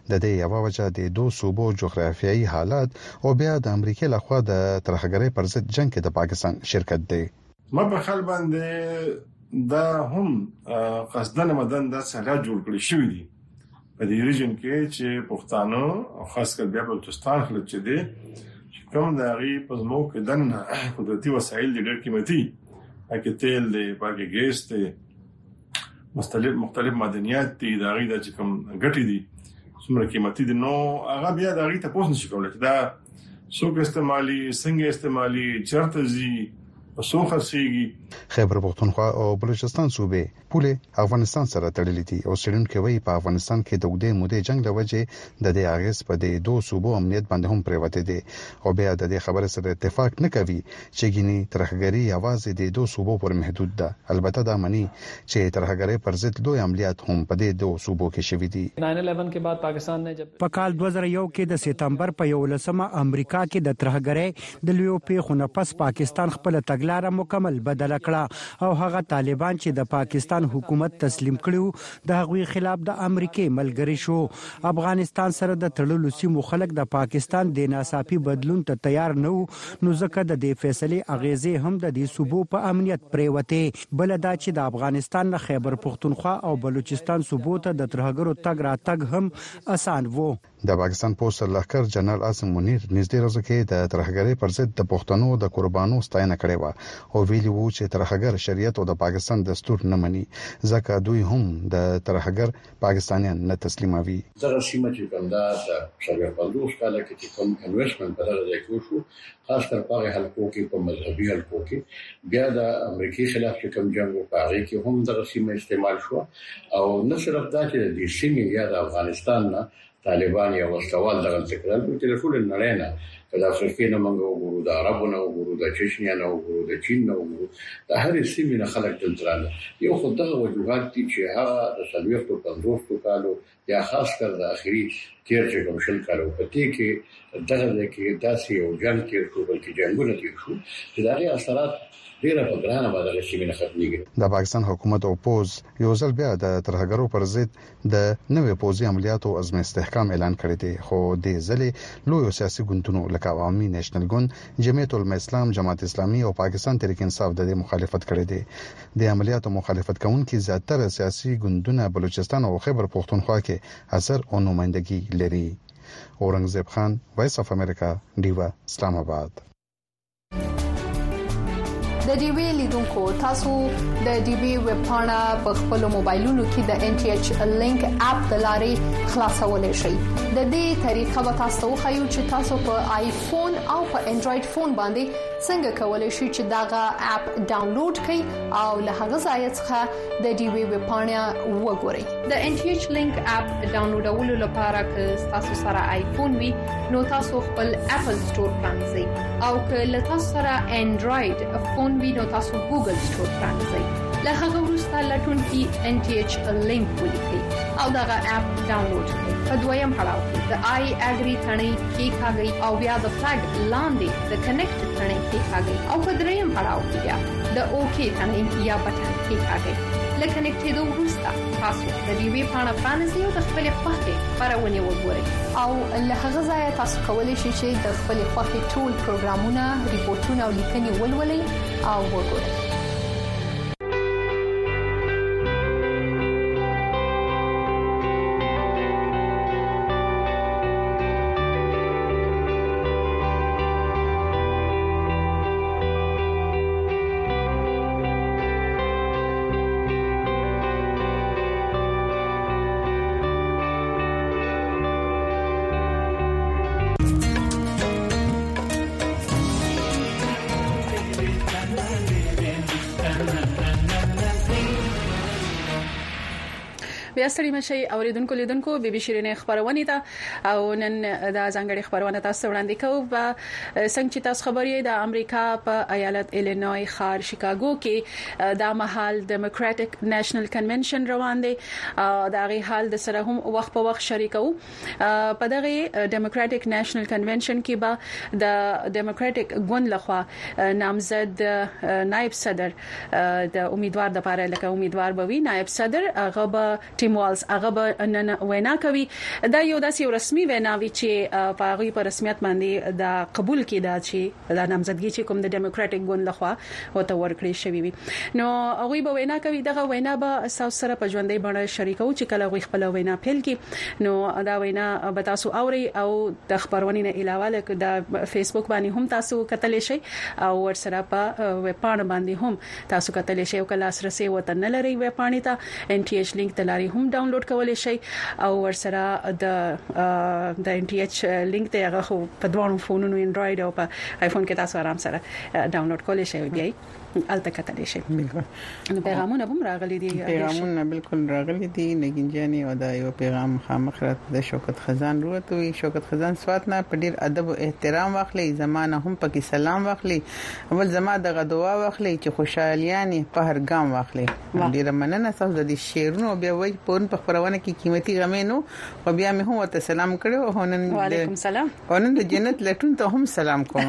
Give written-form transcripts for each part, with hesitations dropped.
د دې یو وجه د دوه صوبو جغرافیایي حالات او بیا د امریکا لخوا د ترهګرۍ پر ضد جنگ کې د پاکستان شرکت دی. ما په خل باندې دا هم قصدن مدن د سره جوړ کړی شوی دی په دې ریجن کې چې پښتانه او خاص کر بیا بلوچستان خلک چې دي کوم د غي په زمو کې دنه قدرتي وسایل دي ډېر قیمتي اګه تیل دی پاکي ګیس دی مختلف معدنیات دي دا غي د چې کوم ګټي دي څومره قیمتي دي نو هغه بیا دا غي ته پوښتنه نشي کولای چې دا څوک استعمالي څنګه استعمالي چرته زی وسو خرسيږي. خیبر پختونخوا او بلوچستان صوبې پوله افغانستان سره تړلې دي او څېړونکو وايي په افغانستان کې د وګړي مودې جنگ د وجې د دې اغیز په دې دوه صوبو امنیت باندې هم پریوته دي او بیا د دې خبره سره اتفاق نه کوي چې ګینی ترهګری आवाज د دوه صوبو پر محدود ده. البته دا معنی چې ترهګری پر ضد لوی عملیات هم په دې دوه صوبو کې شوي دي. 9/11 के बाद पाकिस्तान ने जब په کال 2001 کې د سپتمبر په 11مه امریکا کې د ترهګری د لیو پیښو پس پاکستان خپل تګلارې مکمل بدل کړه او هغه طالبان چې د پاکستان حکومت تسلیم کړو د هغوی خلاف د امریکای ملګری شو. افغانستان سره د تړلو سیمو خلک د پاکستان د ناڅاپي بدلون ته تیار نه نو ځکه د دې فیصله اغیزه هم د دې صوبو په امنیت پریوته. بل دا چې د افغانستان نه خیبر پختونخوا او بلوچستان صوبو ته د ترهګرو تګ راتګ هم آسان وو. د پاکستان پوسټ لخر جنرال عاصم منیر نږدې ورځ کې د ترهګرۍ پر ضد د پښتنو د قربانو ستاینه کړې و او ویلي وو چې ترهګر شریعت او د پاکستان دستور نه مني ځکه دوی هم د ترهګر پاکستانیان نه تسلیموي. زه سیمه چې کوم دا د شریعت په لور کاله کې کوم انویسټمنټ په دغه ځای کې وشو خاص کر په حلقو کې په مذهبي حلقو کې بیا د امریکای خلاف کوم جنگ په هغه کې هم دغه سیمه استعمال شو او نه صرف دا چې د سیمې یا د افغانستان نه طالبان یو واستوال دغه تکرار په ټلیفون نه نه د افریقا نه منغو ګورو د عربو نه ګورو د چشنیا نه ګورو د چین نه ګورو د هر سیمې نه خلک دلته یو خدغه وجوهات دي چې هغه د سلويختو 50 کالو یا خاص کر د اخري تیر چې کوم شل کالو پتی کې دغه کې داسې یو جنگ کې شو بلکې جنگونه کې شو چې دغه اثرات ډیره په ګرانه باندې شي نه ختميږي. د پاکستان حکومت او پوز یو ځل بیا د ترهګرو پر ضد د نوې پوزي عملیاتو عزم استحکام اعلان کړی دی خو د ځلې لوی سیاسي ګوندونو لکه عوامي نېشنل ګوند جمعیت الاسلام جماعت اسلامي او پاکستان تحریک انصاف د مخالفت کړی دی. د عملیاتو مخالفت کوونکي زیاتره سیاسي ګوندونه بلوچستان او خیبر پختونخوا کې اثر او نمائندګي لري. اورنګزیب خان وایس اف امریکا دیوا اسلام آباد. د ډیوی لیدونکو تاسو د ډیوی ویب پاڼه په خپل موبایلونو کې د NTH لینک اپ د لارې خلاصولای شئ. د دې طریقه به تاسو خو چې تاسو په آیفون او په انډراید فون باندې څنګه کولای شئ چې داغه اپ ډاونلوډ کړئ او له هغه ځای څخه د ډیوی ویب پاڼه وګورئ. د NTH لینک اپ ډاونلوډولو لپاره که تاسو سره آیفون وي نو تاسو خپل اپل سٹور پرانځئ او که له تاسو سره انډراید فون وي نو تاسو ګوګل سٹور پرانځئ. له هغه وروسته لټون کې NTH لینک ولیکئ او دغه اپ ډاونلوډ کړئ. په دویم پړاو کې د آی اګری ثنې کې کاږي او بیا د فلګ لاندې د کنیکټ ثنې کې کاږي او په دریم پړاو کې بیا د اوکی ثنې یا بټن کې کاږي. لکه نکټېدو وروسته تاسو د ډیوی پاڼه پرانیزئ او د خپل خوښې خبرونه وګورئ او له هغه ځایه تاسو کولی شئ چې د خپل خوښې ټول پروګرامونه ریپورتونه او لیکنې ولولئ او وګورئ. بیا ستړي مشي اوریدونکو لیدونکو بي بي شيرینه خبرونه ده او نن د ځانګړي خبرونه تاسو وړاندې کوو. څنګه چې تاسو خبرې د امریکا په ایالت ایلینوی ښار شیکاګو کې د مهال ډیموکراټک نېشنل کنونشن روان دي. دا غي حال د سره هم وخت په وخت شریکو. په دغه ډیموکراټک نېشنل کنونشن کې به د ډیموکراټک ګوند لخوا نامزد نائب صدر د امیدوار د لپاره لکه امیدوار بوي نائب صدر هغه به ټیم والز هغه نن وینا کوي دا یو داسې رسمي وینا وی چې په هغه په رسمیت باندې دا قبول کړي چې دا نامزدګي چې کوم د ډیموکراټک ګوند لخوا وته ورکړي شوی وي نو هغه به وینا کوي دغه وینا به سره په ژوندۍ باندې شریکو چې کله غوښ خپل وینا پیل کی نو دا وینا به تاسو اوري او د خبرونې نه علاوه لکه د فیسبوک باندې هم تاسو کتلی شئ او ورسره په ویب پاڼه باندې هم تاسو کتلی شئ او کله سره وته نه لري ویب پاڼې ته NTH لینک تلاري هم ډاونلوډ کولای شئ او ورسره د NTH لینک ته هغه په دوه فونونو انډراید او په آیفون کې تاسو آرام سره ډاونلوډ کولای شئ بیا الته کتلی شئ نو پیغامونه هم راغلي دي پیغامونه بالکل راغلي دي نګین جاني او دا یو پیغام خامخرت د شوکت خزان وروته وي شوکت خزان سوات نه په ډیر ادب او احترام واخلي زمانه هم پکې سلام واخلي اول زما د غدوا واخلي چې خوشحالیانه په هر ګام واخلي ډیر مننه تاسو د شیرونو بیا وای پون په خبرونه کې قیمتي غمینو او بیا مې هم ته سلام کړو هونن وعلیکم سلام هونن د جنت لټون ته هم سلام کوم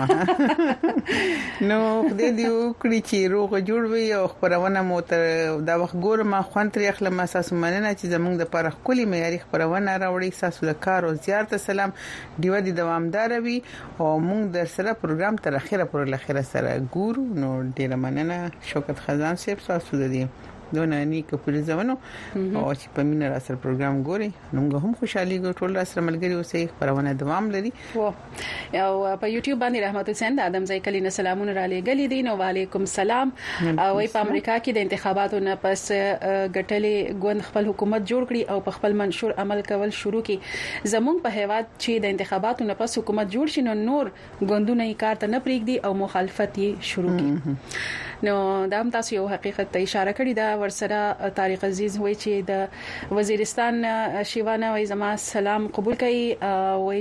نو خدای دې وکړي چې روغ جوړ وي او خبرونه مو تر دا وخت ګورم خوان تر خپل اساس مننه چې زمونږ د پاره کلی معیاري خبرونه راوړي تاسو د کار او زیارت سلام دیو دي دوامدار وي او موږ در سره پروګرام تر اخره پر الاخره سره ګورو نو ډیر مننه شوکت خزان صاحب تاسو د دې دونه نیک په ځوانو او چې په مینه را سره پروګرام ګوري نو هم خوشحالي ټول را سره ملګری اوسئ خبرونه دوام لري او په یوټیوب باندې رحمت حسین د ادم زیکلی نه سلامونه را لېګلې دي نو وعلیکم سلام او په امریکا کې د انتخاباتو نه پس ګټلې ګوند خپل حکومت جوړ کړي او په خپل منشور عمل کول شروع کړي زمونږ په هیواد چې د انتخاباتو نه پس حکومت جوړ شي نو نور ګوندونه یې کار ته نه پریږدي او مخالفت یې شروع کړي نو دا هم تاسو یو حقیقت ته اشاره کړې ده ورسره طارق عزیز وایي چې د وزیرستان شیوانه وایي زما سلام قبول کړي وایي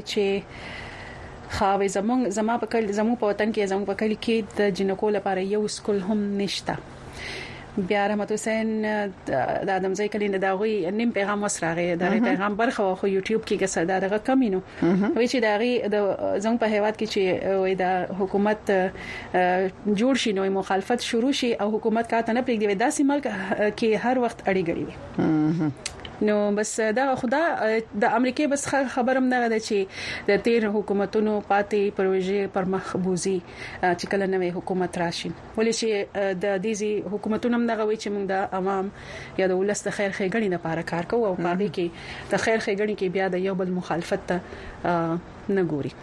چې خاوي زما په وطن کې زمو په کلی کې د جنکو لپاره یو سکول هم نشته بیا رحمت حسین د ادم زیکلی نه داغي نیم پیغام وسراغه د پیغام برخه خو یوټیوب کې ګسه دغه کمینو وایي چې داغي د زمو په هیواد کې چې وایي د حکومت جوړ شي نو مخالفت شروع شي او حکومت کا ته نه پریږدي داسې ملک کې هر وخت اړیږي نو بس دا خدا د امریکای بس خبرم نه ده چې د تیر حکومتونو پاتې پروژې پر مخبوزي چې کله نوې حکومت راشي ولې چې د دې حکومتونو هم دغه وی چې موږ د عوام یا د ولست خیر ښېګڼې لپاره کار کوو او په دې کې د خیر ښېګڼې کې بیا د یو بل مخالفت ته نه ګوري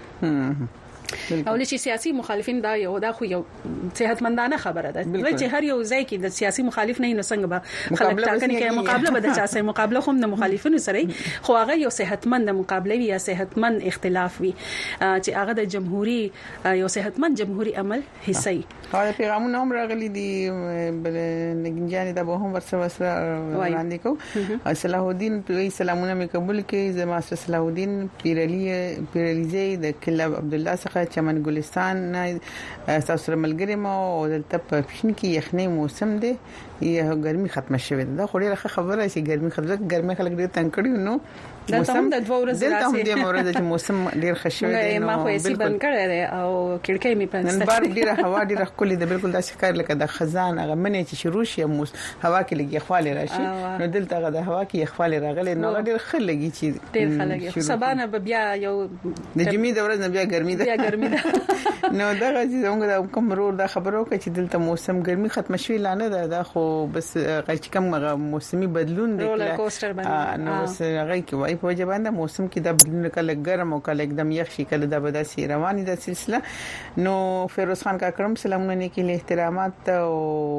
او لشي سیاسي مخالفین دا خو یو صحتمندانه خبره ده چې هر یو ځای کې د سیاسي مخالف نه نو څنګه به خلک ټاکنه کوي مقابله به د چا سره مقابله هم د مخالفینو سره خو هغه یو صحتمند مقابله وي یا صحتمند اختلاف وي چې هغه د جمهوریت یو صحتمند جمهوریت عمل حصہ هغه پیغامونه هم راغلي دي بل نګنجاني دا به هم ورسره وړاندې کو صلاح الدین په سلامونه مې قبول کړي زما صلاح الدین پیرلیزي د کلب عبد الله څخه چمن ګلستان تاسو ملګری مو او دلته په پښین کې یخنۍ موسم دی یا ګرمي ختمه شوه دا خو ډیره خبره چې ګرمي خلک ډیر تنګ کړي نو موسم د 2 ورځې راځي دلته هم د مورد چې موسم ډیر خشوي دی نو ما خو یې بند کړی او کړکۍ می پنځه نن بار ډیره هوا ډیره خولي د بالکل داسې کار لکه د خزان هغه منې چې شروع شي هوا کې لګي خواله راشي نو دلته هغه د هوا کې خواله راغلي نو ډیر خلګي چې ډیر خلګي سبانه بیا یو د جمعې د ورځ نه بیا ګرمي ده نو دا غږی زموږ د کوم رول دا خبرو کوي چې دلته موسم ګرمي ختم شوی لانه دا خو بس چې کوم موسمي بدلون دی رولر کوستر باندې نو هغه کې وای په وجه باندې موسم کې دا بدلون کله ګرم او کله एकदम یخ شي کله دا بداسي رواني د سلسله نو فیروز خان کاکرم سلامونه نیکی له احترامات او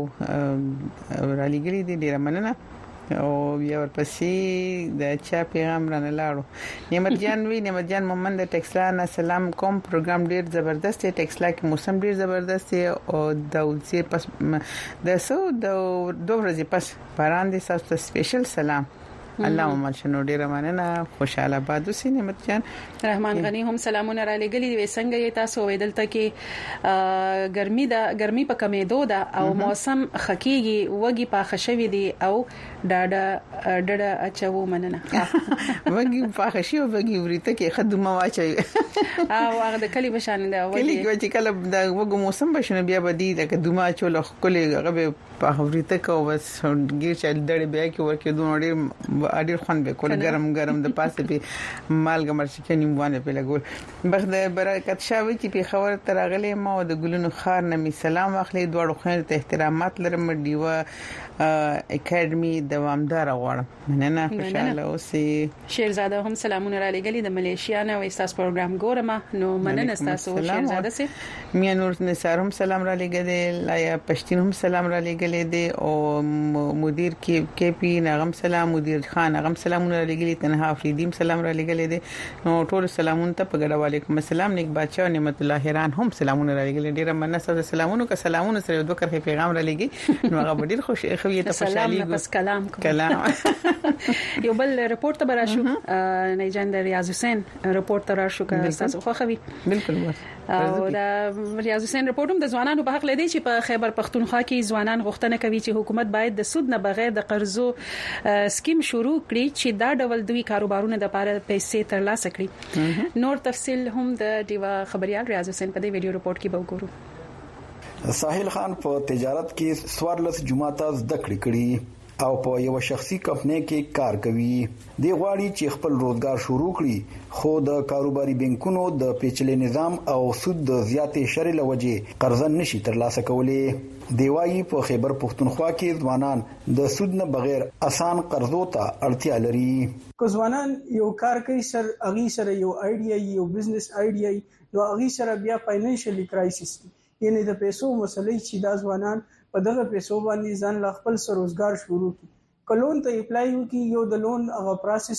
را لګري دي ډیر مننه او بیا ورپسې د چا پیغام رانه لاړو نعمت جان محمد د ټیکسلا نه سلام کوم پروګرام ډیر زبردست دی ټیکسلا کې موسم ډیر زبردست دی او د ولسی پس د 2 ورځې پس باران دي تاسو ته سپیشل سلام الله مال شنو ډیر مننه خوشاله باد وسې نعمت جان رحمان غنی هم سلامونه را لګلی وي څنګه یې تاسو ویدلته کې ګرمي په کمېدو ده او موسم خکېږي وږي په خشوي دي او ډاډه اچو مننه وږي په خشي او وږي ورته کې خدمه واچي او هغه د کلی بشان ده کلی چې کله د وګو موسم بشنه بیا بدی د کدوما چول خپل هغه په خبرته کو بس ګیر چل دړې بیا کې ورکې دوه اړیر خوان به کول ګرم د پاسه په مالګه مرچ کې نیمونه په لګول بخد برکت شاوي چې په خبر ترغلې ما د ګلونو خار نمی سلام واخلې دوه خويند ته احترامات لرم دیوه اکیډمي دوامدار غواړم مننه خوشاله اوسې شیرزاده هم سلامونه را لګلې د ملیشیا نه وستاس پروګرام ګورم نو مننه تاسو شیرزاده سي میا نور نثار هم سلام را لګلې لایا پښتين هم سلام را لګلې دي او مدیر کې پی نغم سلام مدیر خان نغم سلامونه را لګلې تنها افریدیم سلام را لګلې دي نو ټول سلامونه ته په ګډه وعلیکم السلام نیک بادشاہ نعمت الله هران هم سلامونه را لګلې ډیر مننه تاسو سلامونه که سلامونه سره دوه کرخه پیغام را لګي نو هغه ډیر خوشی ته خوشالي بس کلام یو بل رپورت ته براشو نه ریاض حسین رپورت ته راشو که تاسو خو خوي بالکل او دا ریاض حسین رپورت هم د ځوانانو په حق لدی چې په خیبر پختونخوا کې ځوانان غوښتنه کوي چې حکومت باید د سود نه بغیر د قرضو سکیم شروع کړي چې دا ډول دوی کاروبارونه د لپاره پیسې ترلاسه کړي نور تفصیل هم د دیوا خبريال ریاض حسین په دې ویډیو رپورت کې به وګورو ساحل خان په تجارت کې سوارلس جماعت زده کړې او په یو شخصي کمپنۍ کې کار کوي دی غواړي چې خپل روزګار شروع کړي خو د کاروباري بانکونو د پیچلي نظام او سود د زیاتې شرې لوجې قرض نشي ترلاسه کولای دیوایي په خیبر پختونخوا کې ځوانان د سود نه بغیر اسان قرضو ته اړتیا لري کو ځوانان یو کار کوي سر اغي سره یو آیډیا یو بزنس آیډیا نو اغي سره بیا فاینانشلی کرایسس یعنی د پیسو مسلې چې د ځوانان په دغه پیسو باندې ځان لا خپل روزګار شروع کړي کلون ته اپلای وکي یو د لون هغه پروسس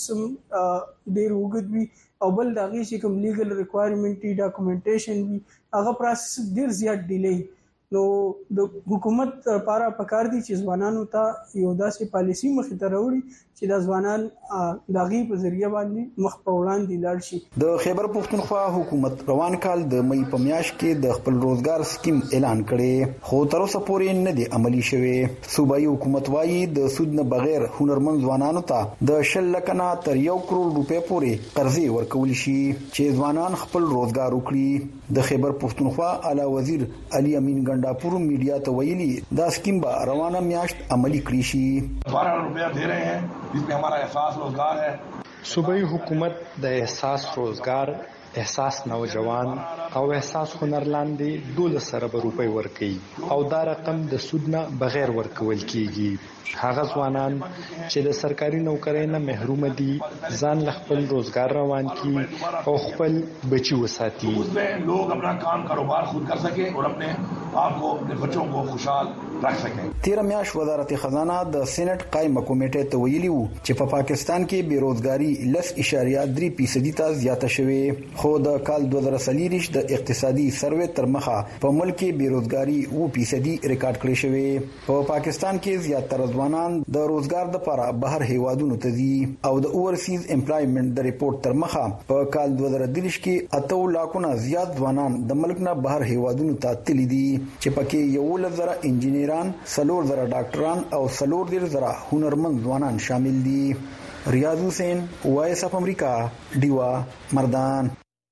ډیر وګد وي او بل دغه چې کوم لیګل ریکوایرمنټي ډاکومېنټیشن وي هغه پروسس ډیر زیات ډیلی نو د حکومت لپاره پکار دي چې ځوانانو ته یو داسې پالیسی مخې ته راوړي چې د ځوانان دغه په ذریعہ باندې مخ په وړاندې لاړ شي د خیبر پختونخوا حکومت روان کال د مئی په میاشت کې د خپل روزګار سکیم اعلان کړي خو تر اوسه پورې نه دی عملی شوی صوبایي حکومت وايي د سود نه بغیر هنرمند ځوانانو ته د 10 لک نه تر 1 کروڑ روپے پورې قرضې ورکول شي چې ځوانان خپل روزګار وکړي د خیبر پختونخوا اعلی وزیر علي امین ګنداپور میډیا ته ویلي دا سکیم به روانه میاشت عملی کړی شي 12 روپے دے رہے ہیں جس میں ہمارا احساس روزگار ہے صوبائی حکومت د احساس روزگار احساس نوجوان او احساس هنرلاندې 12 روپۍ ورکړي او دا رقم د سود نه بغیر ورکول کیږي هغه ځوانان چې د سرکاري نوکرۍ نه محروم دي ځان له خپل روزګار روان کړي او خپل بچي وساتي اس میں لوگ اپنا کام کاروبار خود کر سکیں اور اپنے آپ کو اپنے بچوں کو خوشحال رکھ سکیں 13 میاشت وزارت خزانه د سېنات قائمه کمیټې ته ویلي وو چې په پاکستان کې بیروزګاری 10.3% ته زیاته شوې خو د کال 2023 د اقتصادي سروې تر مخه په ملک کې بیروزګاری 2% ریکارډ کړی شوې په پاکستان کې زیاتره ځوانان د روزګار لپاره بهر هیوادونو ته ځي او د اوورسیز امپلایمنت د ریپورت تر مخه په کال 2023 کې 8 لک نه زیات ځوانان د ملک نه بهر هیوادونو ته تللي دي چې پکې 1,000 انجینران 4,000 ډاکټران او 4,000 هنرمند ځوانان شامل دي ریاض حسین وایس اف امریکا دیوا مردان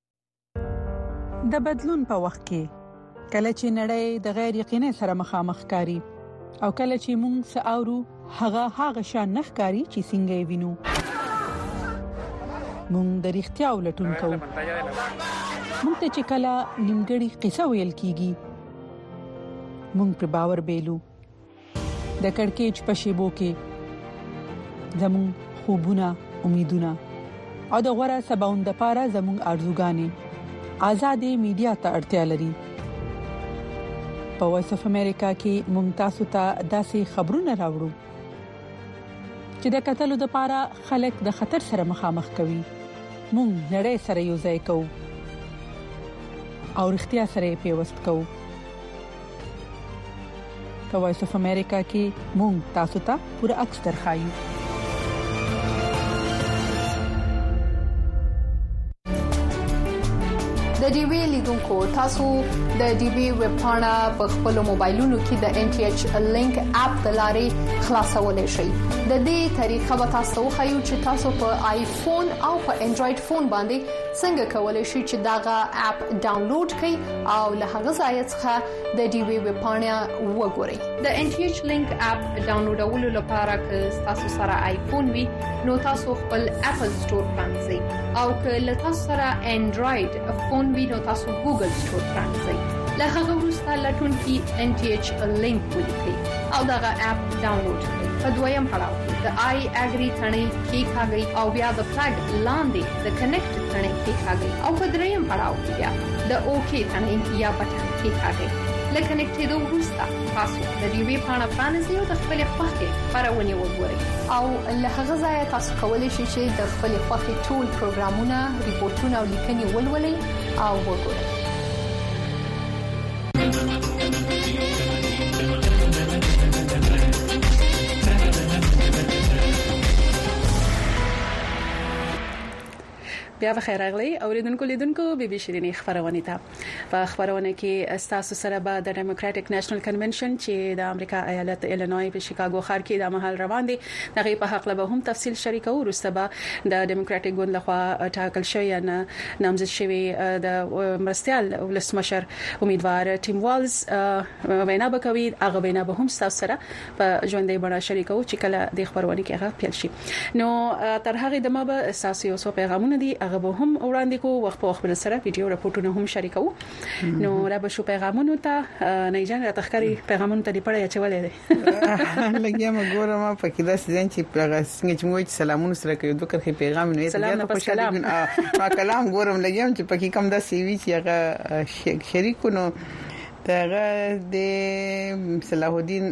د بدلون په وخت کې کله چې نړۍ د غیر یقیني سره مخامخ کاری او کله چې موږ ساورو هغه شان نخکاری چې څنګه وینو موږ د اړتیا ولټون کوو موږ ته چې کله نیمګړی قصه ویل کیږي موږ پر باور بیلو د کڑکېچ په شیبو کې زمون خوبونه امیدونه او د غوړه سباوند لپاره زمون ارزوګانې آزادې میډیا ته اړتیا لري په وایس اف امریکا کې ممتاز ته داسې خبرونه راوړو چې د قتل لپاره خلک د خطر سره مخامخ کوي موږ نړۍ سره یو ځای کوو او اړتیا سره پیوست کوو په وایس اف امریکا کې مونږ تاسو ته پوره عکس درخایو د ډي وی لیدونکو تاسو د ډي وی ویب پاڼه په خپل موبایلونو کې د ان ټي ایچ لینک اپ د لارې خلاصولای شئ. د دې طریقه به تاسو خو چې تاسو په آیفون او په انډراید فون باندې څنګه کولای شئ چې داغه اپ ډاونلوډ کړئ او له هغه ځای څخه د ډي وی ویب پاڼه وګورئ. د ان ټي ایچ لینک اپ ډاونلوډولو لپاره که تاسو سره آیفون وي نو تاسو خپل اپل سٹور پرانځئ او که له تاسو سره انډراید فون وي نو تاسو ګوګل سٹور پرانځئ. له هغه وروسته لټون کې ان ټي ایچ لینک ولیکئ او داغه اپ ډاونلوډ کړئ. په دویم پړاو کې د آی اګری ثنې کلیک او بیا د فلګ لاندې د کنیکټ ثنې کلیک او په دریم پړاو کې بیا د اوکی ثنې یا بټن کلیک. لکه کنیکټېدو وروسته تاسو د دې وی پاڼه پرانځئ او د خپل خوښې خبرونه وګورئ او له هغه ځای تاسو کولی شئ چې د خپل خوښې ټول پروګرامونه، ریپورتونه او لیکنې ولولئ او وګورئ. بیا بخیر راغلی اوریدونکو لیدونکو بي بي شيرينې خبرونه ته په خبرونه کې تاسو سره به د ډیموکراټک نېشنل کنونشن چې د امریکا ایالت ایلینوي په شیکاګو ښار کې د مهال روان دي دغه په حق له هم تفصیل شریکو ورسته به د ډیموکراټک ګوند لخوا ټاکل شوی نامزد شوی د مرستيال ولسمشر امیدوار ټیم والز وینا بکوي هغه وینا به هم تاسو سره په ژوندۍ بڼه شریکو چې کله د خبرونه کې هغه پیل شي. نو تر هغه دمه به اساسي اوسو پیغامونه دي هغه به هم وړاندې کو وخت په وخت سره ویډیو راپورټونه هم شریکو. نو را به شو پیغامونه ته نه جان را تخکری پیغامونه ته دی پړې چولې دي لګیا ما ګورم په کې دا ځین چې څنګه چې موږ سلامونه سره کوي دوه کرخي پیغام نه سلام په سلام ما کلام ګورم لګیا چې په کې کم دا سی وی چې هغه شریکونو دغه د صلاح الدین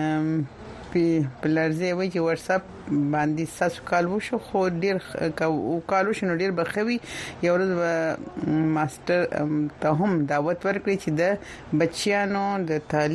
په لارځي وای چې واتس اپ باندې ساسو کالو شو خو ډیر کالو شنو ډیر بخوي یو ورځ ماستر ته هم دعوت ورکړي چې د بچیانو د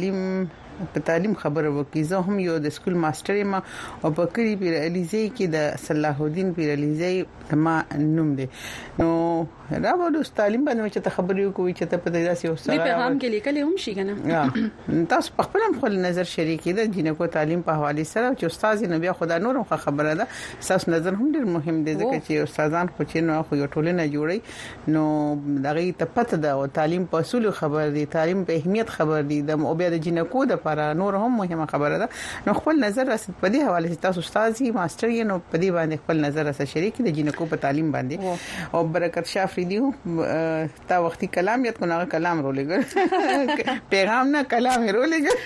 تعلیم خبره وکړي. زه هم یو د سکول ماستر یم او په کلی پیر علیزی کې د صلاح الدین پیر علیزی ما نوم دی. نو راوړو تعلیم باندې چې ته خبرې کوي چې ته په داسې اوسه پیغام کې لیکل هم شي کنه تاسو په خپل نظر شریکې د جنکو تعلیم په حواله سره چې استاد نه بیا خدای نور خبره ده تاسو نظر هم ډیر مهم دی ځکه چې استادان خو چې نو خو یو ټولنه جوړي نو دغه ته پته ده او تعلیم په اصول خبر دي تعلیم په اهمیت خبر دي د او بیا د جنکو د لپاره نور هم مهمه خبره ده. نو خپل نظر راس په دې حواله چې تاسو استاد ماستر یې نو په دې باندې خپل نظر راس شریک د جنکو په تعلیم باندې او برکت شاه فریدیو تا وختي کلام یاد کو نه کلام رولېګر پیغام نه کلام رولېګر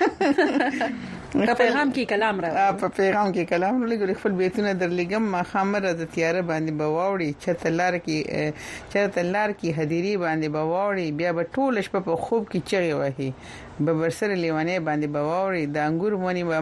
په پیغام کې کلام را په پیغام کې کلام رولېګر خپل بیتونه درلګم ما خامره د تیار باندې بواوړي چتلار کې هديري باندې بواوړي بیا به ټول شپه په خوب کې چغي وهي به برسره لیوانه باندې بواوړي د انګور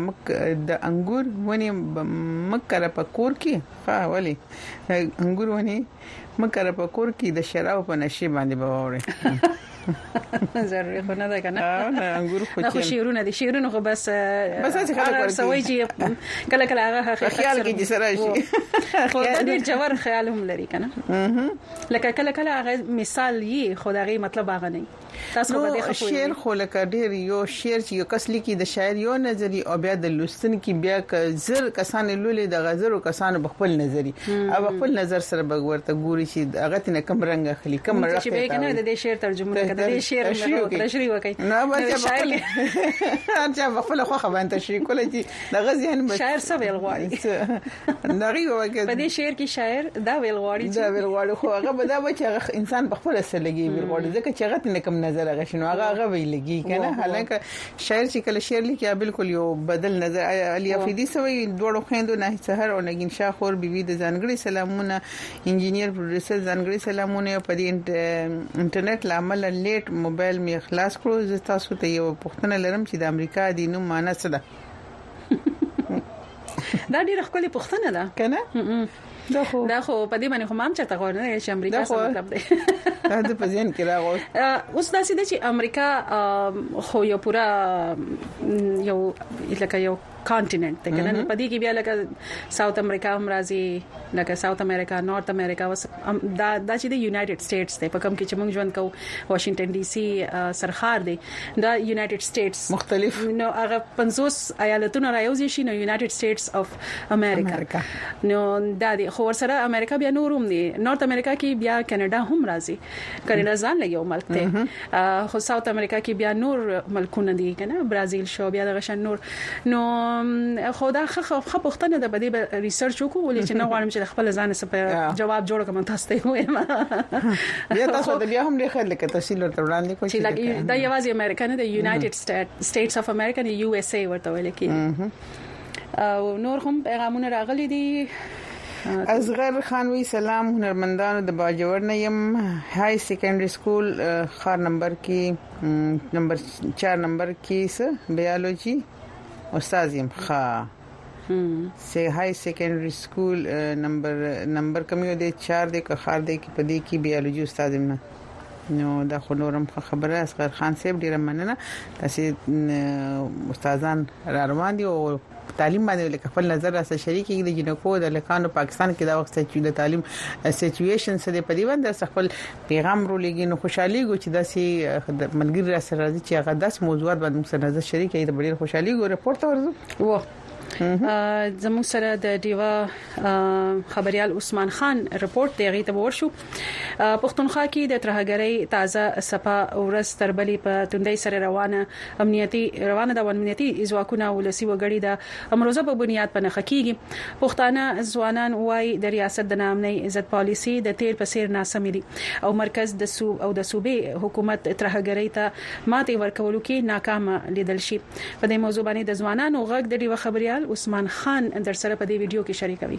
ونی مکر په کور کې ها ولی انګور ونی مکر په کور کې د شراب په نشي باندې بواوړي ضروري خو نه ده کنه انګور خو چې شیرونه دي شیرونه خو بس خلک سوي چې کله کله هغه خیال کې چې سره شي خو ډېر جوړ خیال هم لري کنه لکه کله هغه مثال یې خدای مطلب هغه نه تاسو په دې خو شعر خو لکه ډېر یو شعر چې یو کس لیکي د شاعر یو نظری او بیا د لوستن کې بیا زر کسان لولې د غزرو کسان بخپل نظری او خپل نظر سره بغورته ګوري چې هغه تنه کم رنگ اخلي کم رنگ چې به کنه د دې شعر ترجمه کړي د دې شعر تشریح وکړي نه بس چې بخپل خو باندې تشریح کولای چې د غزيان شاعر څه ویل غواړي نغي وکړي په دې شعر کې شاعر دا ویل غواړي خو هغه به دا چې انسان بخپل سره لګي ویل غواړي ځکه چې هغه تنه کم نظر هغه شنو هغه ویلږي کنه حالانکه شاعر چې کله شعر لیکي بالکل یو بدل نظر علي افریدي سوي دوړو خويندو نه سحر او نگین شاه خور بیبي د ځانګړي سلامونه انجینیر پروډوسر ځانګړي سلامونه په دې انټرنیټ لامل لیټ موبایل می خلاص کړو زه تاسو ته یو پوښتنه لرم چې د امریکا د نوم معنی څه ده دا ډیره خپله پوښتنه ده کنه دا خو په دې باندې خو مام چرته غوړ نه چې امریکا څه مطلب دی دا د پزین کې راغوس اوس دا چې امریکا خو یو پورا یو لکه یو کانټیننت ته کنه په دې کې بیا لکه ساوث امریکا هم راځي لکه ساوث امریکا نارث امریکا دا چې د یونایټډ سټیټس ته په کوم کې چې موږ ژوند کوو واشنگټن ډي سي سرخار دی دا یونایټډ سټیټس مختلف نو هغه 50 ایالتونه رايوځي شي نو یونایټډ سټیټس اف امریکا نو دا دی خو سره امریکا بیا نور هم دی نارث امریکا کې بیا کینیډا هم راځي کینیډا ځان له یو ملک ته خو ساوث امریکا کې بیا نور ملکونه دي کنه برازیل شو بیا دغه شان نور نو خدا خو پښتنه د بده ریسرچ وکړو ولې چې نو غواړم چې خپل ځان سره جواب جوړ کړم تاسو ته وایم بیا تاسو د بیا هم لیکل لکه تفصیل ورته وړاندې کوئ چې دا یوازې امریکا نه د یونایټډ سټیټس اف امریکا د یو اس ای ورته ویل کیږي او نور هم پیغامونه راغلي دي اصغر خانوي سلام هنرمندانو د باجوړ نه يم های سیکنډري سکول خار نمبر کې نمبر 4 نمبر کې بیولوژي استاد يم خا سه های سیکنډري سکول نمبر کمیو دي 4 دي که خار دي کې پدې کې بیولوژي استاد يم نو دا خو نورم خبره اصغر خان صاحب ډیره مننه تاسو استادان را روان دي او تعلیم باندې لکه خپل نظر راځي شریکي د جنکو د لکانو پاکستان کې دا وخت چې د تعلیم سچويشن سره په دی باندې خپل پیغام رولېږي نو خوشحالي ګو چې داسي ملګری را سره راځي چې هغه داس موضوعات باندې سره نظر شریکي د ډیر خوشحالي ګو رپورټ ورزو و زموږ سره د دیوا خبريال عثمان خان رپورټ دی غي ته ورشو پښتونخوا کې د ترهګرۍ تازه صفه ورس تربلي په توندۍ سره روانه د امنیتي ځواکونه ولسی وګړي د امروزه په بنیاد په نخ کېږي پښتانه ځوانان وای د ریاست د نامنۍ عزت پالیسي د تیر په سیر ناسمې دي او مرکز د صوبې حکومت ترهګرۍ ته ماته ورکولو کې ناکام لیدل شي په دې موضوع باندې د ځوانانو غږ د دیوا خبريال عثمان خان در سره په دې ویډیو کې شریکوي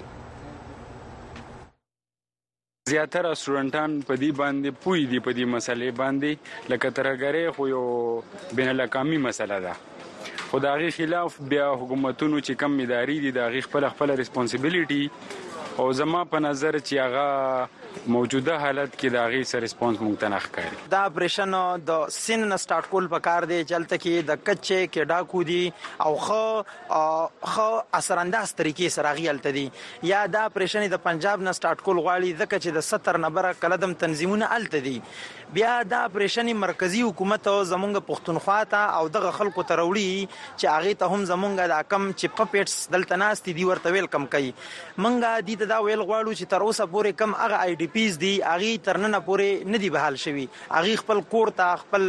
زیاتره سټوډنټان په دې باندې پوي دي په دې مسلې باندې لکه ترګری خو یو بین الاقوامي مسله ده خدایي خلاف بیا حکومتونو چې کم اداري دي د خپل ریسپانسیبিলিټي او زما په نظر چې هغه موجوده حالت کې د غي سر ریسپانس مونږ ته نه ښکاري دا اپریشن د سین نه سٹارټ کول پکار دی چلته کې د کچې کې ډاکو دي او خو اثرانداز طریقې سره غیلته دي یا دا اپریشن د پنجاب نه سٹارټ کول غواړي د کچې د 70 نمبر کلدم تنظیمونه الته دي بیا دا اپریشن مرکزی حکومت او زمونږ پښتونخوا ته او دغه خلکو ته وروړي چې هغه ته هم زمونږ د کم چې پپټس دلته ناست دي ورته ویلکم کوي مونږه د دا ویل غواړو چې تر اوسه پورې کم هغه آی ډی پیز دي هغه ترننه پورې ندي بحال شوی هغه خپل کور ته خپل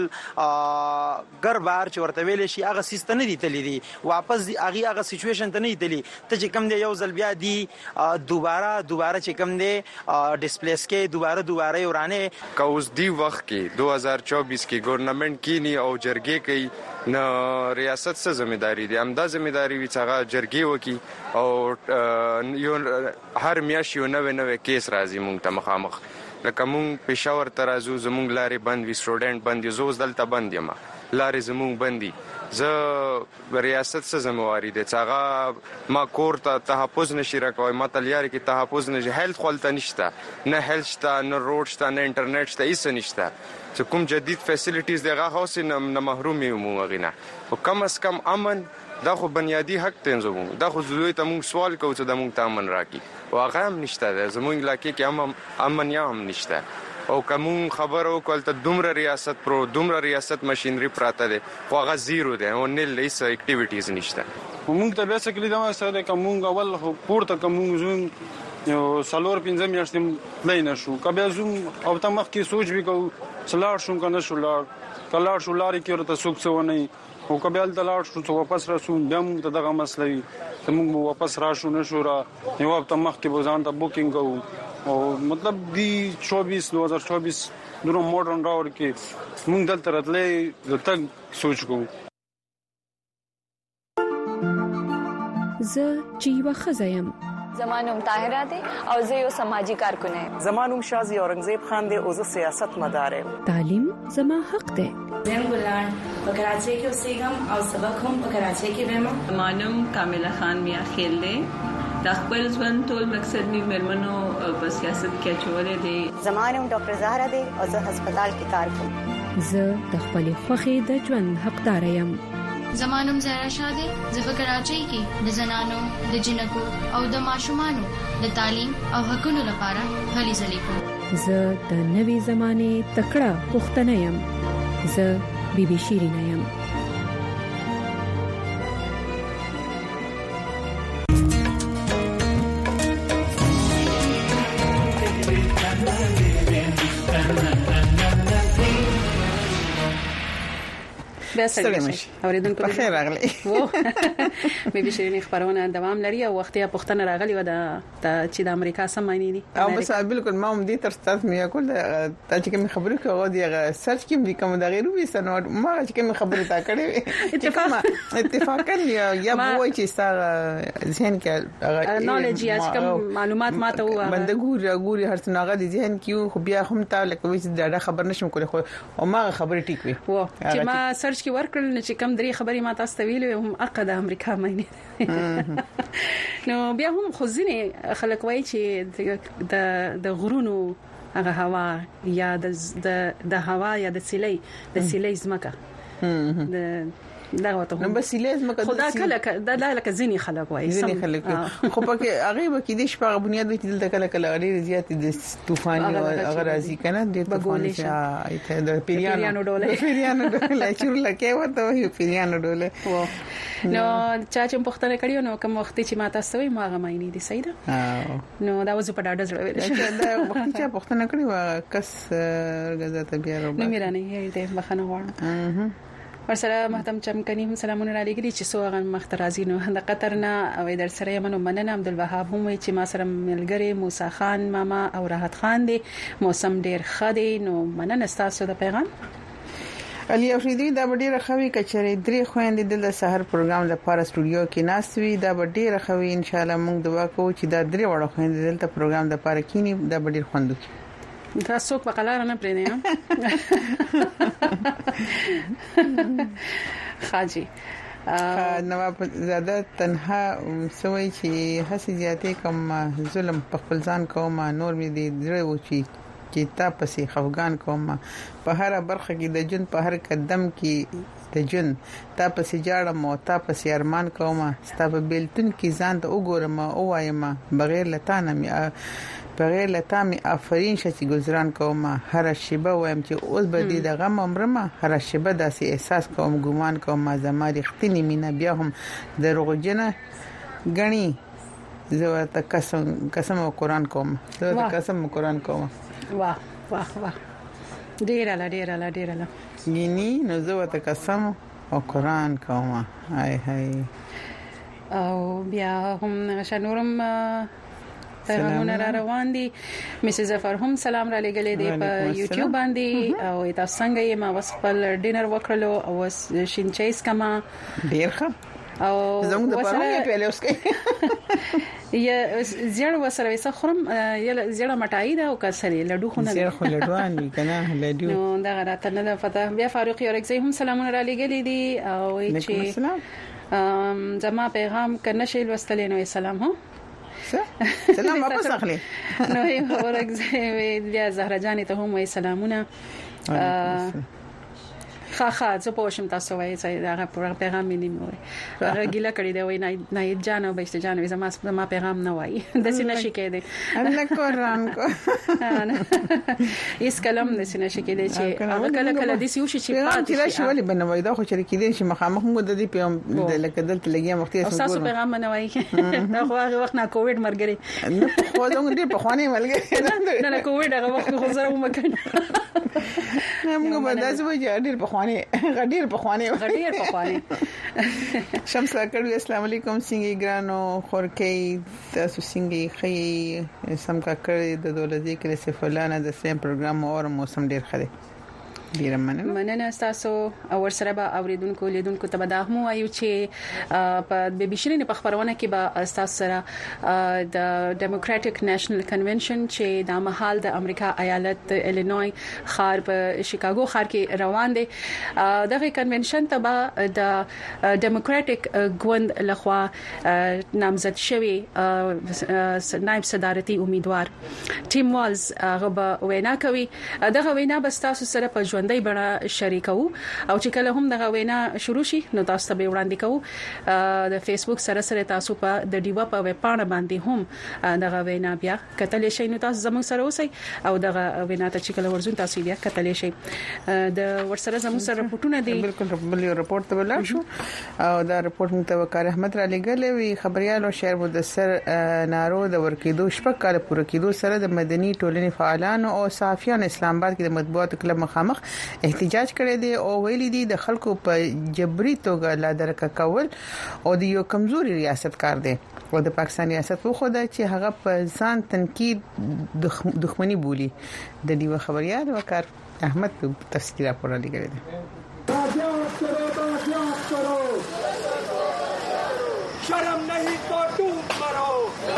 ګربار چې ورته ویل شي هغه سیستم نه دي تللی دي واپس هغه سچويشن ته نه دي ته چې کم دی یو ځل بیا دي دوباره چې کم دی ډیسپلیس کې دوباره ورانه کوز دی وخت کې 2024 کې ګورنمنت کینی او جرګې کوي نو ریاست څه ځمېداري دي همدا ځمېداري وي چې هغه جرګې وکي او یو هر میاشت یو نوې کیس راځي مونږ ته مخامخ لکه مونږ پېښور ته راځو زمونږ لارې بند وي سټوډنټ بند دي زوز دلته بند یم لارې زمونږ بندي زه ریاست څه ذمہواری دي چې هغه ما کور ته تحفظ نشي راکوي ما تلیاري کې تحفظ نشي هیلث خپلته نشته نه هیلث شته نه روډ شته نه انټرنیټ شته هیڅ نشته چې کوم جدید فیسیلیټیز دغه هاوس نه محروم یو غینا او کم از کم امن دا خو بنیادی حق تنظیم دا خو زوی ته موږ سوال کوو چې د موږ ته امن راکړي او هغه هم نشته زموږ علاقې کې امن یا هم نشته او کوم خبرو کول ته دومره ریاست ماشينري پراته ده خو هغه زیرو ده او نه لیس اکټیویټیز نشته موږ ته بیسیکلی دا سره کوم اول پورته کوم زوم یو سالور پنځم میاشتې پلان شو کبه زوم او ته مخ کې سوچ وکاو سلار شو کنه شو کلار شو لاري کې ورته سوک څو نه او کبه دلار شو څو واپس راسو بیا موږ ته دغه مسلې ته موږ واپس راشو نشو را یو ته مخ کې بوزان ته بوکینګ او مطلب دی 2024 دونو ماډرن راور کې موږ دلته راتلې د تک سوچ کوو زه جیوا خزایم زمانوم طاهره دي او زه یو سماجی کارکون یم زمانوم شازي اورنګزیب خان دی او زه سیاست مدار یم تعلیم زما حق دی زم ګلان په کراچۍ کې اوسېږم او سبق هم په کراچۍ کې وایم زمانوم کامله خان میا خیل دی د خپل ژوند ټول مقصد می مرمنو په سیاست کې چولې دي. زمانه ډاکټر زهرا دي او زه هسپتال کې کار کوم. زه د خپل خوخي د ژوند حقدار یم. زمانم زهرا شاده زه په کراچۍ کې د زنانو د جنکو او د ماشومانو د تعلیم او حقوقو لپاره هلي ځلې کوم. زه د نوي زمانه تکړه پښتنه یم. زه بيبي شيرين یم. اوریدونکو په خیر راغلی. بيبي شيرين خبرونه دوام لري او وختي پښتنه راغلی و د چې د امریکا سمانی دي او بس بالکل ما هم دې تر ستاسو مې کول ته چې کوم خبرې کوي دی سرچ کې دي کوم د غیرو وسنو ما چې کوم خبرې تا کړې اتفاقا یا وای چې ستاره ذهن کې نالج یا کوم معلومات ماته و بنده ګوري هر څه هغه د ذهن کې خو بیا هم تا لکه وې دا خبر نشم کولای خو او ما خبرې ټیک وي چې ما سرچ کې ورکړل چې کم درې خبرې ما تاسو ته ویلې هم عقد امریکا مې نو بیا هم خو ځینې خلک وایي چې د غرونو هغه هوا یا د هوا یا د سیلۍ زمکه دا وته نو بس لازم خدا کله دا لکه ځینی خلک وایي ځینی خلک خو پکې هغه به کې د شپه بنیاد وي چې دلته کله ډېر زیات د طوفان او هغه راځي کنه د طوفان څخه د پیریانو ډوله چې لکه وته وي پیریانو ډوله نو چې پښتنه کړیو نو کوم وخت چې ما تاسو وي ما غمایني دي سیده نو دا وځ په ډاډه زړه ویل دا وخت چې پښتنه کړیو کس غزا بیا نو میرانه یې دې مخنه وړم ورسره محترم چمکني هم سلامونه را لګري چې سوغه مخترازي نو د قطر نه او در سره یمنو مننه عبدالوهاب هم چې ما سره ملګری موسی خان ماما او راحت خان دي موسم ډیر خدي نو مننه تاسو د پیغام علي افریدي دا ډیره خوي کچري درې خويندې د سحر پروګرام لپاره سټوډیو کې ناستوي دا ډیره خوي ان شاء الله موږ دعا کوو چې دا درې وړه خويندې د پروګرام لپاره کینی دا ډیر خوندو دا څوک په قلار نه پرې نه خاجي نواب زاده تنها سوي چې هسي زیاتې کوم ظلم په خپل ځان کوم نور مې دي درې و چې تا پسې خفغان کوم په هر برخه کې د جن په هر قدم کې د جن تا پسې جاړم او تا پسې ارمان کوم ستاسو بیلتون کې ځان ته وګورم او وایم بغیر لتانه مې بغیر لتامي افرین شتي گزاران کوم هر شیبه وایم چې اوس به دې د غم عمرمه هر شیبه داسې احساس کوم ګومان کوم زما رښتینی مینه بیا هم دروغجنه غني زه ته قسم قرآن کوم زه ته قسم قرآن کوم واه واه واه ډیر لا ګینی نو زه ته قسم او قرآن کوم هاي او بیا هم شنورم پیغامونه را روان دي مسز ظفر هم سلام را لګلې دي په یوټیوب باندې او تاسو څنګه یې ما وسخل ډینر وکړلو او شینچیس کما ډیر ښه او زموږ د پرونه په لوس کې یا زیړ وسره وسه خرم یا زیړه مټای دا او کسرې لډو خو نه زیړ خو لډوان کنه لډو نو دا غراته نه پته بیا فاروق یورکزی هم سلامونه را لګلې دي او چې زما پیغام کنه شیل واستلې نو سلام هو سلام واپس اخلي نو یې ورګزې بیا زهرا جان ته هم سلامونه خا زه په شم تاسو وایي چې دا پیغام مې نیمه هغه ګیله کړی دی وای نه جان او بهشته جان زما پیغام نه وایي د سینې شي کېده الله قرآن کو هیڅ کلم د سینې شي کېده چې هغه کله د سیو شي چې پاتې شي چې ولې بنوي دا خو چې کېدې شي مخامخ موږ د دې پیغام د لکه دلته لګیا مختي اساس تاسو پیغام نه وایي دا خو هغه وخت نه کووډ مرګري نه خو دا دې په خوانې ملګری نه کووډ هغه وخت خو زره ومکن موږ به داسې وایي ډېر په غډیر په خوانه شمس کړو السلام علیکم څنګه ګرانو خورکې تاسو څنګه خې سم کا کړی د دولتي کې سفلانه د سیم پروګرام او موسم ډیر خره ډیر مننه تاسو او ورسره به اوریدونکو لیدونکو ته به هم وایو چې په بي بي شيرین په خبرونه کې به تاسو سره د ډیموکراټک نېشنل کنونشن چې د مهال د امریکا ایالت ایلینوی ښار په شیکاګو ښار کې روان دي دغه کنونشن ته به د ډیموکراټک ګوند لخوا نامزد شوی نائب صدارتي امیدوار ټیم والز هغه وینا کوي دغه وینا به تاسو سره په ژوندۍ بڼه شریکو او چې کله هم دغه وینا شروع شي نو تاسو ته به وړاندې کوو د فیسبوک سره تاسو په د ډیوا په ویب پاڼه باندې هم دغه وینا بیا کتلې شي نو تاسو زموږ سره اوسئ او دغه وینا ته چې کله ورزون تاسو بیا کتلې شي د ورسره زموږ سره رپورټونه دي بالکل بل یو رپورټ ته ولاړ شو او دا رپورټ موږ ته وکړ احمد را لګلې وی خبريال او شهر مدثر نارو د ورکیدو شپږ کال پوره کېدو سره د مدني ټولنې فعالانو او صحافیانو اسلام آباد کې د مطبوعاتو کلب مخامخ احتجاج کړی دی او ویلي دي د خلکو په جبري توګه لا درک کول او د یو کمزوري ریاست کار دی او د پاکستان ریاست په خوده چې هغه په ځان تنقید دښمنی بولی د دیو خبريال وکړ احمد په تفصیل راپور لګړي دي शर्म नहीं तो डूब मरो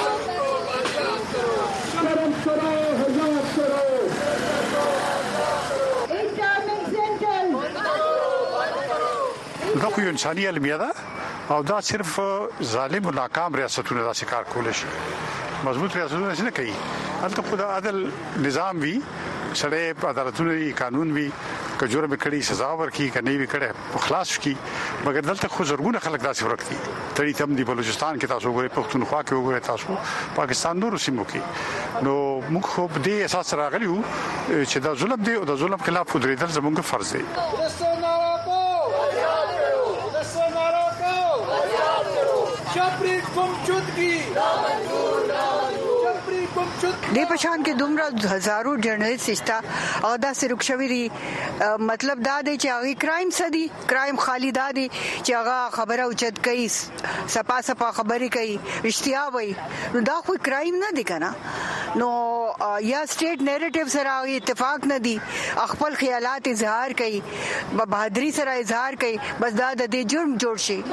शर्म करो हिजाब करो دا خو انساني المیه ده او دا صرف ظالم او ناکام ریاستونه دا شکار کول شي مضبوط ریاستونه څه نه کوي هلته خو د عدل نظام وی سره عدالتونه قانون وی که جرم کړي سزا ورکړي کني وی کړي خلاص کی مګر دلته خو زرګونه خلک داسې ورکړي تړي تم دی بلوچستان کې تاسو وګورئ پښتونخوا کې وګورئ تاسو پاکستان نور سیمو کې نو موږ خو په دې اساس راغلیو چې دا ظلم دی او د ظلم خلاف ودرېدل زموږ فرض دی شپري کوم چودګي د پشان کې دومره هزارو جرنالست شتا او دا سرکشوي دي مطلب دا دی چې هغه کرایم سدي کرایم خالد دي چې هغه خبره اوچت کوي سپا خبري کوي اشتیا وي نو دا خو کرایم نه دی کنه نو یا سټیټ نیریټیو سره اتفاق نه دی خپل خیالات اظهار کوي بہادری سره اظهار کوي بس دا د دې جرم جوړ شي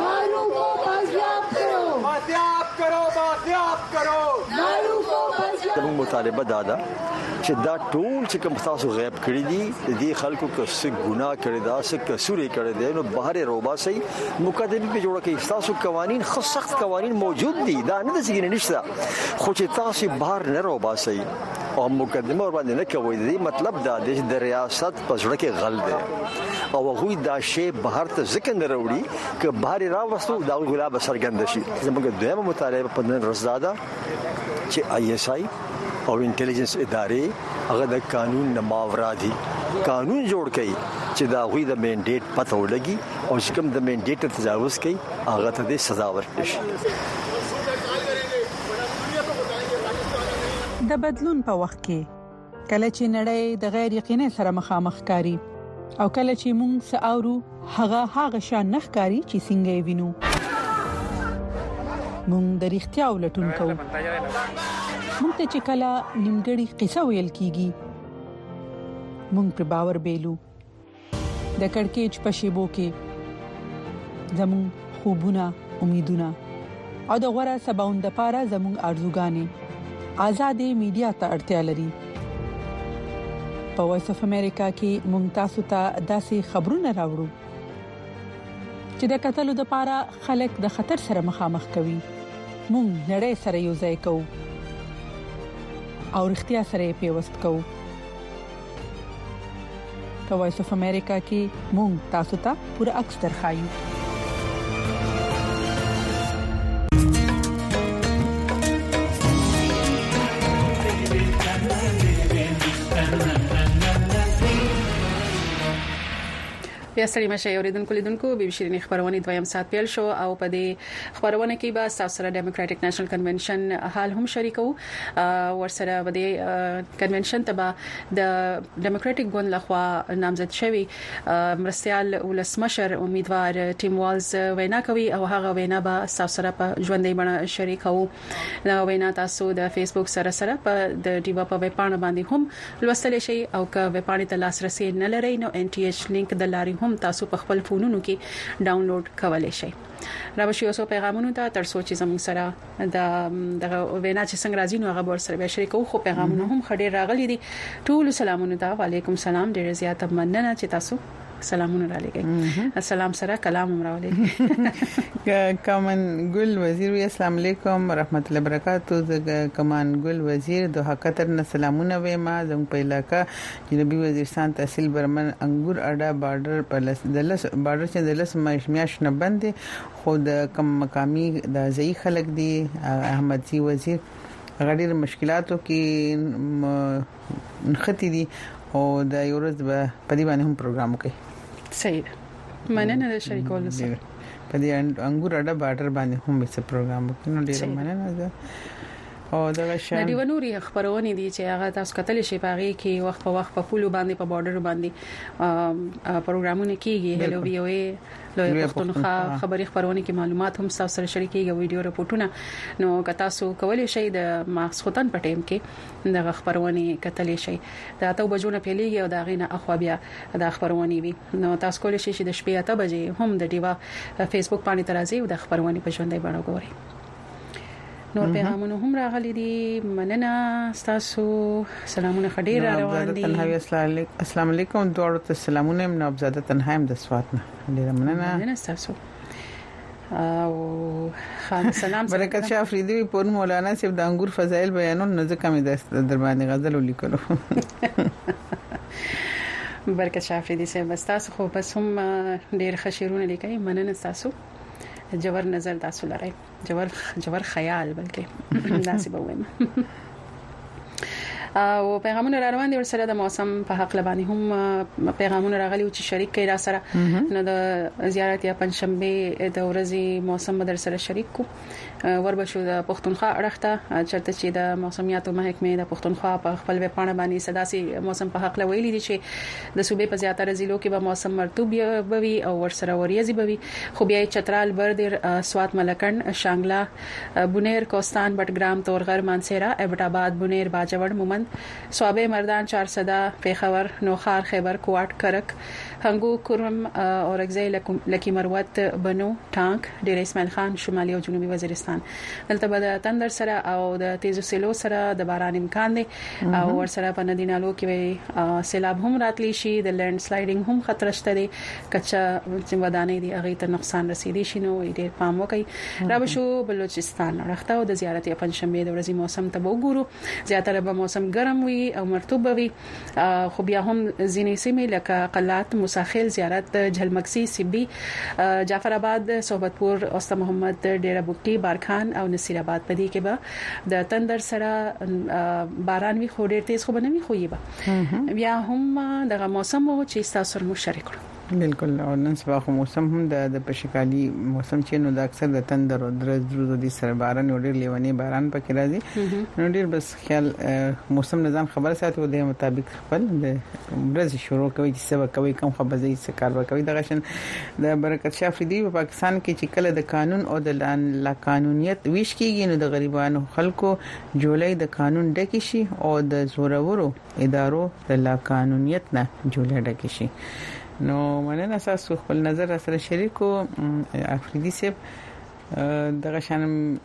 زموږ مطالبه دا چې دا ټول چې کوم تاسو غیب کړی دي د دې خلکو څه ګناه کړی دا څه قصور کړی دی نو بهر روبا سي مقدمه په جوړه کې تاسو قوانين خو سخت قوانين موجود دي دا نه د سګینې نشته خو چې تاسو بهر نه روبا سي او مقدمه ور باندې نه کوي دی مطلب دا د ریاست په ځړه کې غل دی او هغه دا شی بهر ته ځکه نه وروړي ک بهر راوستو دا غلاب سرګند شي زموږ دویمه مطالبه په نن رضاده چې آی ایس آی او انټيليجنس ادارې هغه د قانون نه ماورا دي قانون جوړ کړي چې دا غوي د منډیټ پته ولګي او چې کوم د منډیټ تجاوز کوي هغه ته د سزا ورکړي شي د بدلون په وخت کې کله چې نړۍ د غیر یقیني سره مخامخ کاری او کله چې موږ ساورو هغه شان نخکاری چې څنګه وینو موږ د اړتیا ولټون کوو موږ ته چې کله نیمګړی قصه ویل کیږي موږ پر باور بیلو د کڑکېچ په شیبو کې زموږ خوبونه امیدونه او د غوړه سباوند لپاره زموږ ارزوګانې آزادې میډیا ته اړتیا لري په وایس اف امریکا کې موږ تاسو ته داسې خبرونه راوړو چې د قتل لپاره خلک د خطر سره مخامخ کوي موږ نړۍ سره یو ځای کوو او اړتیا سره پیوست کوو په وایس اف امریکا کې موږ تاسو ته پوره عکس درخایو بیا ستړي مشه اوریدونکو لیدونکو بي بي شيرين خبرونه دویم سات پیل شو او په دې خبرونه کې به ساوث سره ډیموکراټک نېشنل کنونشن حال هم شریکو ورسره په دې کنونشن ته د ډیموکراټک ګوند لخوا نامزد شوی مرستيال ولسمشر امیدوار ټیم والز وینا کوي او هغه وینا به ساوث سره په ژوندۍ بڼه شریکو دا وینا تاسو د فیسبوک سره په د ډیوا په ویب پاڼه باندې هم لوستل شي او که ویب پاڼې ته لاسرسي نه لرئ نو NTH لینک د لارې هم تاسو په خپل فونونو کې ډاونلوډ کولی شئ. راوښي اوسو پیغامونو ته تر څو چې زموږ سره د وینا چې څنګه راځي نو هغه ور سره به شریکو خو پیغامونه هم خډیر راغلي دي. ټول سلامونه ته وعلیکم سلام ډیر زیات مننه چې تاسو سلامونه را لګي. السلام سره کلام هم راولې. کمن ګل وزیر السلام علیکم ورحمت الله وبرکاتہ. د کمان ګل وزیر د حقیقت نه سلامونه وېما زموږ په علاقې جنوبي وزیرستان تحصیل برمن انګور اډا بارډر پلس دلس بارډر چې دلس میاش نه بندي خو د کم مقامی د ځای خلک دي احمد جی وزیر غډیر مشکلاتو کې نختی دي او د یورز په دې باندې هم پروګرام کوي. صحیح مننه د شریکولو سره په دې انګور اډا بارډر باندې هم څه پروګرام کوي. نو ډیر مننه ده او دا شان د ډیونوري خبرونه دي چې هغه تاسو کتل شي پاغي کې وخت په وخت په پولو باندې په بارډر باندې پروګرامونه کیږي. هلو وی او ای لوی پښتونخوا خبري خبرونه کې معلومات هم تاسو سره شریکيږي ویډیو رپورټونه نو که تاسو کولی شئ د ماخصوتن په ټیم کې د خبرونه کتلی شئ دا ته بجونه پیلېږي او دا غینه اخو بیا د خبرونه وي نو تاسو کولی شئ چې د شپې 8 بجې هم د ډیوا فیسبوک باندې ترازی او د خبرونه په ژوندۍ باندې وګورئ. نور پیغامونه هم راغلي دي. مننه تاسو سلامونه خډیر روان دي. السلام علیکم دوړو ته سلامونه نوبزاده تنهایم د سوات نه ډیر مننه تاسو او خان سلام برکت شاه افریدی په مولانا صاحب د انګور فضایل بیانون نه ځکه مې د در باندې غزل ولیکلو. برکت شاه افریدی صاحب تاسو خو بس هم ډیر خشیرونه لیکي. مننه تاسو جوور نظر تاسو لرئ جوور خیال بلکې داسې به وایم. او پیغامونه را روان دي ورسره د موسم په حق لبانی هم پیغامونه راغلي چې شریک کړي را سره نو د زیارت یا پنځشنبه د ورځې موسم در سره شریک کو وربشو د پښتونخوا اړخته چرته چې د موسمیاتو محکمه د پښتونخوا په خپل وپاڼه باندې صداسي موسم په حق لویلي دي چې د صوبې په زیاتره ضلعو کې به موسم مرطوب بوي او ورسره وریځي بوي خو بیا چترال بردر سوات ملکن شانګلا بونیر کوستان بټګرام تورغر مانسیرا ابټ بونیر باجوړ مومند صوابه مردان چارسدا پیښور نوخار خیبر کوټ کرک هنګو کورم اورګزی لکی مروت بنو ټانک ډیر اسماعیل خان شمالي او جنوبي وزیرستان دلته به د تندر سره او د تیزو سیلو سره د باران امکان دی او ورسره په ندینالو کې سیلاب هم راتلی شي د لند سلایډینګ هم خطر شته دی کچا چې ودانې دی هغه ته نقصان رسیدي شي نو ډیر پام وکړئ. راوښو بلوچستان راخته او د زیارت یا پنځشنبه د ورځې موسم ته وګورو زیاتره به موسم ګرم وي او مرطوب وي خو بیا هم ځینې سیمې لکه قلات مساخل زیارت جهلمکسی سیبی جعفر آباد صحبتپور اوستا محمد ډیره بوکي بارخان او نصیر آباد پدې کې به د تندر سره باران وی خو ډیر تیز خو بنوي خو یې به بیا هم دغه موسم او چې تاسو سره مشارک کړو. بالکل او نن سبا خو موسم هم د پشکالي موسم چې نو د اکثر د تندر او درزو د سره باران ډیر لیونی باران پکې راځي نو ډیر بس خیال موسم نظام خبر ساتي د مطابق خپل د ورځ شروع کوي چې سبا کوي کوم خبري څه کار وکوي د غشن د برکت شاه افریدی په پاکستان کې چې کله د قانون او د لا قانونیت ویش کیږي نو د غریبانو خلکو جولای د قانون ډکی شي او د زورورو ادارو د لا قانونیت نه جولای ډکی شي. نو مننه تاسو خپل نظر سره شریکو افریدی صاحب دغه شان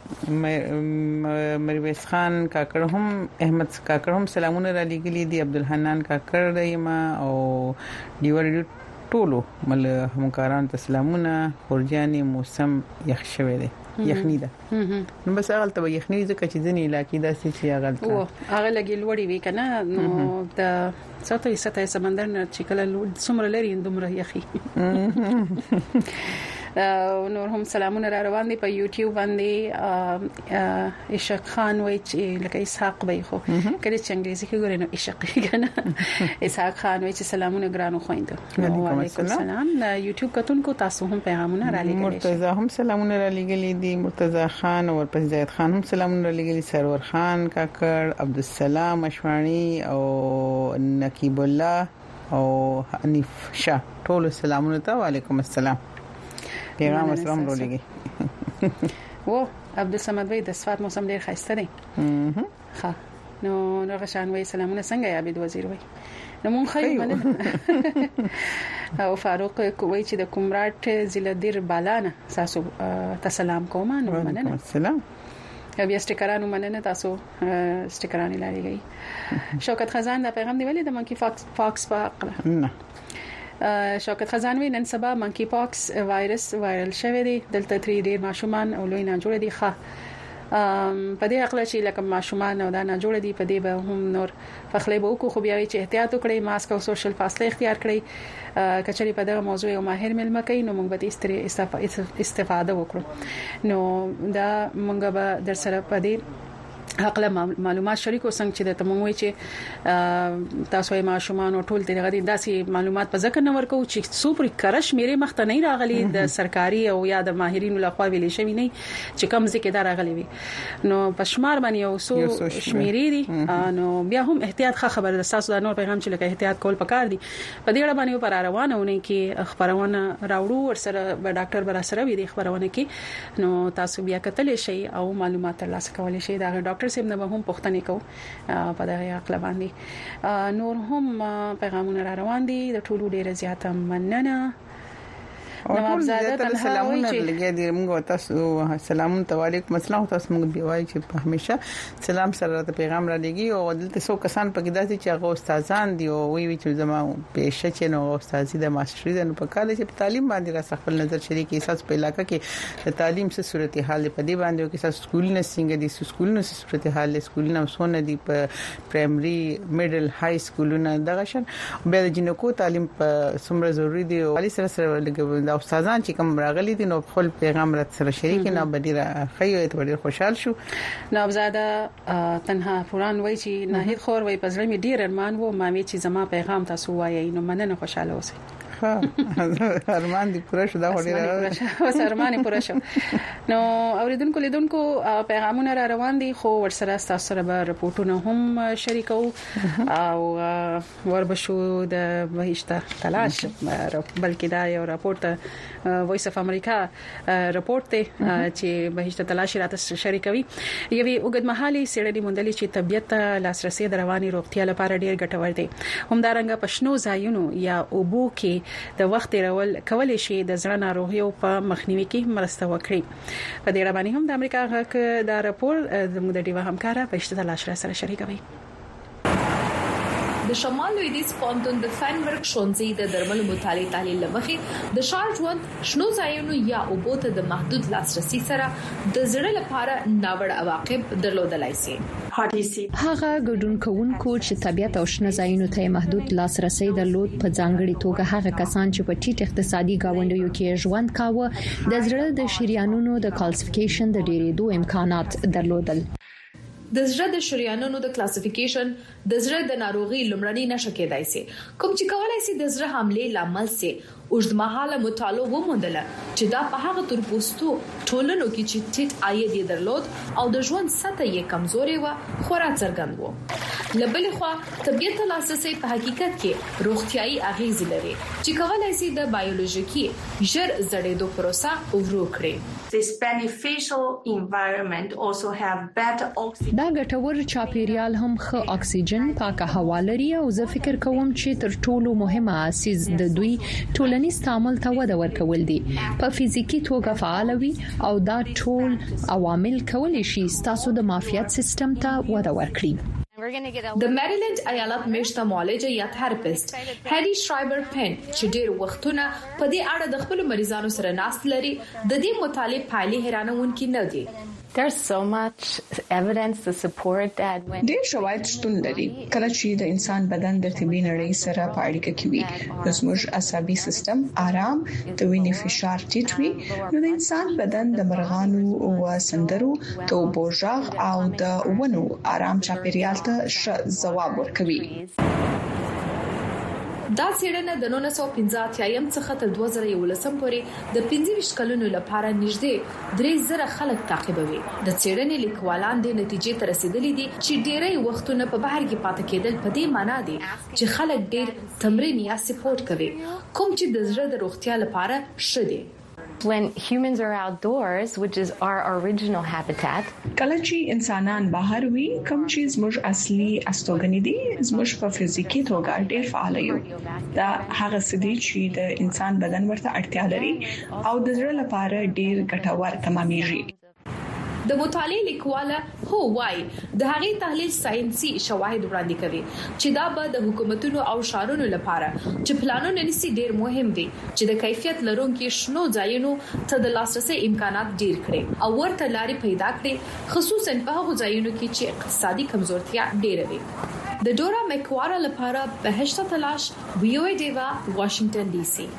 مرویس خان کاکړ هم احمد کاکړ هم سلامونه را لګلي دي عبدالحنان کاکړ دیما او دیور ټولو مل همکاران ته سلامونه. خورجاني موسم یخ شوی دی یخنی ده نو بس هغه ته یخنی ځکه چې ځنی علاقې داسې چې هغه لګي لوړی وی کنه نو د سطح سمندر نه چې کله څومره لري دومره یخي. نور هم سلامونه را روان دي په یوټیوب باندې اشق خان وای چې لکه اسحاق به خو کله چې انګلیسي کې ګورنه اشق کنه اسحاق خان وای چې سلامونه ګرانو خويندو وعلیکم السلام یوټیوب کتونکو تاسو هم پیغامونه را لګیږي مرتضی هم سلامونه را لګیلي دي مرتضی خان او ورپسې زید خان هم سلامونه را لګیلي سرور خان کاکړ عبدالسلام اشوانی او نقیب الله او حنیف شاه ټول سلامونه ته وعلیکم السلام پیغام اسلام ورولېږي و عبدالصمد وای د صفات موسم ډیر خسته دی ها نو غشان وای سلامونه څنګه یا عبد وزیر وای نو مونږ خیر مننه او فاروق کوی چې د کومراټ ضلع دیر بالانه تاسو ته سلام کوم نو مننه سلام بیا سټیکرانو مننه تاسو سټیکرانی لاريږي شوکت خزان دا پیغام دی ولې د منکی فاکس په نه شوکت خزان وی نن سبا منکی پاکس وایرس وایرل شوی دی دلته تری ډیر ماشومان او لوی نه جوړ دي ښه په دې عقل چې لکه ماشومان او دا نه جوړ دي په دې به هم نور فخلې به وکړو خو بیا چې احتیاط وکړي ماسک او سوشل فاصله اختیار کړئ کچري په دغه موضوع یو ماهر ملمه کوي نو موږ به استفاده وکړو نو دا موږ به در سره په دې حقله معلومات شریکو څنګه چې د تموي چې تاسو یې ماشومان او ټول دغه داسې معلومات په ځکه نه ورکو چې سوپر کرش میرے مخته نه راغلي د سرکاري او یا د ماهرینو لخوا ویل شوی نه چې کوم ځکه دا راغلي وي نو په شمار باندې یو سو شمیرې دي نو بیا هم احتیاط خبره د تاسو د نور پیغام چې لکه احتیاط کول پکار دي په دې اړه باندې پر روانه ونه کې خبرونه راوړو ورسره به ډاکټر بر سره وي د خبرونه کې نو تاسو بیا کتل شي او معلومات ترلاسه کولای شي دا ډاکټر سیم نه هم پښتنې کو په دغه عقل باندې نور هم پیغامونه را روان دي د ټولو ډیره زیاته مننه نواب زاده سلامونه لګي دي موږ تاسو سلامونه تعالیکم السلام تاسو موږ بیوای چې همیشه سلام سره ته پیغام را لګي او دلته څو کسان پکې داسي چې هغه استادان دي او وی چې زما پېښه چې نو استادي د ماستري د په کال چې په تعلیم باندې را خپل نظر شریکي اساس په علاقې کې د تعلیم څه صورتحال په دې باندې کې اساس سکولونه څنګه دي سکولونه څه صورتحال سکولونه څونه دي په پرایمري میډل های سکولونه دغه شان به د جنکو تعلیم په څومره ضروری دي او علي سره لګي استادان چې کوم راغلي دي نو خپل پیغام را سره شریک نه بدیره خیو ته ډیر خوشحال شو نوابزاده تنها فوران وای چې ناهید خور وای پزړه می ډیر ارمان وو ما وی چې زما پیغام تاسو وایي نو مننه خوشاله اوسئ ارمان دي پوره شو دا وړي اوس ارمان پوره شو نو اوریدونکو لیدونکو پیغامونه را روان دي خو ورسره تاسو سره به رپورټونه هم شریکو او وربشو د وحشته تلاش بلکې دا یو راپورټ وایس اف امریکا راپورټ ته چې وحشته تلاش راته شریکوي یوه وګدمحالي سړی مونډلې چې طبيعت لاسرسي د رواني روغتیا لپاره ډیر ګټور دی همدارنګه پښنو ځایونو یا اوبو کې د وخت رول کولای شي د زړه ناروغیو په مخنیوي کې مرسته وکړي په دې اړه باندې هم د امریکا غږ دا راپور د موږ د ډیوه همکارا پښتو تلاش سره شریکوي د شمال لویدیځ پونتون د فنبرګ شونزي د درملو مطالعه تحلیل لمخې د شارجوند شنو ځایونو یا اوبو ته د محدود لاسرسي سره د زړه لپاره ناوړه عواقب درلودلای شي هغه ګډون کوونکو چې طبيعت او شنه ځایونو ته محدود لاسرسي درلود په ځانګړي توګه هغه کسان چې په ټیټ اقتصادي گاونډیو کې ژوند کاوه د زړه د شریانونو د کلاسیفیکیشن د ډیرېدو امکانات درلودل د زړه د شریانونو د کلاسیفیکیشن د زړه د ناروغي لمړنۍ نشه کېدای شي کوم چې کولای شي د زړه حمله لامل شي اوږدمهاله مطالعه وموندله چې دا په هغه تور پوسټو ټولنو کې چې ټیټ عاید یې درلود او د ژوند سطح یې کمزوري و خورا څرګند و لبل خو طبيعت لاسرسي په حقیقت کې روغتيایي اغیز لري چې کولای شي د بایولوژیکي ژر زړېدو پروسه ورو کړي This beneficial environment also have better oxygen. دا ګټور چاپیریال هم ښه اکسیجن پاکه هوا لري او زه فکر کوم چې تر ټولو مهمه اساس د دوی ټولنیز تعامل ته وده ورکول دي په فزیکی توګه فعال وي او دا ټول عوامل کولی شي تاسو د معافیت سیستم ته وده ورکړي د میریلند ایالت میشته معالجه یا تھراپیست هری شرایبر پن چې ډیر وختونه په دې اړه د خپل مریضانو سره ناست لري د دې مطالعه پایلې حیرانونکې نه دي There's so much evidence to support that when ډېر شواهد شتون لري کله چې د انسان بدن د طبي نړۍ سره په اړیکه کې وي زموږ عصبي سیستم آرام د وینې فشار ټیټ وي نو د انسان بدن د مرغانو او سندرو توبو ژغ او د ونو آرام چاپیریال ته ځواب ورکوي. دا څېړنه د 1985 څخه تر 2011 پورې د 25 کلونو لپاره نږدې 3000 خلک تعقیبوي. د څېړنې لیکوالان د نتیجې ته رسیدلي دي چې ډېری وختونه په بهر کې پاتې کېدل په دې معنی دي چې خلک ډېر تمرین یا سپورت کوي کوم چې د زړه د روغتیا لپاره ښه دي. When humans are outdoors, which is our original habitat, کله چې انسانان بهر وي کوم چې زموږ اصلي استوګنې دي زموږ په فزیکی توګه ډېر فعال یو دا هغه سدي چې د انسان بدن ورته اړتیا لري او د زړه لپاره ډېر ګټور تمامېږي. د مطالعې لیکواله هو وای د هغې تحلیل ساينسي شواهد وړاندې کوي چې دا به د حکومتونو او شارونو لپاره چې پلانونه نسي ډېر مهم دي چې د کیفیت لرونکو شنو ځایونو ته د لاسرسي امکانات ډېر کړي او ورته لارې پیدا کړي خصوصا په هغو ځایونو کې چې اقتصادي کمزورتیا ډېره وي. د ډورا میکوارا لپاره بهشته تلاش ویو دیوا واشنگټن ډي سي.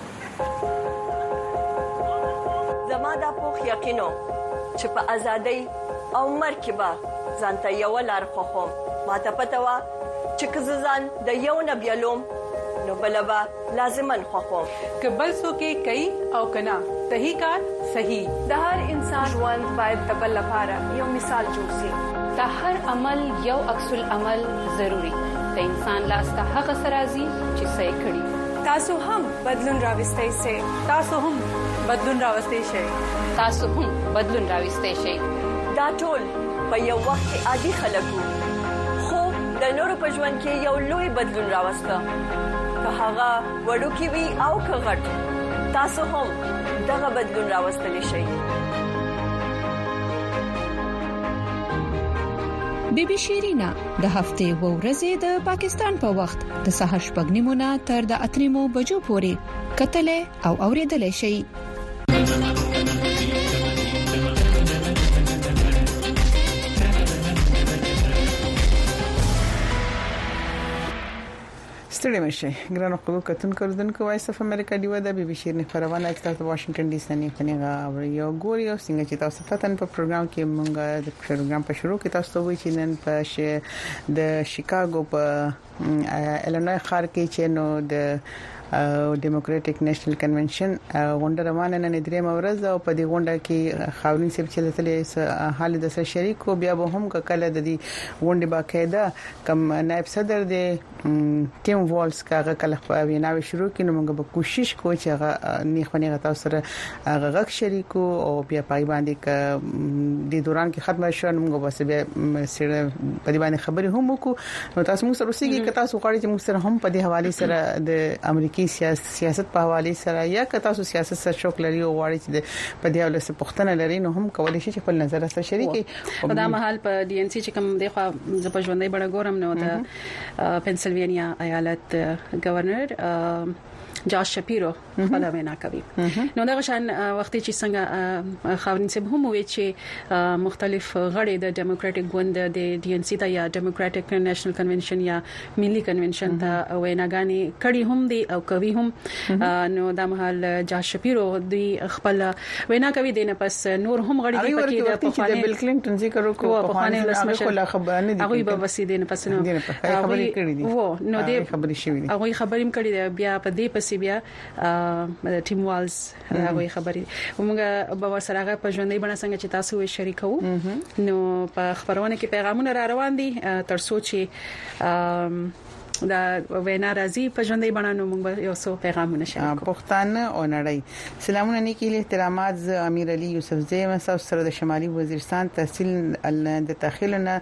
زماده پوخ یقینو چې په ازادۍ او مرکبه ځانته یو لار خوخم ماته پته وا چې کززان د یو نبیلوم نو بلبا لازمن خوخم کبل سو کې کوي او کنا صحیح کار صحیح د هر انسان ژوند باید د بل لپاره یو مثال جوړ شي. د هر عمل یو عکس العمل ضروری د انسان لاس ته هغه سرازي چې صحیح کړي. تاسو هم بدلون راوستئ شئ. تاسو هم بدلون راوستئ شئ. تاسو هم بدلون راوستئ شئ. دا ټول په یو وخت کې عادي خلکو خو د نورو په ژوند کې یو لوی بدلون راوسته که هغه وړوکی وي او که غټ تاسو هم دغه بدلون راوستلی شئ. بیبي شیرینا د هفته و ورځې د پاکستان په وخت د سهار 8:30 تر د 8:00 بجو پورې کتلې او اوریدلې شي. ستړي مشه ګرانو خو کتون کردونکو وایس اف امریکا دی ودا بي بي شيرني خبرونه تاسو واشنگټن ډي سي نه پنيغه او یو ګوري او څنګه چې تاسو فتن په پروګرام کې مونږه د پروګرام په شروع کې تاسو وایي چې نن په د شیکاګو په الینوی ښار کې چې نو د ډیموکراټک نېشنل کنونشن غونډه روانه نه درې مورز او په دې غونډه کې خاورین سیب چلتلې حال د سر شریکو بیا به هم کله د دې غونډه باقاعده کم نائب صدر د ټیم والز کاغه کله ویناوي شروع کینو موږ به کوشش کوو چې هغه نیخونه تاسو سره هغه غږ شریکو او بیا پای باندې ک د دوران کې ختمه شو موږ به سبه سره په دې باندې خبرې هم وکړو نو تاسو موږ سره اوسېږي که تاسو غواړئ چې موږ سره هم په دې حواله سره د امریکای سیاست په حواله سره یا که تاسو سیاست سره شوق لري او غواړئ چې په دې حواله سره پوښتنه لري نو هم کولای شئ چې خپل نظر سره شریکي. په دا مهال په ډي ان سي چې کوم د خو ز په ژوندۍ بڑا ګورم نو د پنسلوانیا ایالت گورنر جاش شپیرو خپل وینا کوي. نو دا غشان وخت چې څنګه خاورین سیب هم وی چې مختلف غړي د ډیموکراټک ګوند د ډي ان سي ته یا ډیموکراټک نېشنل کنونشن یا ملي کنونشن ته ویناګانی کړي هم دي او کوي هم نو دا مهال جاش شپیرو دی خپل وینا کوي دینه پس نور هم غړي دي پکې د پخوانی بل کلینټن ذکر وکړو په پخوانی لسمشل خبر نه دي هغه به وسیدنه پس نو خبرې کړې دي وو نو دې خبرې شوې دي هغه خبرې کړې بیا په دې پس بیا ټیم والز هغه خبرې موږ به سره په ژوندۍ بڼه څنګه چې تاسو یې شریکو نو په خبرونه کې پیغامونه را روان دي تر سوچي دا وینا راځي په ژوندۍ بڼه نو موږ یو څو پیغامونه شریکو. پښتانه او نړۍ سلامونه نیکی له احترامات ز امیر علي یوسف زئی مساو سره د شمالي وزیرستان تحصیل د تخیلنا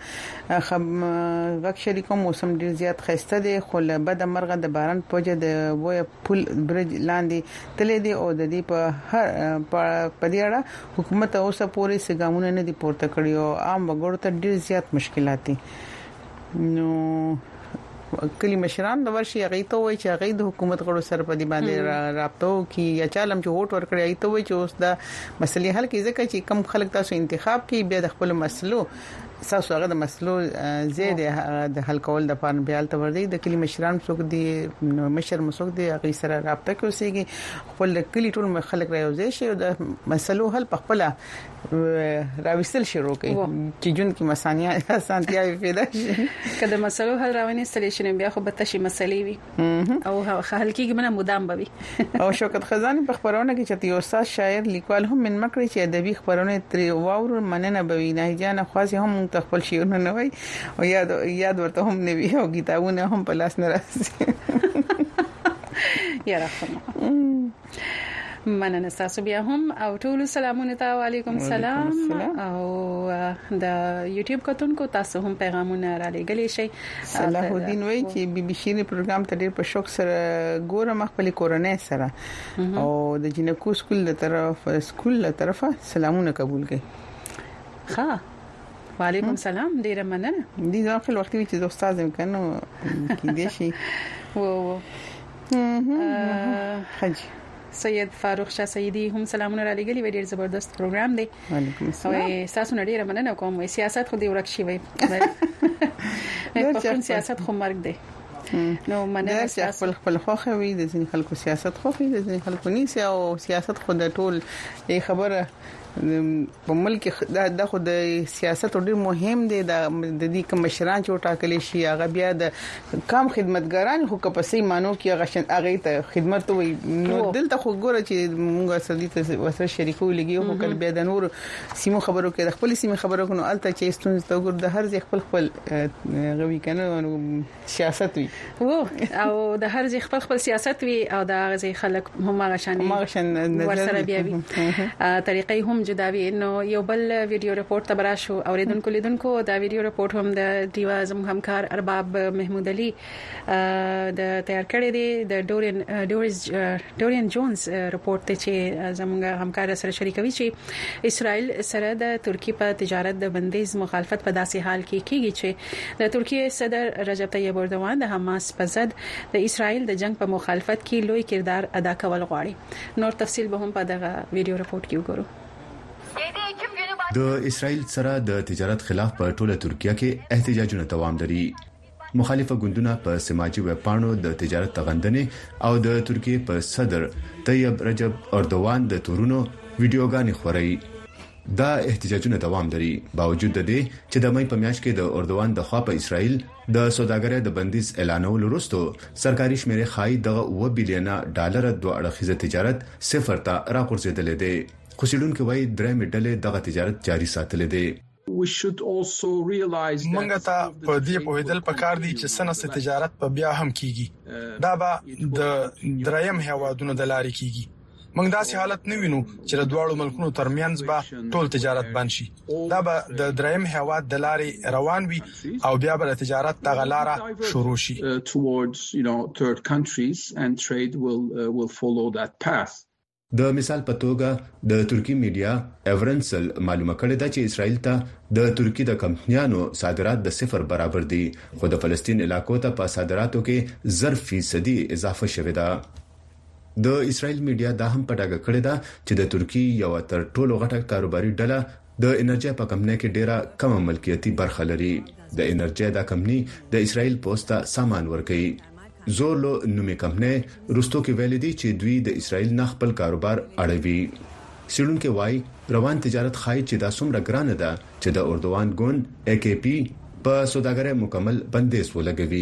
وک شریکو موسم ډیر زیات خسته دي خو له بد مرغه د باران پوجا د وې پل برج لاندې تلې دي او د دې په دې اړه حکومت اوسه پوری سګامونه نه دي پورته کړی او عام وګړو ته ډیر زیات مشکلات دي. نو کلی مشران د ورشي هغه ته وایي چې هغه د حکومت غړو سره په دې باندې رابطه کوي یا چالم چې ووټ ورکړي هغه ته وایي چې اوس د مسلې حل کې ځکه چې کم خلک تاسو انتخاب کې بیا د خپل مسلو تاسو هغه د مسلو زیاده د حل کول د پاره بیا ته ور دي د کلی مشران څوک دي مشر مسوک دي هغه سره رابطه کوي خپل کلی ټول خلک راوځي شي د مسلو حل په خپل راوستل شروع کوي چې جون کې مسانیا سانتیا پیدا شي کله مسلو حل راونی ستل شي بیا خو به تشي مسلې وي او حل کېږي منه مدام بوي او شوکت خزاني په خبرونه کې چې یو استاد شاعر لیکوال هم من مکړي چې ادبي خبرونه تر واور مننه بوي نه جان خاصه هم خپل شیونه نه وای او یاد ورته هم نه وی او کتابونه هم په لاس نه راځي یا رحمه مننه تاسو بیا هم او ټول سلامونه ته وعلیکم سلام او د یوټیوب کتونکو تاسو هم پیغامونه را لګلی شي صلاح الدین وای چې بي بي شيري پروګرام ته ډېر په شوق سره ګورم خپل کورنۍ سره او د جنکو سکول له طرفه سلامونه قبول کړي ها وعلیکم سلام ډیره مننه دي ځکه خپل وخت چې د استاد امکانو کې دي شي حج سید فاروق شاه سیدی هم سلامونه را لګلی و ډیر زبردست پروګرام دی وعلیکم السلام تاسو ډیره مننه کوم سیاست خو دی ورک شي وي په سیاست خو مرګ دی نو مننه چې خپل خوخه وي د ځین خلکو سیاست خوخه د ځین خلکو نیسه او سیاست خو د ټول خبره په ملک د خو د سیاست ډېر مهم دی د دې کوم مشران چې ټاکل شي هغه بیا د کم خدمتګاران خو کپسې مانو کې هغه ته خدمت وي نو دلته خو ګوره چې موږ سړي ته وسره شریکو لګي او کله بیا د نور سیمو خبرو کې د خپل سیمه خبرو کنو الته چې ستونز ته ګور د هر ځای خپل غوي کنه سیاست وي او د هر ځای خپل سیاست وي او د هغه ځای خلک هم هغه شان ورسره بیا وي طریقې هم جداوی نو یو بل ویډیو رپورټ تبرا شو اوریدونکو لیدونکو دا ویډیو رپورټ هم د دیوا زم همکار ارباب محمود علي د تیار کړی دی د ډورین جونز رپورټ ته چې زموږ همکار سره شریکوي چې اسرائیل سره د ترکی په تجارت د بندیز مخالفت په داسې حال کې کیږي چې د ترکیه صدر رجب طیب اردوغان د حماس په ضد د اسرائیل د جنگ په مخالفت کې لوی کردار ادا کول غواړي نور تفصیل به هم په دغه ویډیو رپورټ کې وګورو د اسرائیل سره د تجارت خلاف په ټوله ترکیه کې احتجاجونه دوام لري مخالفه ګوندونه په سماجی ویبپاڼو د تجارت تغندنې او د ترکیه په صدر طیب رجب اردوغان د تورونو ویډیوګانې خوري دا احتجاجونه دوام لري باوجود د دې چې د مې په میاشت کې د اردوغان د خوا په اسرائیل د سوداګرۍ د بندیز اعلانولو وروسته سرکاري شمیرې خای د 1 بلین ډالر دوه اړخیزه تجارت صفر ته راکورځیدل دي خوشیلون کې وای درې مډلې دغه تجارت جاری ساتل دي منګه ته په دې په ویدل پکار دي چې سنسته تجارت په بیا هم کیږي دا به د دریم هوادونو د لارې کیږي موږ داسې حالت نه وینو چې د دوه ملکونو ترمنځ به ټول تجارت بند شي دا به د دریم هواد د لارې روان وي او بیا به تجارت د غلاره شروع شي د مثال په توګه د ترکی میډیا ایورنسل معلومه کړې ده چې اسرائیل ته د ترکی د کمپنیانو صادرات د صفر برابر دي خو د فلسطین علاقو ته په صادراتو کې 0% اضافه شوې ده د اسرائیل میډیا دا هم پټه کړې ده چې د ترکی یو تر ټولو غټه کاروباري ډله د انرژي په کمپنۍ کې ډیره کم ملکیتي برخه لري د انرژي دا کمپنۍ د اسرائیل پوسټه سامان ورکوي زولو نومي کمپنۍ روستو کې ویل دي چې دوی د اسرائیل نه خپل کاروبار اړوي سیلون کې وای روان تجارت خای چې دا څومره ګرانه ده چې د اردوغان ګوند AKP په سوداګرۍ مکمل بندیز ولګوي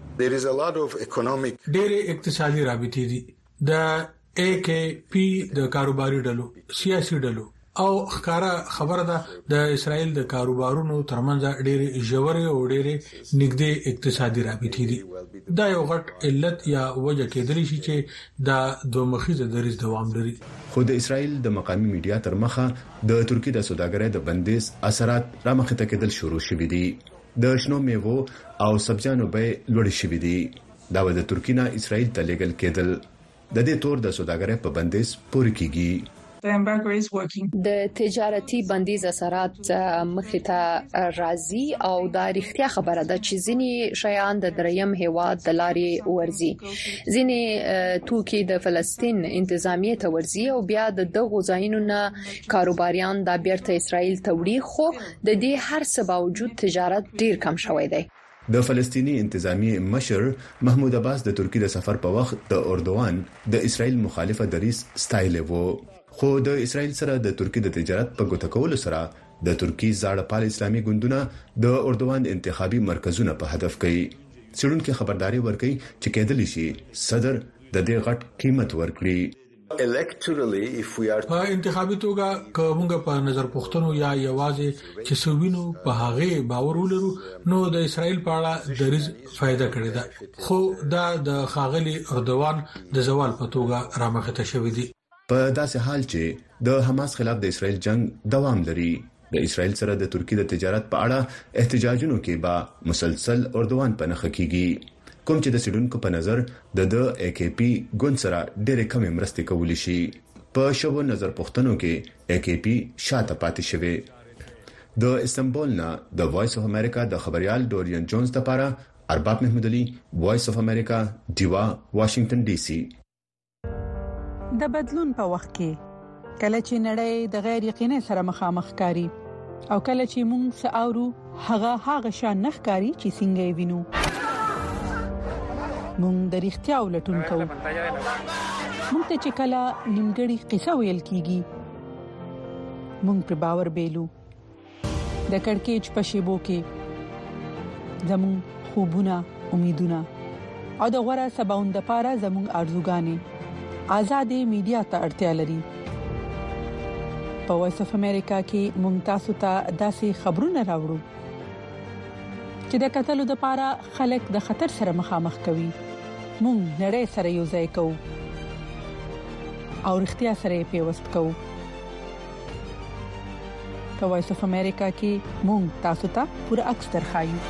ډېر اقتصادي رابطې دي د AKP د کاروباري ډلو سیاسي ډلو او ښکارا خبره ده د اسرائیل د کاروبارونو ترمنځ ډېر ژورې او ډېر نږدې اقتصادي رابطې دي دا یو غټ علت یا وجه کېدلی شي چې دا دوه مخیزه دریځ دوام لري خو د اسرائیل د مقامی میډیا تر مخه د ترکی د سوداګرۍ د بندیز اثرات را مخ ته کېدل شروع شوي دي د شنو میوو او سبزیانو به لوړ شوي دي دا د ترکی نه اسرائیل ته لېږل کېدل د دې تور د سوداګرۍ په بندیز پورې کیږي د تجارتي بندیز اثرات مخې ته راځي او دا اړتیا خبره ده چې ځینی شیان د دریم هیواد د لارې ورزي ځینی توکي د فلسطین انتظامیه ته ورزي او بیا د دغو ځایونو نه کاروباریان د بیرته اسرائیل ته وړي خو د دې هر څه باوجود تجارت ډیر کم شوی دی د فلسطینی انتظامی مشر محمود عباس د ترکی د سفر په وخت د اردوغان د اسرائیل مخالفه دریس ستایل وو خو د اسرائیل سره د ترکی د تجارت په ګوته کولو سره د ترکی زاړه پال اسلامي ګوندونه د اردوغان انتخابي مرکزونه په هدف کوي څېړونکو خبرداري ورکړي چې کېدلی شي صدر د دې غټ قیمت ورکړي په انتخابي توګه کومه په نظر پوښتنو یا یوازې چې سوینو په هغه باور ولرو نو د اسرائیل په اړه د ریز فائدہ کړی دا خو دا د خاغلی اردوغان د زوال په توګه رامخته شوې دي په داسې حال چې د حماس خلاف د اسرائیل جنگ دوام لري د اسرائیل سره د ترکی د تجارت په اړه احتجاجونو کې با مسلسل اردوغان په نخ کېږي کوم چې د سیډونکو په نظر د AKP ګوند سره ډېرې کمې مرستې کولی شي په شوو نظر پوښتنو کې AKP شاته پاتې شوی د استنبول نه د وایس اف امریکا د خبريال ډورین جونز لپاره ارباب محمود علي وایس اف امریکا دیوا واشنگټن ډي سي د بدلون په وخت کې کله چې نړۍ د غیر یقیني سره مخامخ کاری او کله چې موږ ساورو هغه شان نخکاری چې څنګه وینو موږ د اړتیا ولټون کوو موږ ته چې کله نیمګړی قصه ویل کیږي موږ پر باور بیلو د کڑکېچ په شیبو کې زموږ خوبونه امیدونه او د غوړه سباوند لپاره زموږ ارزوګانې آزادې میډیا ته اړتیا لري په وایس اف امریکا کې مونږ تاسو ته داسې خبرونه راوړو چې د قتلو د لپاره خلک د خطر سره مخامخ کوي مونږ نړۍ سره یو ځای کوو او اړتیا سره پیوست کوو په وایس اف امریکا کې مونږ تاسو ته پوره عکس درخایو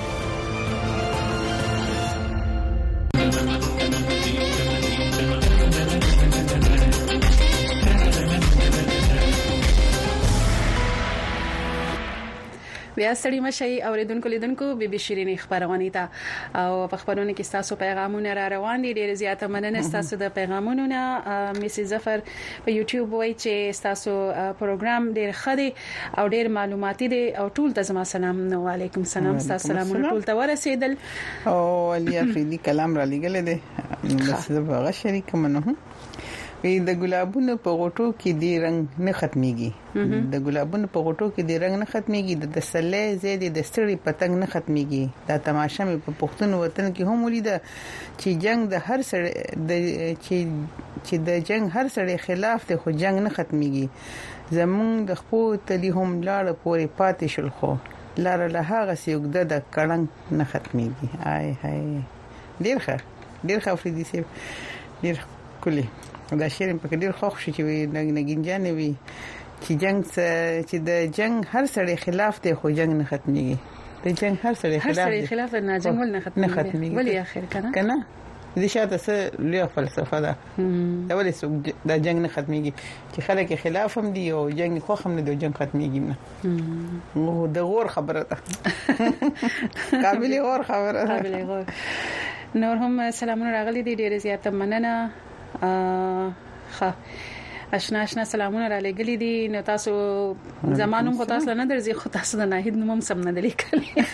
بیا ستړي مشي اوریدونکو لیدونکو بي شيرينې خبرونه تا او په خبرونه کې تاسو پیغامونه را روان دي ډېر زیاته مننه تاسو د پیغامونو نه میسي ظفر په یوټیوب وایي چې تاسو پروګرام ډېر خدي او ډېر معلوماتي دي او ټول ته زما سلام نو علیکم سلام تاسو سلامونه ټول ته ورسېدل او علي افریدي کلام را لګل دي بس زه به شریک منه د ګلابونو په غوټو کې دی رنگ نه ختميږي د ګلابونو په غوټو کې دی رنگ نه ختميږي د تسلې زیاده د ستړي پتنګ نه ختميږي دا تماشه مې په پښتون وطن کې هم ولیده چې جنگ د هر سړی چې د جنگ هر سړی خلاف ته خو جنگ نه ختميږي زمون د خپل تلی هم لاړ پورې پاتې شل خو لار له هغه سیوګده د کړنګ نه ختميږي آی هاي ډیر ښه فریدي سي ډیر کلی دا شعر په ډیر خوښ شي چې نګینجان وي چې د جنگ هر سړی خلاف دی خو جنگ نه ختميږي د جنگ هر سړی خلاف نه جنگ نه ختميږي ولی اخر کنه دې شاته څه لوی فلسفه ده دا ولې د جنگ نه ختميږي چې خلک خلاف هم دي او جنگ خو هم نه دی جنگ ختميږي نه نو د غور خبره ده قابل غور خبره ده نور هم سلامونه راغلي دي ډیر زیاته مننه آشنا سلامونه را لګلې دي نو تاسو زمانوم خو تاسو نه درځي خو تاسو د ناهید نوم سم نه لیکلي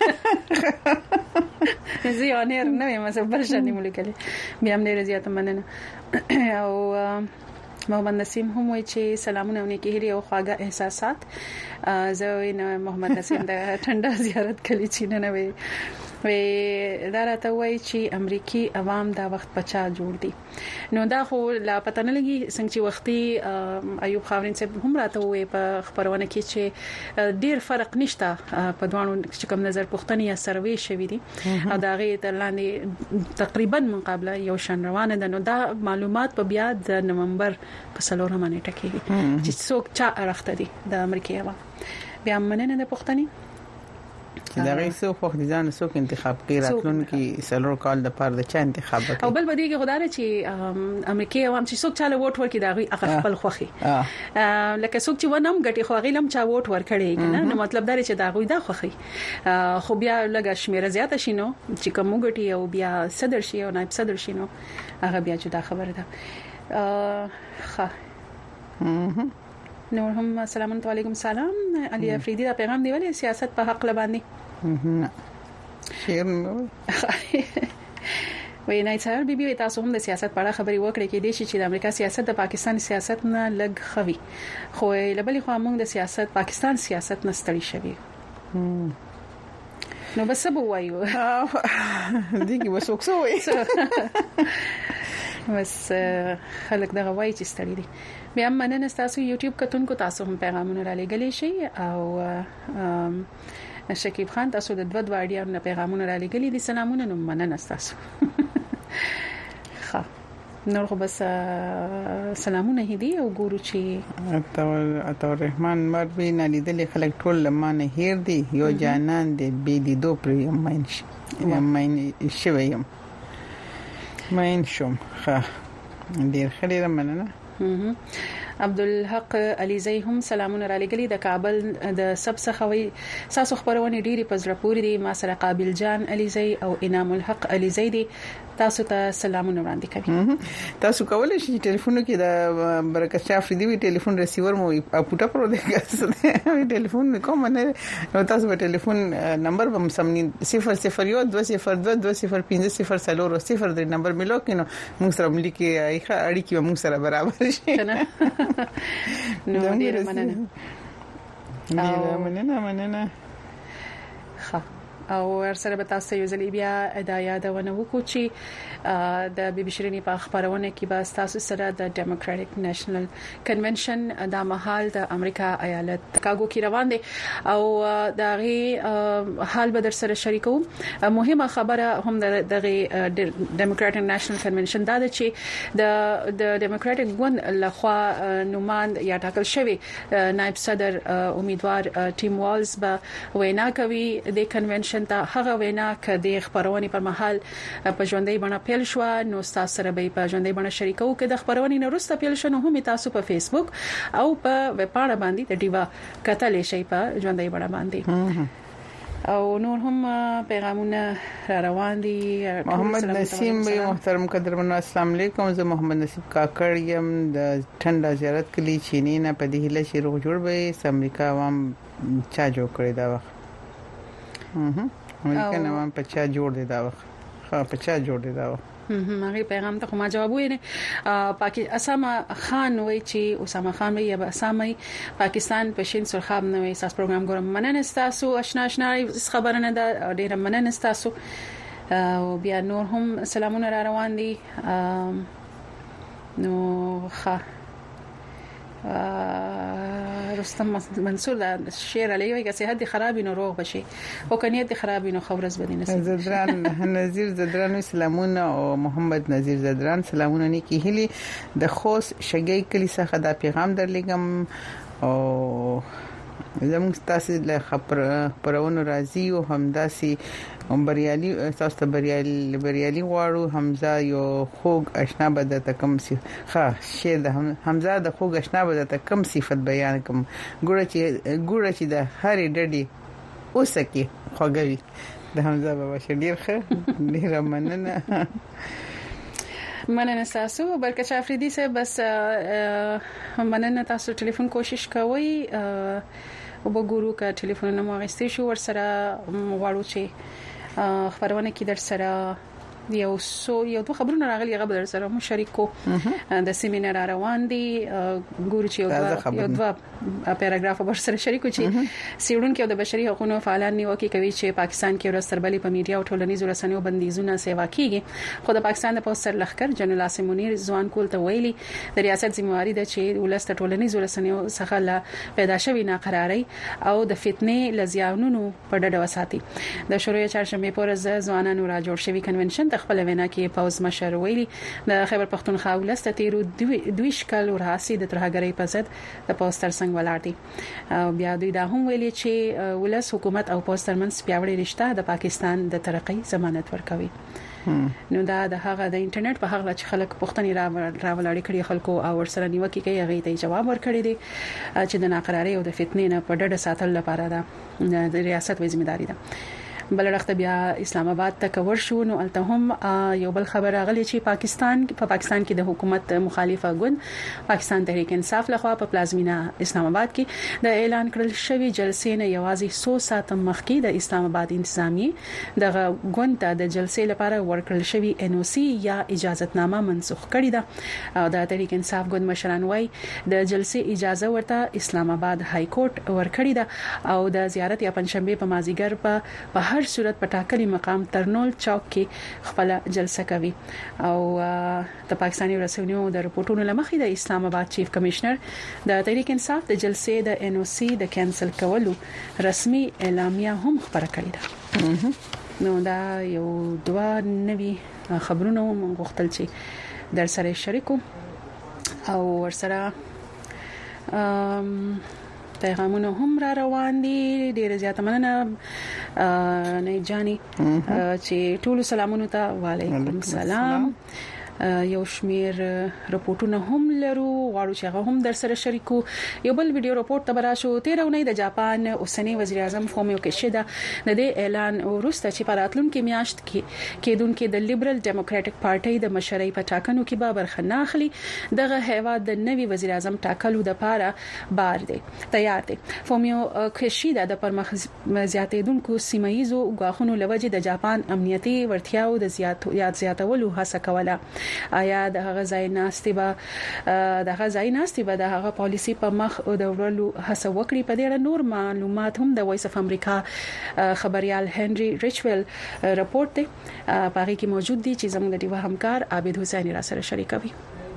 زیانر نه ما څه برشنی ملکلي بیا هم ډیر زیاته مننه او محمد نسیم هم وایي چې سلامونه ونکي هري او خواږه احساسات زه محمد نسیم د ټنډه زیارت کلی چې نه وي وی دا راته وایي چې امریکای عوام دا وخت پچا جوړ دي نو دا خو لا پته نه لګي څنګه چې وختي ایوب خاورین صاحب هم راته وایي په خبرونه کې چې ډیر فرق نشته په دوانو چې کوم نظر پوښتنه یا سروي شوی دي او دا غي ترلاندې تقریبا مقابله یو شان روانه ده نو دا معلومات په بیا د نومبر په 4 باندې ټکیږي چې څوک چا راخته دي د امریکای عوام بیا مننه د پوښتنې چې دا غي څو خو ځان څوک انتخاب کوي راتلونکي سلور کال د پاره د چا انتخاب کوي او بل بدیږي خدای چې امریکای عوام چې څوک چاله ووټ ورکړي دا غي خپل خوخي لکه څوک چې ونم غټي خو غي لم چا ووټ ورکړي کنه نو مطلب دا چې دا غوي دا خوخي خو بیا لګه شمیره زیاته شینو چې کوم غټي او بیا صدر شي او نائب صدر شینو هغه بیا جدا خبره ده نور هم السلام علیکم سلام علي افریدي دا پیغام دی ولې سیاست په حق لباندې شیر نو وای نه څار بيبي تاسو هم د سیاست په اړه خبري وکړئ کې دي چې د امریکا سیاست د پاکستان سیاست نه لګ خوي خو لبلې خو موږ د سیاست پاکستان سیاست نه ستړي شوی نو بس څه وایو دغه وسوکسو وای بس خلک دغه وایي چې ستړي دي بیا مننه تاسو یوټیوب کتونکو تاسو هم پیغامونه را لګلې شي او شکیب خان تاسو د دوه اړیانو پیغامونه را لګلې دي سلامونه نو مننه تاسو ښه نور خو بس سلامونه هدي او ګورو چې عطا رحمان مربي نه لیدل خلک ټول لمانه هیر دي یو جانان دي بي دي دو پر ماین شویم ماین شوم ښه ډیر خیر مننه عبدالحق علیزی هم سلامونه را لګلی د کابل د سب څخوي ساسو خبرونه ډيري پزړه پوری دي ما سره قابل جان علیزی او انعام الحق علیزی دي تاسو ته سلامونه وړاندې کوي تاسو کولای شئ ټلیفون کې د برکت شاه افریدي وی ټلیفون ریسیور مو پټه پرو دی ټلیفون کوم نه نو تاسو په ټلیفون نمبر هم سمني 001202050 نمبر ملو کینو موږ سره ملي کې اړیکې موږ سره برابر شي نو ډیره مننه او ورسره به تاسو یو ځل بیا د یادونه وکړو چې د بي بي شيريني په خبرونه کې به تاسو سره د ډیموکراټک نېشنل کنونشن د مهال د امریکا ایالت شیکاګو کې روان دي او د غي حال به در سره شریکو مهمه خبره هم د ډیموکراټک نېشنل کنونشن دا چې د ډیموکراټک ګوند لخوا نوماند یا ټاکل شوی نائب صدر امیدوار ټیم والز به وینا کوي د کنونشن ته هغه وینا کدي خبرونه پر مهال په ژوندۍ باندې پیل شو نو تاسو سره به په ژوندۍ باندې شریکو کې د خبرونه نورسته پیل شنو هم تاسو په فیسبوک او په ویب پاڼه باندې د ډیوا کتلې شي په ژوندۍ باندې او نور هم پیغامونه روان دي محمد نسیم محترم قدرمن السلام علیکم زه محمد نسیم کاکړ یم د ټنډا زیارت کلی چینی نه په دې هله شروع جوړ به امریکا عوام چا جوړ کړی دا وخت امریکا نوام په چا جوړ دی دا وخت په چا جوړ دی دا وخت هغه پیغام ته ما جواب ویني اسامه خان وای چې اسامه خان وای یا اسامه پاکستان په شین سرخاب نه وای ساس پروګرام ګورم مننه تاسو آشنا خبرونه ده ډیر مننه تاسو او بیا نور هم سلامونه را روان دي نو ښه رستم منصور دا شعر علی وایي چې صحت خراب نو روغ بشي او کنيت خراب نو خورز بدینه زدران نذیر زدران سلامونه او محمد نذیر زدران سلامونه نیکی هلی د خوست شګي کلی څخه دا پیغام درلګم او زموږ تاسو له خبرونو راځي او همداسي بریالي تاسو بریالي غواړو حمزه یو خوګ آشنا بده تکم سی ښه شه د حمزه د خوګ آشنا بده تکم صفت بیان کوم ګوره چې د هرې ډډي اوسکی خوګوي د حمزه بابا شډیر ښه ډیر مننه مننه تاسو برکت افریدي صاحب بس مننه تاسو ټلیفون کوشش کوئ او وګورو کا ټلیفون نو غوښتي شو ور سره غواړو چې خبرونه کې در سره یو دوه خبرونه راغلي هغه در سره مشارکو د سیمینار روان دي ګورو چې یو دوه پیراګراف ور سره شریکو چې سیډونکو د بشري حقوقو فعالان نیوکه کوي چې پاکستان کې ورستربلې په میډیا او ټولنیزو رسنیو بندیزونه سیوا کیږي خو د پاکستان د پوسټر لخر جنرال عاصم منیر ځوان کول ته ویلي د ریاست ذمہواری ده چې ولست ټولنیزو رسنیو څخه لا پیدا شوی ناقراری او د فتنې لزیانونو په ډډه وساتي د شروع چهارشنبه پر ورځ ځوانانو را جوړ شوی کنونشن ته په خپل وینا کې پوز مشر ویلي د خیبر پختونخوا ولست تیرو دوی شکل وراسي د ترهګرۍ په ضد د پوز ترڅنګ ولاړ دي او بیا دوی دا هم ویلي چې ولس حکومت او پوز ترمنځ پیاوړی رشته د پاکستان د ترقۍ ضمانت ورکوي. نو دا د هغه د انټرنیټ په هغه چې خلک پښتني راولړی کړي خلکو او ورسره نیوکه کوي هغه ته جواب ورکړي دي چې د ناقراری او د فتنې نه په ډډه ساتل لپاره د ریاست وې ځمېداري ده. بلړخته بیا اسلام آباد ته کور شو نو الته هم یو بل خبر راغلی چې پاکستان کې د حکومت مخالفه ګوند پاکستان تحریک انصاف لخوا په پلازمینه اسلام آباد کې د اعلان کړل شوی جلسې نه یوازې 100 ساعت مخکې د اسلام آباد انتظامیه د ګوند ته د جلسې لپاره ورکړل شوی NOC یا اجازهتنامه منسوخ کړې ده او د تحریک انصاف ګوند مشران وايي د جلسې اجازه ورته اسلام آباد های کورټ ورکړې ده او د زیارت یا پنځشنبه په مازیګر په هر صورت په ټاکلي مقام ترنول چوک کې خپل جلسه کوي او د پاکستاني رسنیو د رپورټونو لمخې د اسلام آباد چیف کمشنر د تحریک انصاف د جلسې د NOC د کینسل کولو رسمي اعلامیه هم خبره کړې ده. نو دا یو دوه نوي خبرونه موږ غوښتل چې در سره شریکو او ورسره پیغامونه هم را روان دي. ډیر زیاته مننه نه جاني چې ټول سلامونه ته وعليكم السلام. یو شمیر رپورټونه هم لرو غواړو چې هغه هم در سره شریکو. یو بل ویډیو رپورټ تبرا شو 13 اونۍ د جاپان اوسنی وزیر اعظم فومیو کیشیدا د دې اعلان ورسته چې په راتلونکي میاشت کې کېدونکو د لیبرل ډیموکراټک پارټي د مشرۍ په ټاکنو کې به برخه نه اخلي. دغه هیواد د نوي وزیر اعظم ټاکلو لپاره تیار دی. فومیو کیشیدا د پرمخ زیاتېدونکو سیمایزو غواخونو لوجه د جاپان امنیتي ورتیاو د زیاتولو هڅه کوله. آیا د هغه ځای ناستي به د هغه پالیسی په مخ د ورلو هڅه وکړي. په دې اړه نور معلومات هم د وایس اف امریکا خبريال هنري ریچویل رپورټ دی پاره کې موجود دي چې زموږ د ډیو همکار عابد حسین را سره شریکوي.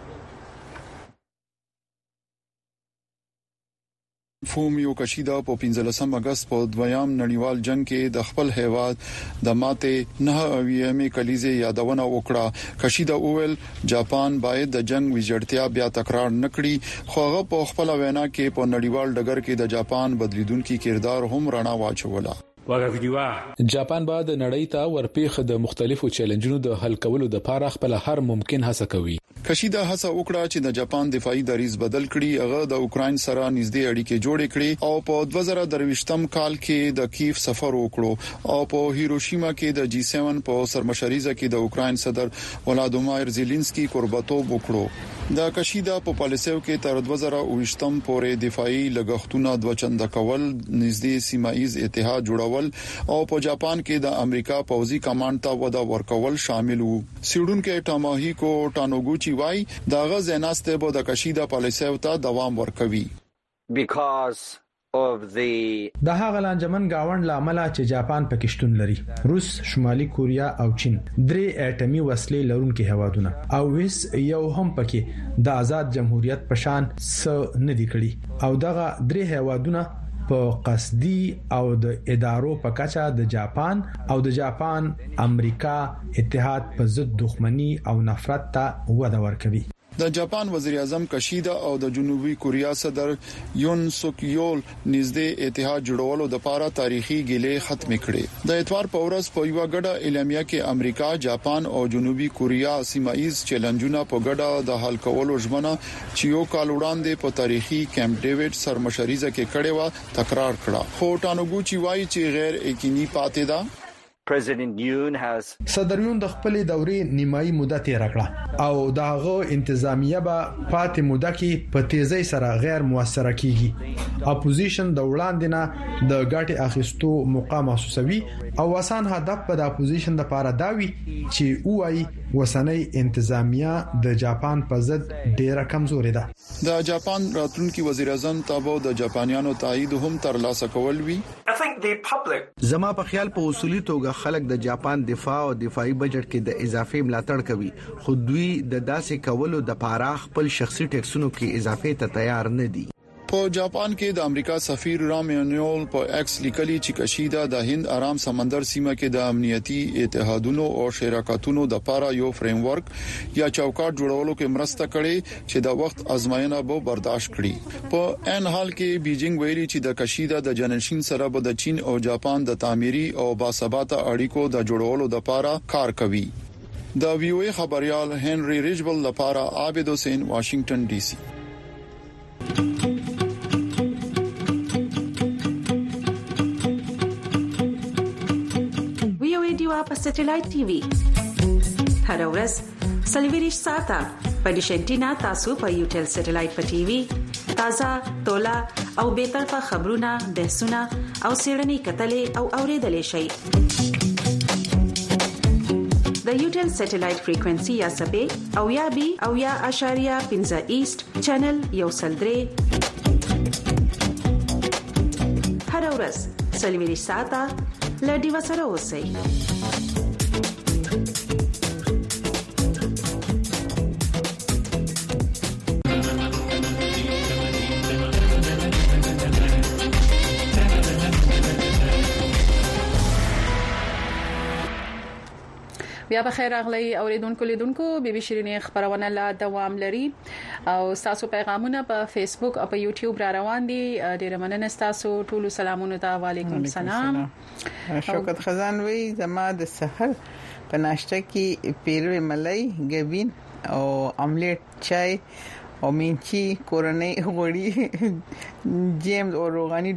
فومیو کشیدا په 15 اگست په دویم نړیوال جنگ کې د خپل هیواد د ماته نه اویمه کلیزه یادونه وکړه. کشیدا اوول جاپان باید د جنگ ویجړتیا بیا تکرار نکړي خو هغه په خپل وینا کې په نړیوال ډګر کې د جاپان بدلیدونکو کردار هم رڼا واچوله. جاپان بعد نړۍ ته ورپېخ د مختلفو چیلنجونو د حل کولو لپاره خپل هر ممکن هڅه کوي. کشیدا هڅه وکړه چې د جاپان دفاعي دریځ بدل کړي. هغه د اوکرين سره نږدې اړیکې جوړې کړې او په 2023م کال کې د کیف سفر وکړو او په هیروشیما کې د G7 په سرمشريزه کې د اوکرين صدر ولادیمیر زيلنسکي قربتوب وکړو. د کشیدا په پالیسیو کې تر 2023م پورې دفاعي لګښتونه دوچنده کول، نږدې سیمایز اتحاد جوړول او په جاپان کې د امریکا پوځي کمانډ ته ودا ورکول شامل وو. سیډونکو ټاماهیکو ټانوګوچی وای داغه زیناسته به د کشیدا پالیسیو ته دوام ورکوي. د هغه لانجمن گاوند لامل چې جاپان پاکستان لري، روس، شمالي کوریا او چین درې اټومي وسلې لرونکي هوادونه او ویس یو هم پکې د آزاد جمهوریت پشان څه نه دی کړی او دغه درې هوادونه په قصدي او د ادارو په کچا د جاپان او د جاپان امریکا اتحاد په ضد دښمنی او نفرت ته وده ورکوي. د جاپان وزیر اعظم کشیدا او د جنوبي کوریا صدر یون سوک یول نږدې اتحاد جوړولو د لپاره تاریخي ګیلې ختم کړي. د اتوار په ورځ په یو غډه اعلامیه کې امریکا، جاپان او جنوبي کوریا سیمایز چیلنجونه په غډه د حل کولو ژمنه چې یو کال وړاندې په تاریخي کیمپ ډیوډ سرمشريزه کې کړي و تکرار کړه. خو ټانوګوچی وایي چې غیر یقیني پاتې ده. صدر یون د خپل دورې نیمایي موده تیر کړه او دغه انتظامیه به پاتې موده کې په تیزی سره غیر موثره کیږي. اپوزیشن د وړاندې نه د ګټې اخیستو موقع محسوسوي او وسان هدف په د اپوزیشن لپاره داوي چې وایي وسنۍ انتظامیه د جاپان په ضد ډیره کمزورې ده. د جاپان راتلونکي وزیر اعظم تابو د جاپانیانو تایید هم ترلاسه کول وی. زما په خیال په اصولي توګه خلک د جاپان دفاع او دفاعي بجټ کې د اضافي ملاتړ کوي، خو دوی د داسې کولو د پاره خپل شخصي ټیکسونو کې اضافه ته تیار نه دي. په جاپان کې د امریکا سفیر رام ایمانوئل په ایکس لیکلي چې کشیدا د هند آرام سمندر سیمه کې د امنیتي اتحادونو او شراکتونو د لپاره یو فریم ورک یا چوکاټ جوړولو کې مرسته کړي چې د وخت ازموینه به برداشت کړي. په ان حال کې بیجینګ ویلي چې د کشیدا د جنشین سره به د چین او جاپان د تعمیري او باثباته اړیکو د جوړولو لپاره کار کوي. د وی او ای خبريال هنري ریجبل لپاره عابد حسین واشنگټن ډي سي. په سټلایټ ټي وي هر ورځ سلویریش ساته په ډیشنټینا تاسو په یوټل سټلایټ په ټي وي تازه تولا او به طرفه خبرونه بحثونه او سیړنی کتلې او اوریدلې شي. د یوټل سټلایټ فریکوئنسي یا سبې او یا بي او یا اشاریه 15 ایست چینل یو سلدري هر ورځ سلویریش ساته لډي وسره اوسئ. بیا بخیر اغلی اوریدونکو لیدونکو بیبي شيرینې خبرونه لا دوام لري او تاسو پیغامونه په فیسبوک او په یوټیوب را روان دي. ډیره مننه تاسو ټول سلامونه ته وعلیکم السلام. شوکت خزان وی زما د سحر په ناشته کې پیروي ملای غبین او املیټ چای او منچی کورنۍ غوړي جیمز او روغاني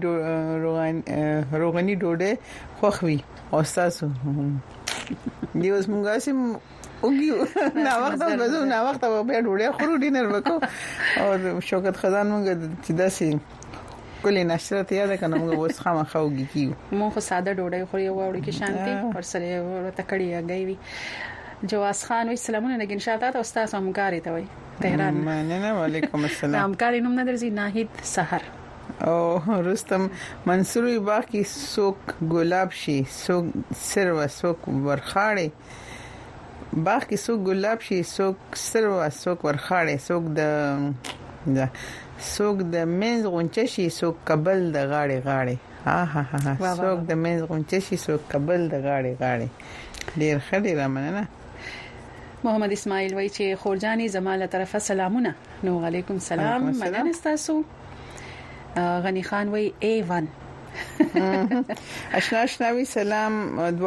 ډوډۍ خوخوي او تاسو دیوس مونږه سم اوګیو نا وخت به بیا ډوډۍ خورو ډینر وکړو او شوکت خزان مونږ چې داسې کلی نشرت یاد کنه موږ اوس خامخوږي کیو مو خو ساده ډوډۍ خوري وړي کې شانتي ورسره ورته کړی غوي. جواز خان وی سلامونه نګین شاته او استاد همکاري ته وي تهران. مننه وعلیکم السلام. همکاري نوم نه درځي ناهید سحر او رستم منصوری باقی سوک ګلاب شي سوک سرو سوک ورخاړي باقی سوک ګلاب شي سوک سرو سوک ورخاړي سوک د منځ غونچه شي سوک قبل د غاړي سوک د منځ غونچه شي سوک قبل د غاړي ډیر خدای را مننه. محمد اسماعیل وای چې خورجانی زماله طرفه سلامونه. نو علیکم سلام مننه تاسو. غنی خان وی A1 اشناوي سلام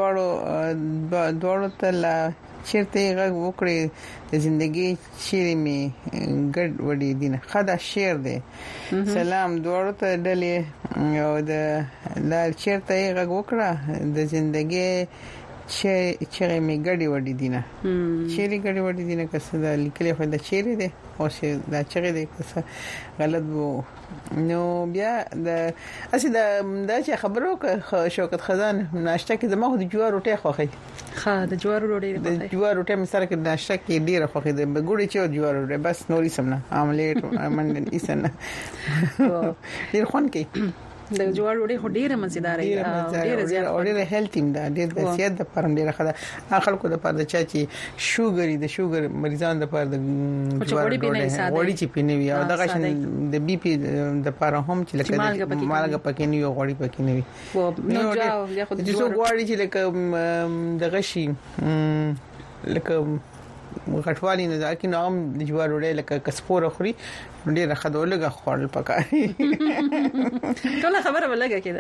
دوړو ته لا چیرته غږ وکړي د ژوندۍ چیرې می ګډ وډي دینه خدا شیر دی سلام دوړو ته ډلې او د لا چیرته غږ وکړه د ژوندۍ چیرې می ګډي وډي دینه چیرې ګډي وډي دینه کسه د لیکلې خو د چیرې دی او چې دا چیرې دی کسه غلط وو. نو بیا د اسی د چې خبرو شوکت خزان ناشته کې زما خو د جوار روټي خوخي د جوار روټي مې سره کې ناشته کې ډیره خوخي د ګوړې چې جوار روټي بس نوري سمنه املیټ منډن ایسنه ډیر خون کې د جوار روټي خو ډیره مزیدار دی ډیره زیات او ډیره هیلثي ده ډیره د صحت لپاره ډیره ښه ده. خلکو لپاره د چا چې شوګر مریضان لپاره د جوار وړي چې پینوي او دغه شان د بي پي لپاره هم چې لکه مالګه پکې نه وي غوړي پکې نه وي نو چې څو غوړي چې لکه دغه شي لکه غټوالي نه ځکه نو هم د جوار وړي لکه کسپور خوري ډیره خدولګه خورل پکاري ټول خبره ولګه کېده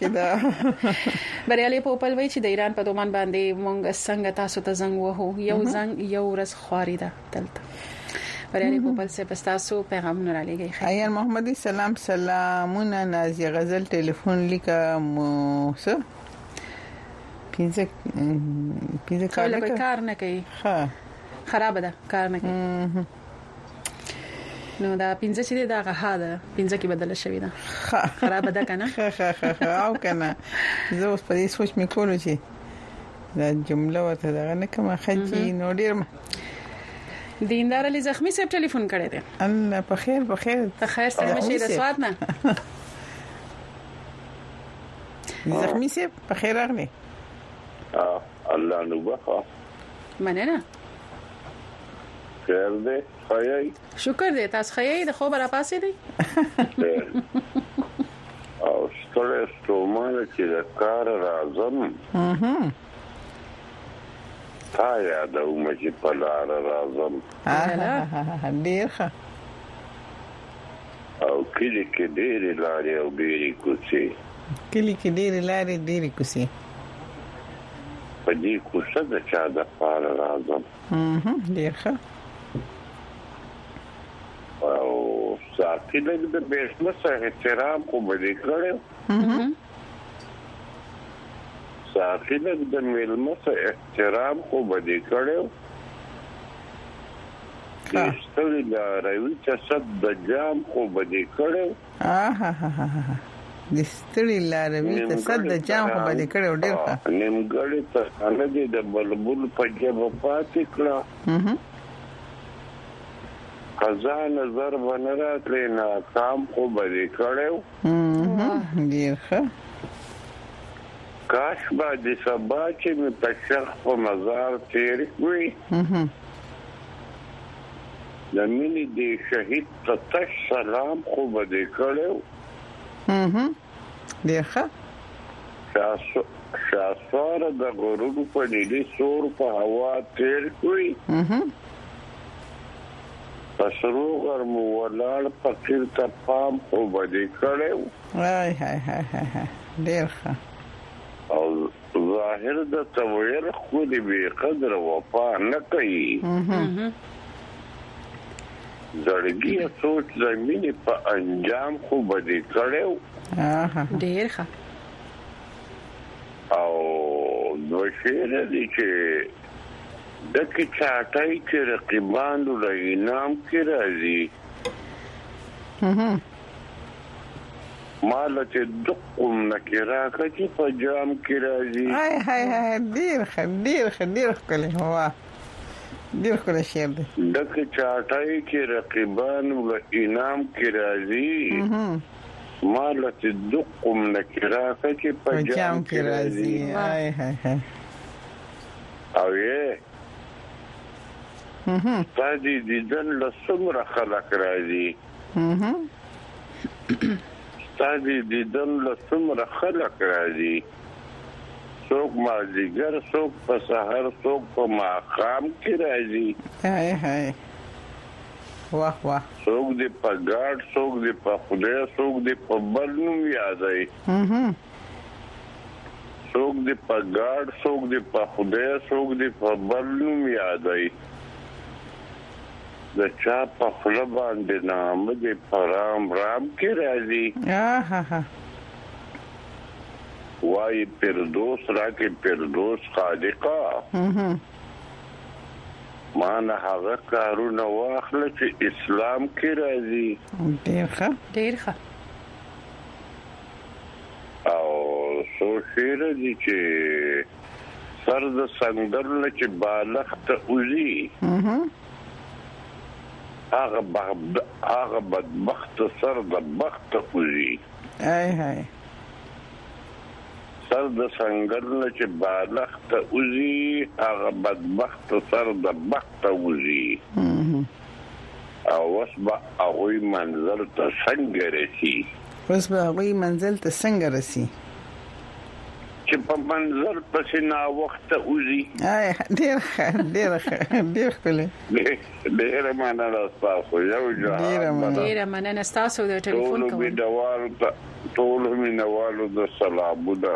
بریالي په خپل وی چې د ایران په دومان باندې مونږ څنګه تاسو ته زنګ وهو یو زنګ یو ورځ خواري ده دلته بریالي په خپل څه پستاسو پیغامونه را لګي. ایان محمدي سلامونه نازي غزل ټلیفون لیکه مو څه پینځه کار نه کوي ها خراب ده کار نه کوي نو دا پینځه چې دا غها ده پینځه کې بدل شوی ده خراب ده کنه او کنه زه اوس په دې سوچ مې کولو چې دا جمله ورته دا نه کوم خجی نو ډیر دیندار علي زخمی صاحب ټلیفون کړی دی. الله په خیر ته خیر سره مشي د سواد نه زخمی صاحب په خیر راغلی الله نو بخا مننه خیر دې خیای شکر دې تاسو خیای د خبر اپاسې دی او ستړي ستومانه چې د کار راځم تا یاد او مې په لار راځم ډیر ښه او کلی کې ډېرې لارې او ډېرې کوڅې په دې کوڅه د چا د پاره راځم ډیر ښه او ساتي د بیسمه سره احترام کو بده کړو ساتي د ملمه سره احترام کو بده کړو ستوري د راوي چې صد د جام کو بده کړو د ستړي لاروي ته صد د جام خو بده کړو ډیر ښه نیمګړی ته نه دي د بلبل په جبه پاتې کړه قضا نظر بنرا کړی نه کام خو بده کړو ډیر ښه کاش با د سبا چې می په شخ په مزار تیر وي د مینې د شهید ته سلام خو بده کړو ډیر ښه شاسوار د غرور په دې سور په هوا تیر کوي پسرو غرم ولاړ فقیر ته پام خو بده کړو هاي ډیر ښه او ظاهر د تویر خو دې به قدر وفا نه کوي زړګي سوچ زمينه په انجام خو بده کړو ډیر ښه او دوه شعر دي چې دکې چاټای چې رقیبانو له انعام کې راځي مال چې دقم نکرا کچې په جام کې راځي هاي ډیر کله هوا ډیر کله شعر دي دکې چاټای چې رقیبانو له انعام کې راځي مال چې دقم نکرا کچې په جام کې راځي هاي او یې تاسو دیدن له څومره خلک راځي تاسو دیدن له څومره خلک راځي څوک مازیګر څوک په سحر څوک په ماقام کې راځي هاي واه څوک دې په ګاډ څوک دې په خدای څوک دې په بلنوم یادای څوک دې په ګاډ څوک دې په خدای څوک دې په بلنوم یادای د چا په خپل باندې نام دې پرام رام کې راځي وای پردوس راکې پردوس خالقا مانه هغه کارونه واخله چې اسلام کې راځي ډیر ښه او سوشیر دي چې سر د سنگر نه چې بالغ ته اوزي هغه بدبخت سر د بخت اوزي هاي سر د سنگر نه چې بالغ ته اوزي هغه بدبخت سر د بخت اوزي او وسبه هغه منزل ته څنګه رسي چې په منظر پسې نا وخت اوزي ډیر کله ډیر مننه تاسو یو ډیر مننه تاسو د ټلیفون کوم ټول مینوالو د سلامونه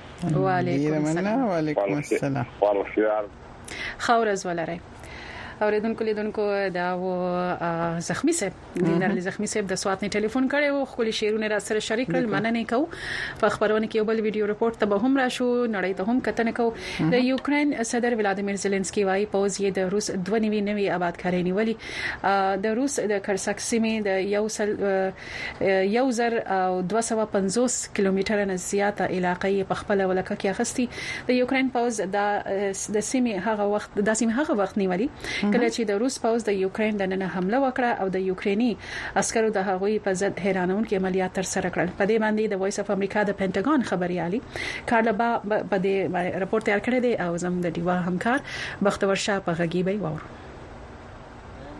وعلیکم السلام خورز ولري اوریدونکو لیدونکو دا و زخمی صاحب دینر زخمی صاحب د سواتنی ټلیفون کړي او خپل شیرونه را سره شریک کړل مننه کو په خبرونه کې یو بل ویډیو رپورټ ته به هم راشو نړۍ ته هم کتنه کو د یوکرين صدر ولادیمیر زيلنسکي وايي پوز یې د روس 2.9 آبادکاري نیولې د روس د کرسک سیمې د 1250 کیلومتره نه زیاته علاقې په خپل ولکه کې اخستي د یوکرين پوز د سیمې هغه وخت نیولې کله چې د روس پوز د یوکرين د نن حمله وکړه او د یوکريني عسکرو د هغوی په ضد حیرانونکي عملیات تر سره کړل په دې باندې د وایس اف امریکا د پینټاګون خبريالي کارلبا په دې رپورت تیار کړی دی او زموږ د دیوا همکار بختور شاه په غږی به وورو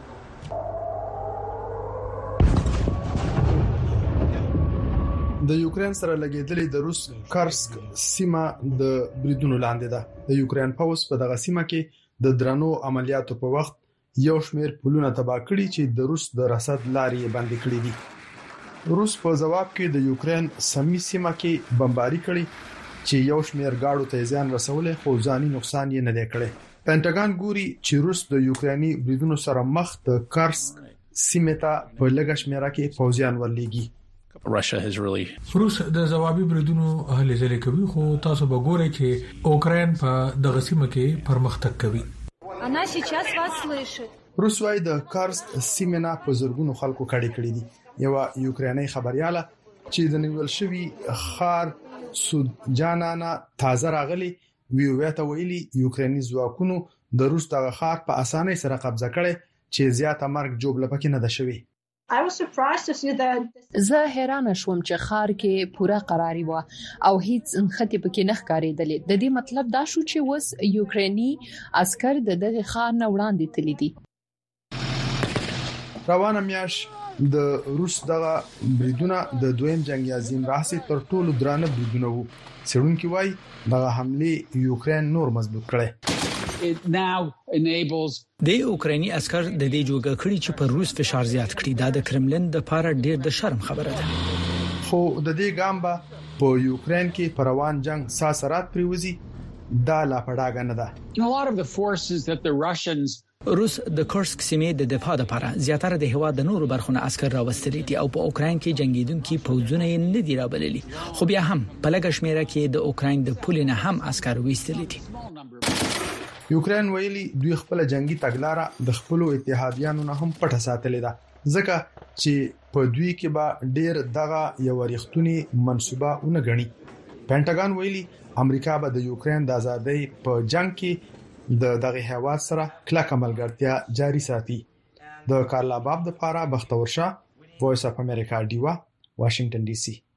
د یوکرين سره لګیدلې د روس کارسک سیمه د بریدونو لاندې ده. د یوکرين پوځ په دغه سیمه کې د درنو عملیاتو په وخت یو شمېر پلونه تباه کړي چې د روس د رسد لارې بندې کړې دي. روس په جواب کې د یوکرين سمي سیمه کې بمباري کړي چې یو شمېر گاډو ته ځان رسولې خو ځاني نقصان یې نه دی کړی. پینټاګون ګوري چې روس د یوکراني بریدونو سره مخ د کارسک سیمه ته په لږ شمېره کې پوځیان ورلېږي. روس د جوابي بریدونو هلې ځلې کوي خو تاسو به ګورئ چې اوکرين په دغه سیمه کې پرمختګ کوي. انا сейчас вас слышит. روس وايي د کارسک سیمه نه په زورګونو خلکو کډې کړې دي. یو یوکراني خبرياله چې د نیول شوی خار سودجانانا تازه راغلي ویته ویلي یوکراني ځواکونو د روس دغه خار په اسانۍ سره قبضه کړي چې زیاته مرګ جوړ لپاره نه ده شوی. I was surprised to see that. زه حیران شوم چې خار کې پوره قراری و او هیڅ انختی پکې نه ښکارېدل. د دې مطلب دا شو چې وس یوکراني عسكر د دغه خار نه وړاندې تللی دي. روانه میاش د روس دغه بریدونه د دویم جنگ عظیم راځي تر ټولو درانه بریدونه وو. څېړونکو وايي دغه حمله یوکرين نور مضبوط کړي. It now enables د اوکراني عسكر د دې جوګه کړی چې پر روس فشار زیات کړي. دا د کرملین د لپاره ډیر د شرم خبره ده. خو د دې ګامبا په یوکرين کې پروان جنگ ساسرات پریوزي دا لا پډاګه نه ده. A lot of the forces that the Russians روس د کورسک سیمې د دفاع لپاره زیاتره د هوا د نورو برخونو عسكر راوستلي دي او په اوکرين کې جنگیدونکو پوځونه یې نه دی رابللي. خو بیا هم په لږ شمیره کې د اوکرين د پولینه هم عسكر وېستلي دي. یوکرين ویلي دوی خپل جنگي تګلارې د خپل اتحادیانو نه هم پټه ساتلې ده ځکه چې په دوی کې به ډېر دغه یو ریښتونی منسوبه ونګڼي. پینټاګون ویلي امریکا به د یوکرين د ازادۍ په جنگ کې د دغه هیواد سره کلک عملګرتیا جاري ساتي. د کارلا باب د لپاره بختور شاه وایس اف امریکا ډیوا واشنگټن ډي سي.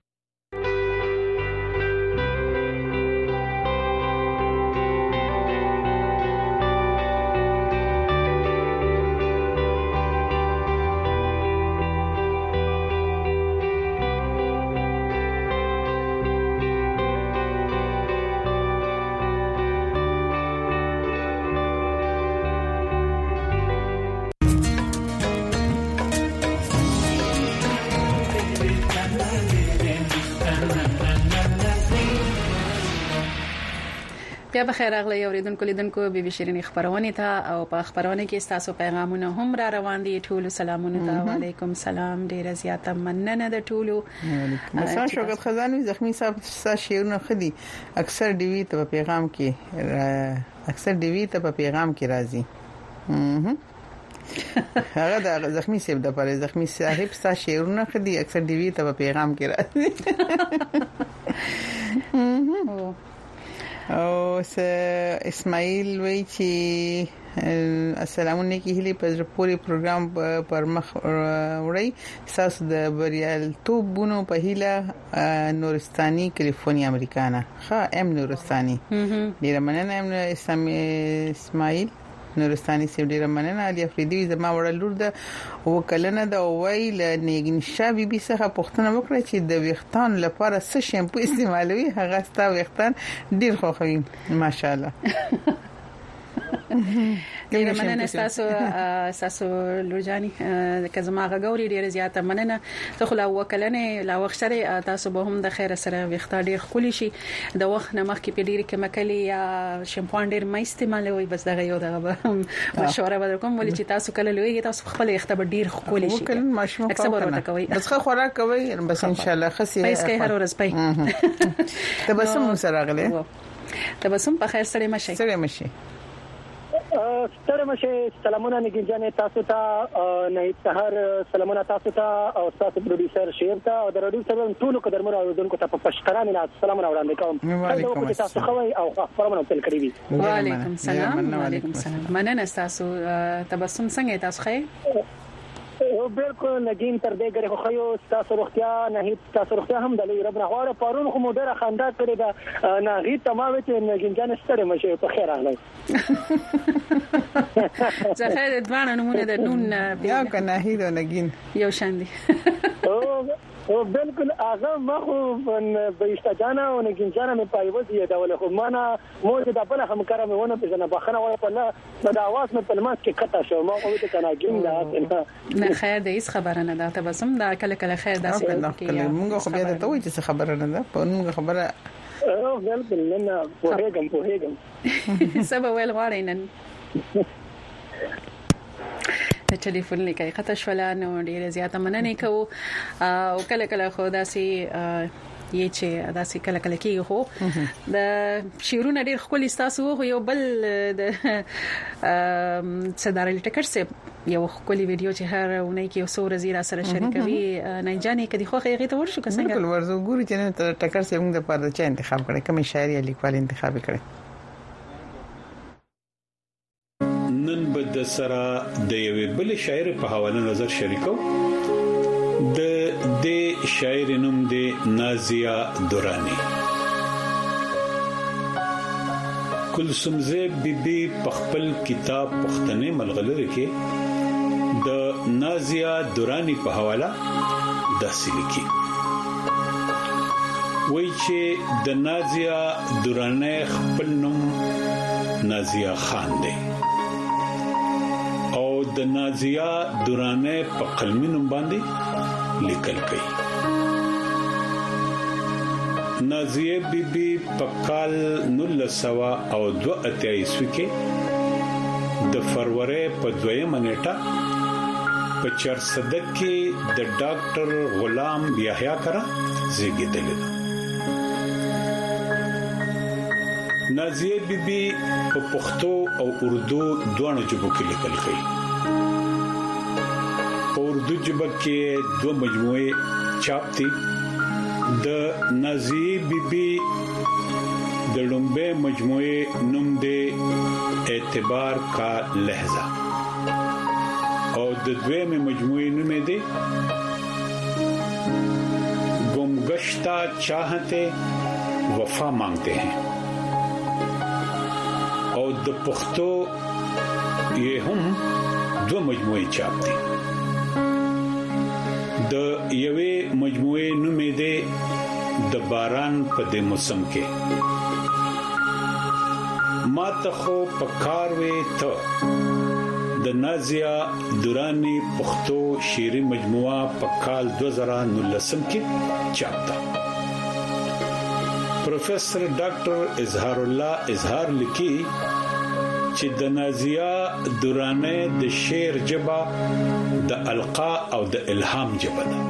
بیا بخیر اغلی اوریدونکو لیدونکو بي بي شيرين خبرونه ته او په خبرونه کې تاسو پیغامونه هم را روان دي. ټولو سلامونه ته وعليكم سلام. ډیره زیاته مننه د ټولو. مثلا شوکت خزانوی زخمی صاحب شیرونه خدي اکثر ډي وي ته پیغام کې راځي. هغه د زخمی صاحب د پاره زخمی صاحب ستا شیرونه خدي اکثر ډي وي ته پیغام کې راځي. او اسماعیل وی چې السلام علیکم هلي په پوری پروګرام پر مخ وړي تاسو د بریالتوبونو په هیله نورستاني کالیفورنیا امریکانا ام نورستاني ډیر مننه اسماعیل نورستاني سیو ډیر مننه. علي افریدي زما وړ لور ده او کلنه د ویل نیګنشا بي بي څخه پوښتنه وکړه چې د ویختان لپاره څه شیمپو استعمالوي. هغه ستا ویختان ډیر خوښوي ماشاءالله. ډیره مننه تاسو لورجاني که زما غوړي ډیره زیاته مننه. ته خو لا وکلنه لا وختره تاسو به هم د خیر سره ویخته ډیر خولي شي د وخت نه مخکې په ډیره کیمیکالي یا شیمپو ډیر مې استعمالوي. بس دغه یو دغه مشوره به کوم ولې چې تاسو کله لوي تاسو خپل ویخته به ډیر خولي شي. وکل ماشوم کوي بس خوراک کوي بس ان شاء الله خسي پیس کوي هر ورځ پي. تبسم سره غله تبسم په خیر سره مشي ستړي مشه. سلامونه نګینجانې تاسو ته نه سحر سلامونه تاسو ته او تاسو پروډوسر شیر ته او د رادیو سره ټولو قدرمنو اوریدونکو ته په پښتنه نه سلامونه وړاندې کوم. وعلیکم تاسو خوي او خبرونه تل کړی دي. وعلیکم سلام. وعلیکم سلام. مننه تاسو تبسم څنګه تاسو خیر بالکل نګین تر دې غره خو یو تاسو روغتیا نه تاسو روغتیا هم د رب نه غواړم. پرون خو مودره خندا کړې ده نه غي تمامه چې نګین جان ستړي مشه په خیر راغلی. زه د دوه نمونه د نون بیا کنه هیرو نګین یو شاندي. او بالکل هغه ما خو بهشتجانه او نگینجانه مې پایوز یې دا ول خو معنا موږ د خپل همکارا مې ونه پېژنه بخنه وای په نه د आवाज مې په لمس کې کټه شو ما او ته کنه ګیندا نه خیر دې هیڅ خبره نه ده تبسم دا کله خیر داسې کې موږ خو بیا ته وایي چې خبره نه ده په موږ خبره او بالکل نه پوهېږم سبا ویل غواړي نن د ټلیفون لیکي قطع شولان او ډیره زیاته مننه کوو او کله خو داسي یې چې داسي کله کېږي خو د شیرونه ډیر خولي تاسو خو یو بل د صدارل ټکر سه یو خولي ویډیو چې هر اونۍ کې وسو رزيرا سره شریکوي نه جانې کدي خو هغه ته ورشو کسنګ بالکل ورزو ګوري چې ټکر سه موږ د پاره چا انتخاب کړي کوم شاعر یا لیکوال انتخاب کړي د سره د یوې بل شاعر په حواله نظر شریکو د شاعر نوم د نازیه دورانی کلثومزه بیبي په خپل کتاب پښتنې ملغلره کې د نازیه دورانی په حواله داسې لیکي وایي چې د نازیه دورانی خپل نوم نازیه خان دی او د نازیه دورانه په قلمي نوم باندې لیکل کوي نازیه بیبي په کال 1982 کې د فروری په 2 نیټه په چرصدک کې د ډاکټر غلام یحیی کرا زیږیدل نازیه بیبي په پښتو او اردو دوه ژبو کې لیکل کوي په اردو ژبه کې دوه مجموعې چاپ دي د نازیه بیبي د لومبه مجموعې نوم دی اعتبار کا لہجہ او د دویمه مجموعې نوم دی گمگشتہ چاہتے وفا مانگتے ہیں او د پښتو یې هم دوه مجموعې چاپ دي د یوې مجموعې نوم دی د باران په د موسم کې ما ته خو پکاروي ته د نازیه دورانی پښتو شعري مجموعه په کال 2019 کې چاپ ده پروفیسر ډاکټر اظهار الله اظهار لیکي چې د نازیه دورانه د شعر جبا د القا او د الهام جبا ده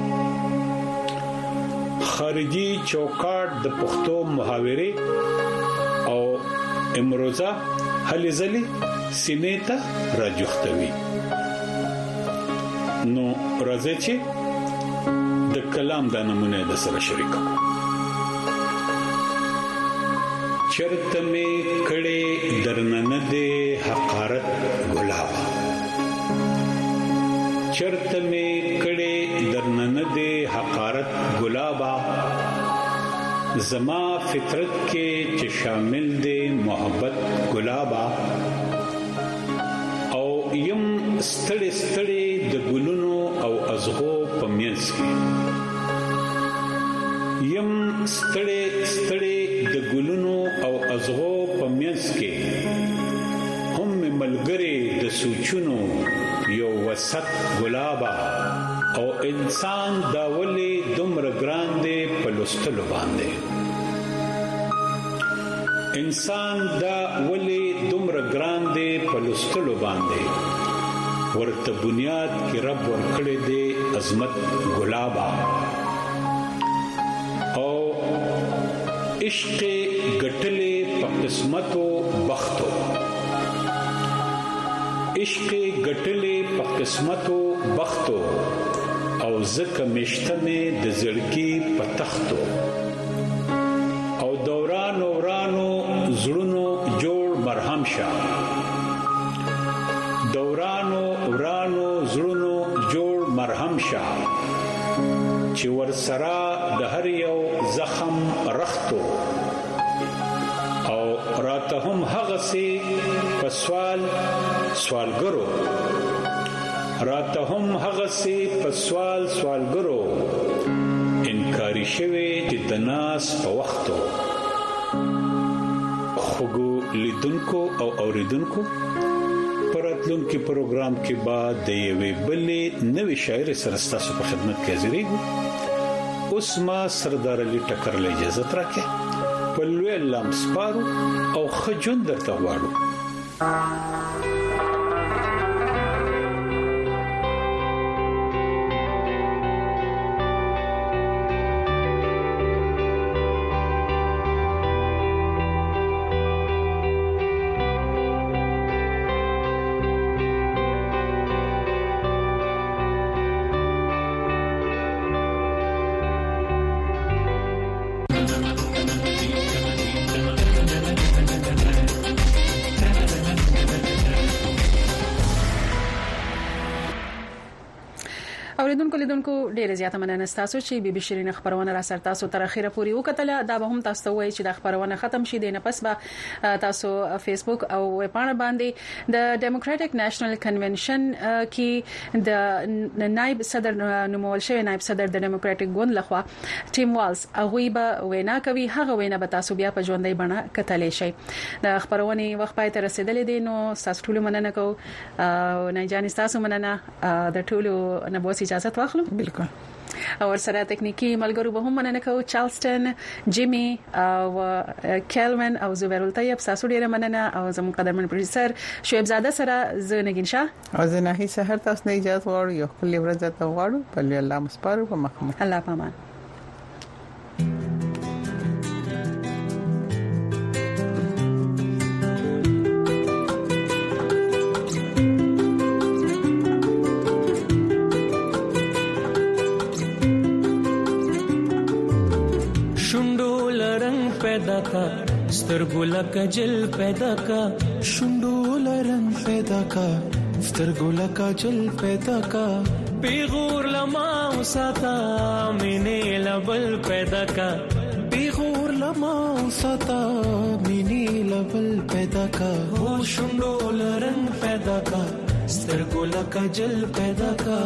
خارجي چوکاټ د پښتو محاورې او امروزه هلي ځلي سیمه راجوختوي نو راځي چې د کلام د نمونه د سره شریکو چرته می کړي درننه دې حقارت ګلاب چرته می کړي درننه دې حقارت ګلابا زما فطرت کې چې شامل دې محبت ګلابا او یم ستړي ستړي د ګلونو او ازغو په مینس کې یم ستړي ستړي د ګلونو او ازغو په مینس کې هم ملګری د سوچونو یو وسط ګلابا او انسان دا ولي دومره ګران دی په لستلو باندې انسان دا ولي دومره ګران دی په لستلو باندې ورته بنیاد کې رب ورکړي دی عظمت ګلابا او عشق غټلې په قسمتو بختو عشق غټلې په قسمتو بختو او زکه مشتمه د زړګي په تختو او دورانو زړونو جوړ مرهم شه دورانو زړونو جوړ مرهم شه چې ورسره د هر یو زخم رختو او راته هم هغه سي په سوالګرو راته هم هغه سي په سوالګرو خبري شوي چې د ناس په وختو خوګو لیدونکو او اوریدونکو پراتلون کې پروګرام کې بعد د یوې بلې نوې شاعر سره ستاسو په خدمت کې حاضرې اوس ما سردار علي ټکر له اجازه ترکه په لوی لمسپارو او خجون درته غواړو. اوریدونکو لیدونکو ډیره زیاته مننه تاسو چې بي بي شيرین خبرونه را سره تاسو تر اخیره پورې وکټله. دا به هم تاسو وایي چې د خبرونه ختم شي دینه پس به تاسو فیسبوک او ویب پاڼه باندې د ډیموکراټک نېشنل کنونشن کې د نائب صدر نومول شوی نائب صدر د ډیموکراټک ګوند لخوا ټیم والز هغه به وینا کوي. هغه وینا به تاسو بیا په ژوندۍ بڼه کتلی شئ. د خبرونه وخت پای ته رسیدلې دي نو تاسو ټول مننه کوم او نه جاني تاسو مننه د ټولو نه بوسي اجازه واخلو. بالکل. او سره تکنیکی ملګرو به هم مننه کوم چارلستون جیمی او کیلمن او زبیر الطیب تاسو ډیره مننه او زموږ قدرمن پروډوسر شعیب زاده سره زنګین شاه او زناهي سحر تاسو نه اجازه غواړو یو خپل ورځ ته غواړو په الله مسپارو په مخمه الله پامان. سترګو لکه جل پیدا کا شوندو لرن پیدا کا سترګو لکه جل پیدا کا پیغور لما وساتا مینه لبل پیدا کا پیغور لما وساتا مینه لبل پیدا کا هو شوندو لرن پیدا کا سترګو لکه جل پیدا کا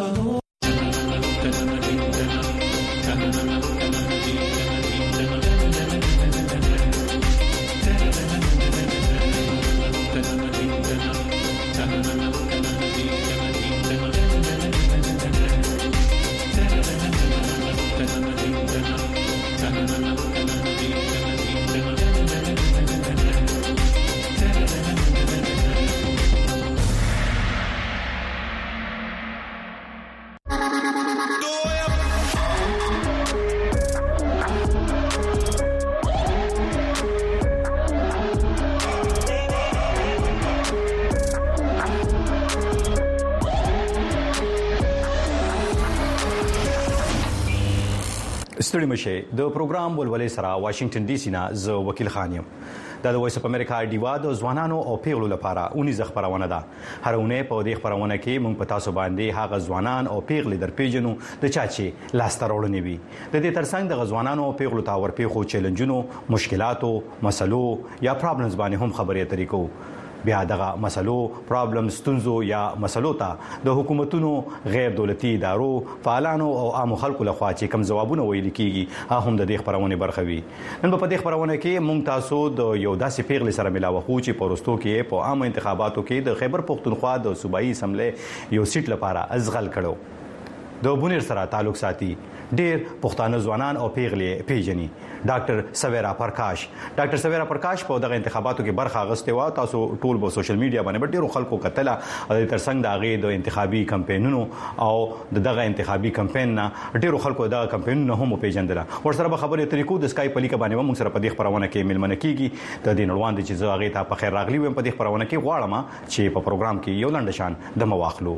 ستړي مشه د پروګرام ولولې سره واشنگټن ډي سي نه زه وکیل خانم د وایس اف امریکا ډیوا د ځوانانو او پیغلو لپاره اونې خبرونه ده. هرونه په دې خبرونه کې موږ په تاسو باندې هغه ځوانان او پیغلې درپېژنو د چاچي لاسترولنې وي. د دې ترڅنګ د ځوانانو او پیغلو تاور پیغو چیلنجونو مشکلاتو مسلو یا پرابلمز باندې هم خبرې طریقو بیا دغه مسلو پرابلم ستونزو یا مسلو ته د حکومتونو غیر دولتي ادارو فعالانو او عام خلکو لخوا چې کوم ځوابونه ویل کیږي هم د دې خبرونه برخه وي. نن په دې خبرونه کې مونږ تاسو د یو داسې پیغلې سره ملاوه خو چې پروستو کې په عام انتخاباتو کې د خیبر پختونخوا د صوبایي اسمبلی یو سیټ لپاره ازغل کړو. د بونیر سره تعلق ساتي ډیر پښتانه ځوانان او پیغلې پیژني. ډاکټر سویرا پرکاش په دغه انتخاباتو کې برخه اخیسته و. تاسو ټول په سوشل میډیا باندې ډیرو خلکو کتله او ترڅنګ د هغه د انتخابي کمپاینونو او دغه انتخابي کمپاین نه ډیرو خلکو دغه کمپاینونه هم پیژندل. ورسره به خبرې طریقو د اسکایپ لیک باندې موږ سره په دې خبرونه کې ملمنه کیږي. د دین روان دي چې زه هغه ته په خیر راغلی وم په دې خبرونه کې غواړم چې په پروګرام کې یو لنډ شان د مواخلو.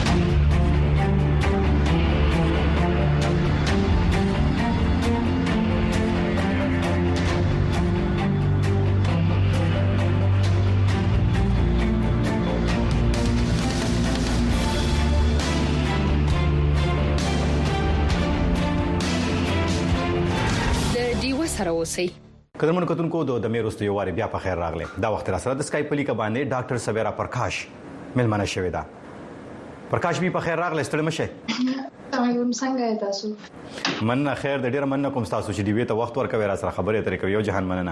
سره اوسئ. قدرمن کتونکو د میروستو یو واره بیا په خیر راغله. دا وخت را سره د اسکایپ لیک باندې ډاکټر سویرا پرکاش ملمنه شوی دا. پرکاش بي په خیر راغله ستړي مشه. څنګه تاسو مننه خیر د ډیر مننه کوم تاسو چې دی وی ته وخت ورکوي را سره خبرې اترې کوي یو جهان مننه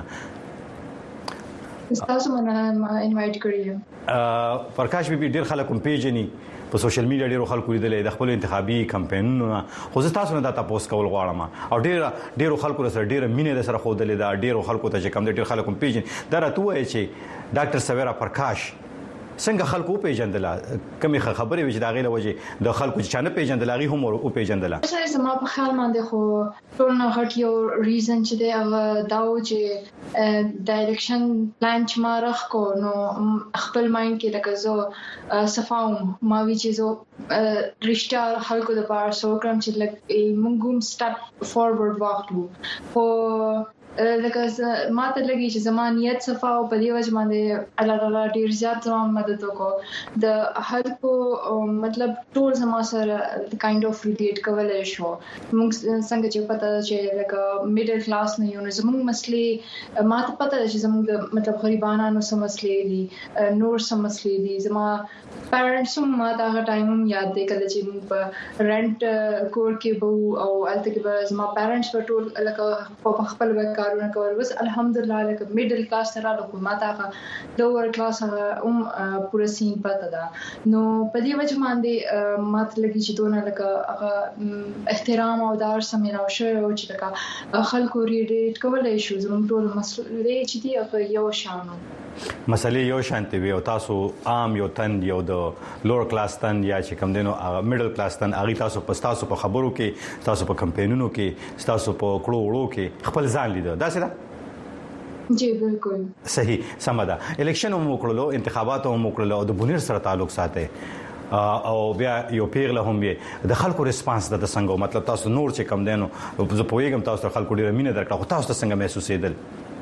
تاسو مننه ما انوایټ کړی پرکاش بي ډیر خلک کوم پیجني په سوشل میډیا ډیرو خلکو لیدلې د خپل انتخابي کمپاینونو خو زه تاسو نه دا تاسو کول غواړم او ډیرو خلکو سره ډیره مینه سره خو دلې دا ډیرو خلکو ته چې کم ډیر خلک کوم پیجن دا راته وایي چې ډاکټر سویرا پرکاش څنګه خلکو پیژندل کمی خبرې وځي دا غیله وځي د خلکو چې نه پیژندل هغه هم او پیژندل سره زما په خیال باندې خو ټول نه هټ یو ریزن چې دا داو چې ډایرکشن پلان چې ما راخ کو نو خپل مایند کې لکه زه صفاوم ما وی چې زه رښتیا خلکو د پاره سو کوم چې لکه مونږم سټپ فورورډ واخلو خو لکه ما ته لګي چې زمانیت صفه او په دې وجه باندې الله تعالی ډیر زیات زما مدد وکړو د خلکو مطلب ټول زما سره کایند اف ریلیټ کولای شو موږ څنګه چې پته چې لکه میډل کلاس نه یو زموږ مسلې ما ته پته چې زموږ مطلب غریبانو سم مسلې دي نور سم مسلې دي زما پیرنټس ما دا ټایم یاد دی کله چې موږ په رنٹ کور کې وو او الته کې زما پیرنټس په ټول لکه په خپل کارونه کول بس الحمدلله لکه میډل کلاس سره د حکومت هغه لوور کلاس هغه پوره سین پته ده نو په دې وجه باندې ماته لګي چې دونه لکه هغه احترام او دار سمېراو شو چې لکه خلکو ریډیټ کولای شو زموږ ټول مسلې چې دی یو شانو مسلې یو شانتي وي او تاسو عام یو تند یو د لوور کلاس تند یا چې کم دینو میډل کلاس تند اغه تاسو په خبرو کې تاسو په کمپاینونو کې تاسو په کړو وړو کې خپل ځان لیدل دا څه ده جی بالکل صحیح سمدا الیکشن مو کړلو انتخابات مو کړلو د بونیر سره تعلق ساتي او بیا یو پیغله هم وي د خلکو ریسپانس د څنګه مطلب تاسو نور چې کم دینو زه پوهیږم تاسو خلکو ډیره مینه درکړه تاسو څنګه محسوسېدل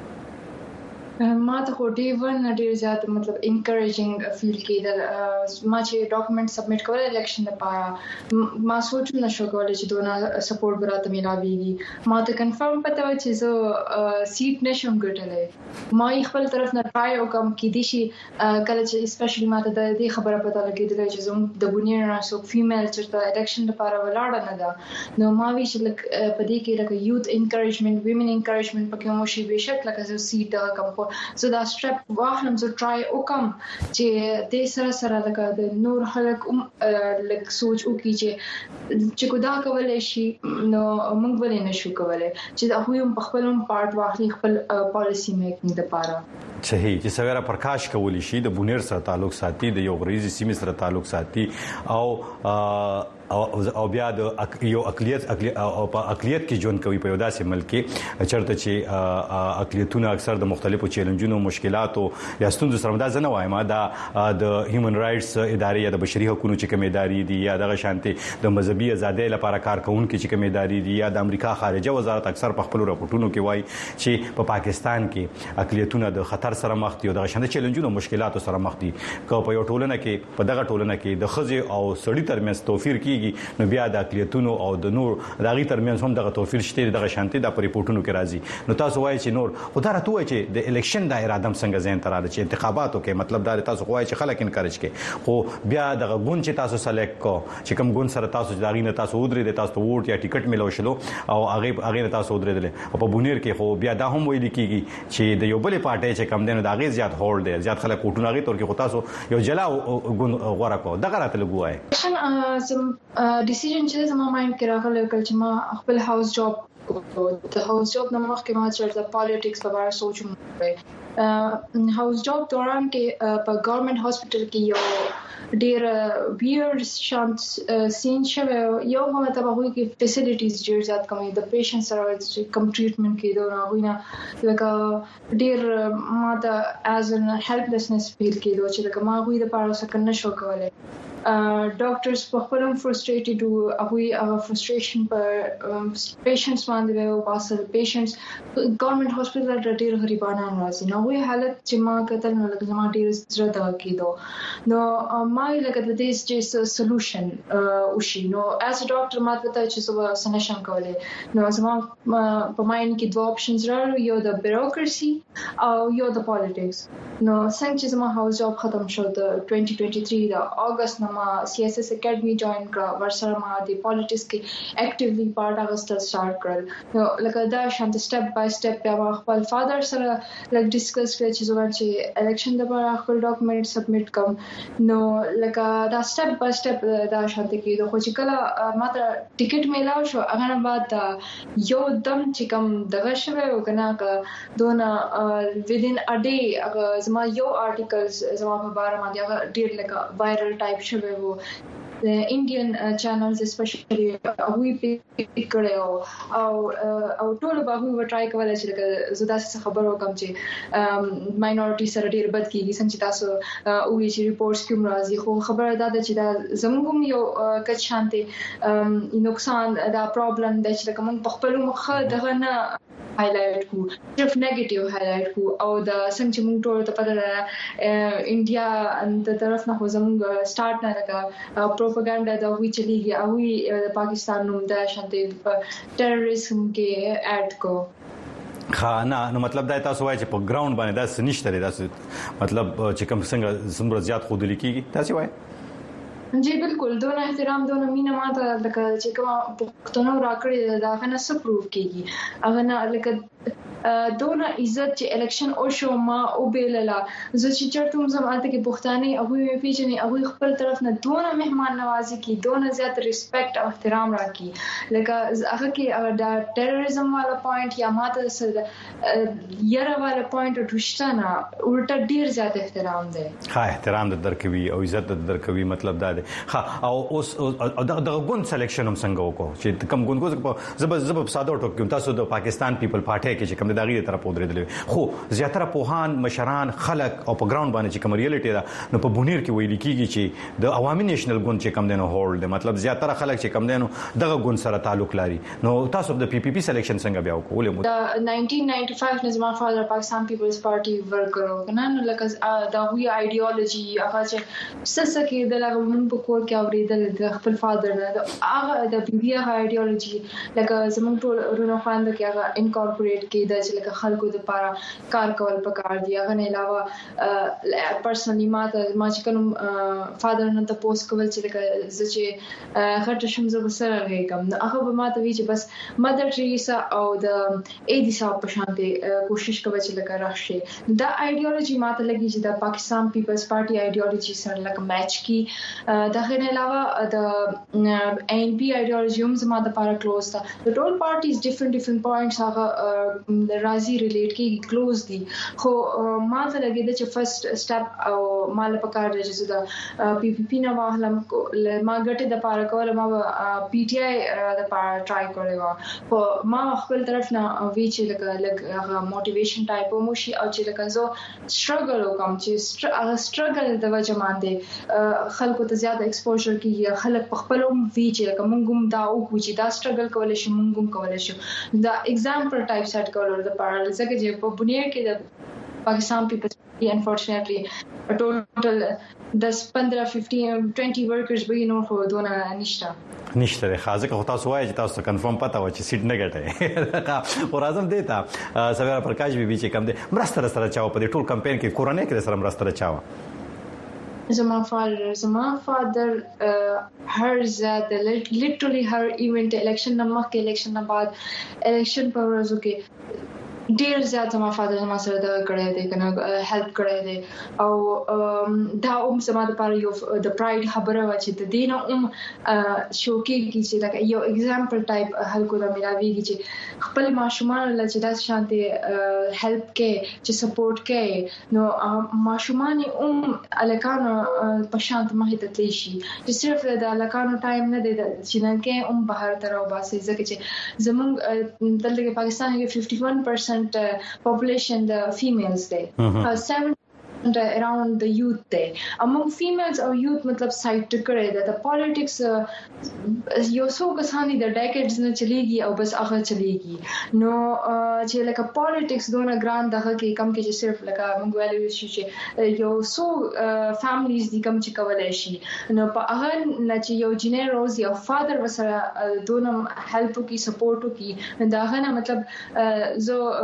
ما ته خو ډیر زیات مطلب انکریجینګ فیل کېدل ما چې ډاکومېنټ سبمټ کول الیکشن لپاره ما سوچ نه شو کولای چې دونه سپورټ براته ملاويږي ما ته کنفرم پته و چې زه سیټ نشم ګټلې ما خپل طرف نه ټرای وکم کې دي شي کله چې اسپیشلی ما ته د دې خبره پته لګېدل چې زه د بونیر راسو فیمیل چې الیکشن لپاره ولاړ نه ده نو ما وی چې په دې کې لکه یوث انکریجمنت ویمن انکریجمنت پکې مو شي بشک لکه زه سیټ کم زه دا سټپ واخلم زه ټرای وکم چې د سره لکه د نور خلک لکه سوچ وکړي چې کودا کولای شي نو موږ ولې نشو کولای چې دا خو په خپل پارت واخلي خپل پالیسی میکینګ لپاره صحیح چې سویرا پرکاش کولی شي د بونیر سره تعلق ساتي د یو غریزي سیمې سره تعلق ساتي او بیا د یو اقلیت او په اقلیت کې ژوند کوي په یو داسې ملک کې چرته چې اقلیتونه اکثر د مختلفو چیلنجونو مشکلاتو یا ستونزو سره دا زنه وایم دا د هیومن رائټس ادارې یا د بشري حقوقو چې کوم ادارې دي یا د شانتي د مذهبي ازادۍ لپاره کارکونکو چې کوم ادارې دي یا د امریکا خارجه وزارت اکثر په خپل راپورټونو کې وایي چې په پاکستان کې اقلیتونه د خطر سره مخ دي او د شانتي چیلنجونو مشکلاتو سره مخ دي کو په یو ټولنه کې په دغه ټولنه کې د خزي او سړی ترمنځ توفیر کې نو بیا د اقلیتونو او د نور د غي ترمنځ هم دغه توفیر شته دغه شانتي د ریپورتونو کې راځي نو تاسو وایي چې نور خدای راته وایي چې د الیکشن د ارادم څنګه ځین تر چې انتخاباتو کې مطلب دا تاسو وایي چې خلک انکریج کې خو بیا دغه ګون چې تاسو سلیکټ کو چې کوم ګون سره تاسو د غي نه تاسو ودرې د تاسو ووټ یا ټیکټ ملو شلو او هغه نه تاسو ودرېدل او په بونیر کې خو بیا دا هم ویل کیږي چې د یو بلې پارټي چې کم دینو د غي زیات هولډ دی زیات خلک وټونه غي تور کې خو تاسو یو جلا ګون غوړه کو دغه راته لګوای ډیسیژن چې زما مایند کې راغلی چې ما خپل هاوس جاب د هاوس جاب نه مخکې ما چې د پالیټکس په اړه سوچم هاوس جاب دوران کې په ګورنمنت هاسپټل کې یو ډیر ویرډ شانت سین شوه یو هم ته به کې فیسیلیټیز ډیر زیات کمې د پیشنټ سره کم ټریټمنټ کې دا غوښنه لکه ډیر ما ته از ان هیلپلسنس فیل کېدو چې لکه ما غوې د پاره سکن نشو کولای ډاکټرز په خپل فرستریټډ او فرستریشن په پیشنټس باندې او باسل پیشنټس ګورنمنت هاسپټل د ډیر غریبانو راځي نو وی حالت چې ما کتل نو لکه ما ډیر زړه دا کېدو نو ما لکه د دې چې سولوشن وشي نو as a doctor ما ته چې څه سنشن کولای نو زما په ماین کې دوه اپشنز راغلي یو د بیوروکراسي او یو د پالیټکس نو څنګه چې زما هاوس جاب ختم شو د 2023 د اگست نما CSS اکیډمي جوائن کړ ورسره ما د پالیټکس کې اکټیولی پارت اغستل سٹارټ کړل نو لکه دا شانت سټپ بای سټپ بیا خپل فادر سره لکه ډیسکس کړ چې زما چې الیکشن لپاره خپل ډاکومېنټ سبمیټ کوم نو لکه دا سټپ بای سټپ دا شانت کې د خو چې کله ماته ټیکټ میلاو شو هغه بعد یو دم چې کوم دغه شوه او کنه دونه within a day زما یو آرټیکلز زما په باره باندې هغه ډیر لکه وایرل ټایپ شوه وو انډین چینلز اسپیشلی هغه په کړه او ټول به هغه ټرای کولای چې لکه زدا څه خبرو کوم چې ماینورټي سره ډیر بد کیږي څنګه تاسو وی چې ریپورتس کوم راځي خو خبره ده چې دا زموږ یو کچ شانتي نقصان دا پرابلم د چې کوم په خپل مخ دغه نه highlight کو صرف نیگیټیو highlight کو او د څنګه چې موږ ټول ته پته ده انډیا د طرف نه زموږ سٹارټ نه لګا پروپاګاندا دا وی چلیږي او د پاکستان نوم د شانتي ټیرریزم کې اډ کو خانه نو مطلب دا تاسو وایي چې په ګراوند باندې دا نشته دا مطلب چې کوم څنګه څومره زیات خود لیکيږي تاسو وایي جی بالکل دونه احترام دونه مینه ماته لکه چې کوم پښتنو راکړي دا غنه سپروف کیږي هغه نه لکه دونه عزت چې الیکشن او شو ما او بیللا زه چې چرته زماته کې پښتانه هغه پیژنې هغه خپل طرف نه دونه مهمان نوازي کی دونه زیات ریسپیکټ او احترام راکړي لکه هغه کې دا ټیرریزم والا پوینټ یا ماته سره یره والا پوینټ ورشتنه الټا ډیر زیات احترام دی ها احترام درکوي او عزت درکوي مطلب دا دی ها او اوس د غون سلیکشن هم څنګه وکړو چې کوم غونګوز زب ساده ټوک تاسو د پاکستان پیپل پارټي کې چې کوم د دغه طرف ودرېدل خو زیاتره پوهان مشران خلک او په ګراوند باندې چې کوم ریالټي ده نو په بونیر کې ویل کیږي چې د عوامي نېشنل ګوند چې کوم دنه هولډ مطلب زیاتره خلک چې کوم دنه دغه ګوند سره تعلق لري نو تاسو د PPP سلیکشن څنګه بیا وکولې مو د 1995 نظام فادر پاکستان پیپلز پارټي ورکرو کنه نو لکه دا وی ایډیالوژي هغه چې سسه کې د لغون په کور کې اوریدل د خپل فادر نه هغه د بیا ایډیالوژي لکه زموږ ټول ورونو خواند کې هغه انکورپوریټ کې د چې لکه خلکو د لپاره کار کول پکار دی هغه نه علاوه پرسنلی ما چې کوم فادر نن ته پوسټ کول چې لکه چې غټ شم زه بسره غېږم هغه به ما ته وی چې بس مدر ټریسا او د اېدی صاحب په شان دي کوشش کوي چې لکه راشي دا ایډیالوژي ما ته لګي چې د پاکستان پیپلز پارټي ایډیالوژي سره لکه میچ کی دغه نه علاوه د ANP ایډیالوژي هم زما د لپاره کلوز ده د ټول پارټیز ډیفرنٹ پوینټس هغه راځي ریلیټ کی کلوز دي خو ما ته لګي چې فرست سټپ او مال پکار دی چې دا PPP نه واهلم ما ګټه د لپاره کول ما PTI د لپاره ټرای کړو خو ما خپل طرف نه وی چې لکه موټیویشن ټایپ مو شي او چې لکه زه سټرګل وکم چې سټرګل د وجه باندې خلکو ته زیات ایکسپوژر کیږي خلک په خپل وی چې لکه مونږ هم دا او چې دا سټرګل کول شي مونږ هم کول شي دا ایگزامپل ټایپ سیټ کول د پاره ځکه چې په بنیاد کې د پاکستان پیپلز انفورچونټلی ټوټل 10-15-20 ورکرز به نو خو دونه نشته خازه که تاسو وایي چې تاسو کنفرم پتا و چې سیټ نه ګټه او راځم دیتا سویرا پرکاش بي چې کم دي مرسته سره چاو په ټول کمپاین کې کورونه کې سره مرسته چاو زما فادر هر زیات literally هر ایونت الیکشن نه مخکې الیکشن نه بعد الیکشن پر ورځو کې ډیر زیات زما فادر زما سره دا کړی دی کنه هیلپ کړی دی او دا زما لپاره یو د پراید خبره و چې د دینه شوکې کې چې لکه یو ایگزامپل ټایپ خلکو ته ملاويږي چې خپل ماشومان له چې دا شانتي هیلپ کې چې سپورټ کې نو ماشومان الکانو په شانت مخې ته تلی شي چې صرف د الکانو ټایم نه دی چې نه کې بهر تر او باسي ځکه چې زمونږ دلته پاکستان کې 51% population the females there 7 around the youth there among females or youth matlab side to kare that the politics yo so kasani the decades na chalegi au bas agha chalegi no je like a politics dona grand dagha ke kam ke sirf like mong value shi yo so families di kam chi kawale shi no pa agha na chi yo generous your father wasara dona help ki support ki dagha na matlab zo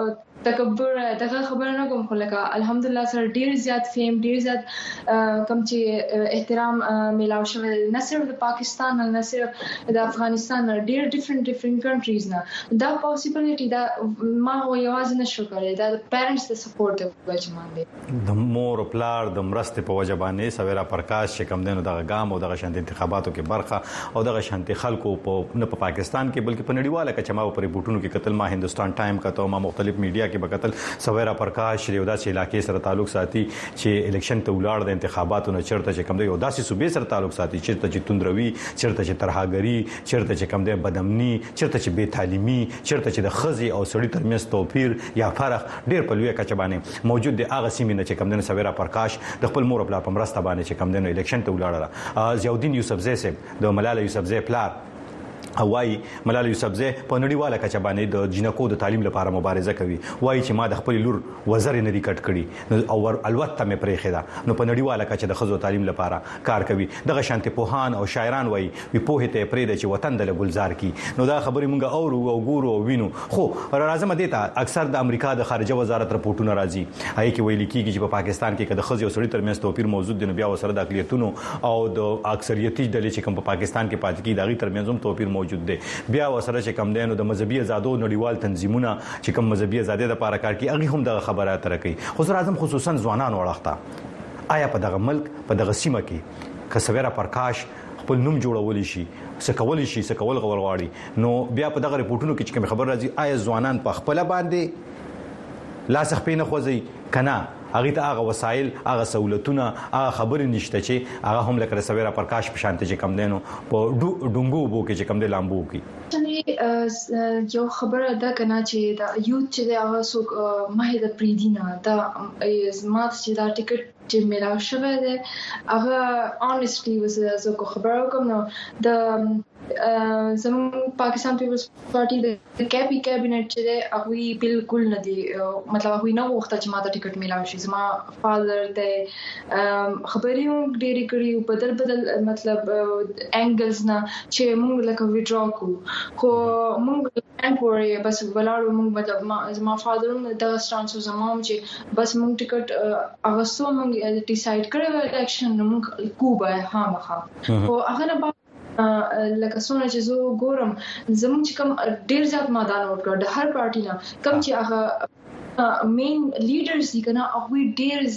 تکبر دغه خبره نه کوم خو لکه الحمدلله سره ډیر زیات فیم ډیر زیات کم چې احترام ملاو شوی نه صرف د پاکستان نه صرف د افغانستان نه ډیر ډیفرنٹ کنټریز نه دا possibility دا ما یوازې نشو کولای دا پیرنټس د سپورټ د وجمان دي د مور پلار د مرستې په وجبانه سویرا پرکاش چې کم دینو دغه ګام او دغه شانتي انتخاباتو کې برخه او دغه شانتي خلکو په نه په پاکستان کې بلکې په نړیواله کچما په ریپورتونو کې قتل ما هندستان ټایم کا ته ما مختلف میډیا کې بقتل سویرا پرکاش یو داسې علاقې سره تعلق ساتي چې الیکشن ته ولاړ د انتخاباتو نه چرته چې کم دی یو داسې صوبې سره تعلق ساتي چیرته چې توندروي چیرته چې ترهاګری چیرته چې کم دی بدامني چیرته چې بے تعلیمي چیرته چې د خزي او سړي ترمنځ توپیر یا فرق ډیر په لوی کچ باندې موجود دی هغه سیمه چې کم دی سویرا پرکاش د خپل مور خپل په مرسته باندې چې کم دی الیکشن ته ولاړه ضیاءالدین یوسفزئی صاحب د ملاله یوسفزئی پلار وای ملاله یوسفزئی په نړیواله کچ باندې د جنکو د تعلیم لپاره مبارزه کوي وای چې ما د خپل لور وزر نه دی کټ کړي او الوت مې پرې خېدا نو په نړیواله کچ د خزو تعلیم لپاره کار کوي دغه شانتي پوهان او شاعران وای وی په ته پرې د چې وطن د گلزار کی نو دا خبرې مونږ اورو او ګورو او وینو خو راځم دیتا اکثر د امریکا د خارجه وزارت رپورټونه راځي هغه کې ویل کیږي چې په پاکستان کې د خزو او سړي ترمنځ توپیر موجود دی نو بیا وسره د اقلیتونو او د اکثریتي ډلې چې کوم په پاکستان کې پاتې کی دغه ترمنځ هم توپیر موجود دی بیا وسره چې کم دینو د مذهبي آزادو نړیوال تنظیمونه چې کوم مذهبي آزادۍ لپاره کار کوي هغه هم د خبره اتر کوي خو اعظم خصوصا ځوانان وړاخته آیا په دغه ملک په دغه سیمه کې کسویرا پرکاش خپل نوم جوړول شي سکول غوړ غواړي نو بیا په دغه ریپورتونو کې چې کوم خبر راځي آیا ځوانان په خپل باندې لاس خپې نه خوځي کنه هغه ته هغه وسایل هغه سہولتونه هغه خبرې نشته چې هغه هم لکه سویرا پرکاش په شانته چې کم دینو په ډونګو بو کې چې کم دی لامبو کې یو خبره ده کنه چې دا یوت چې هغه څوک مه د پریدینا دا زمات چې دا ټیکټ چې ملاو شوی دی هغه honestly زه کو خبره کوم نو د زمون پاکستان پیپلز پارټي د کابینټ چې دی هغه بالکل نه دی مطلب هغه نه وخت چې ما د ټیکټ ملاو شي زما فادر ته خبرې هم ډېری کړي بدل مطلب انګلز نه چې موږ لکه ویډرا کو موږ انکوري بس ولاړو موږ مطلب زما فادر د سټانس زموږ چې بس موږ ټیکټ اغوستو موږ ډیسایډ کړو الیکشن موږ کوبه هامخه او هغه نه لکه څونه چې زه ګورم زموږ چې کوم ډیر زیات مادان ورکړ د هر پارټي نه کوم چې هغه مین لیډرز دي کنه هغه ډیر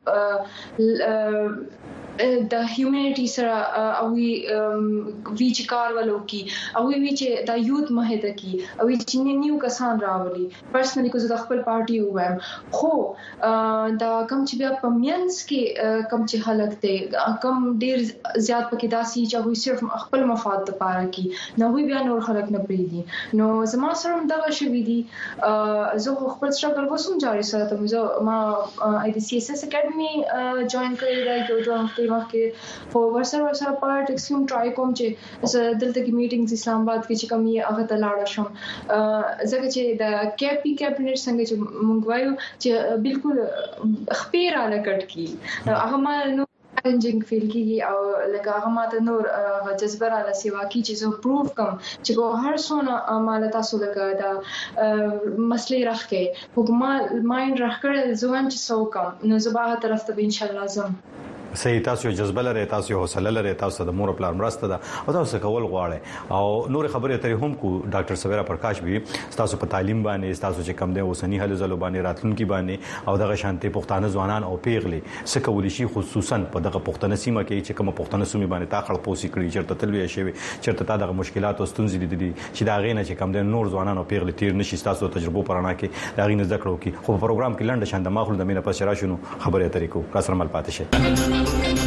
زیات د هیومنټی سره او وی چې کار ولو کی او وی چې د یوت مهته کی او چې نیو کسان راولي پرسنلی کو زه د خپل پارټي وایم خو دا کم چې بیا په مینس کې کم چې حالت ته کم ډیر زیات پکې داسي چې هغه صرف خپل مفاد لپاره کی نو وی بیا نور خلک نه پریدي نو زما سره دغه شوی دي زه خپل سټرګل وسوم جاري ساتم زه ما اې ډي سی اس اس اکیډمي جوائن کړی دا یو کې خو ورسره پالیټکس هم ټرای کوم چې دلته کې میټینګز اسلام آباد کې چې کوم یې هغه ته لاړ شم ځکه چې د کابینټ څنګه چې موږ وایو چې بالکل خپیر علا کټ کی هغه ما نو چیلنجینګ فیل کیږي او لکه هغه ماته نور جذبه را لسیوا کی چې زه پروف کوم چې کو هر څونه مال تاسو لکه دا مسلې راخکې حکومت مایند راخکړل ځوان چې سو کوم نو زبا طرف ته ان شاء الله زم صحیح تاسو جذبه لري تاسو حوصله لري تاسو د مور پلان مرسته ده او تاسو کول غواړي او نور خبرې ترې هم کو ډاکټر سویرا پرکاش بھی تاسو په تعلیم باندې تاسو چې کم دی اوسنی حل زلو باندې راتلونکي باندې او دغه شانتي پښتانه ځوانان او پیغلي سکول شي خصوصا په دغه پښتنه سیمه کې چې کوم پښتنه سیمه باندې تا خړ پوسی کړی چرته تلوي شي چرته تا دغه مشکلات او ستونزې دي چې دا غینه چې کم دی نور ځوانان او پیغلي تیر نشي تاسو تجربه پرانا کې دا غینه ذکر وکي خو په پروګرام کې لنډه شاند ماخول د مینه پس راشنو خبرې اترې کو کاسر مل پاتې شي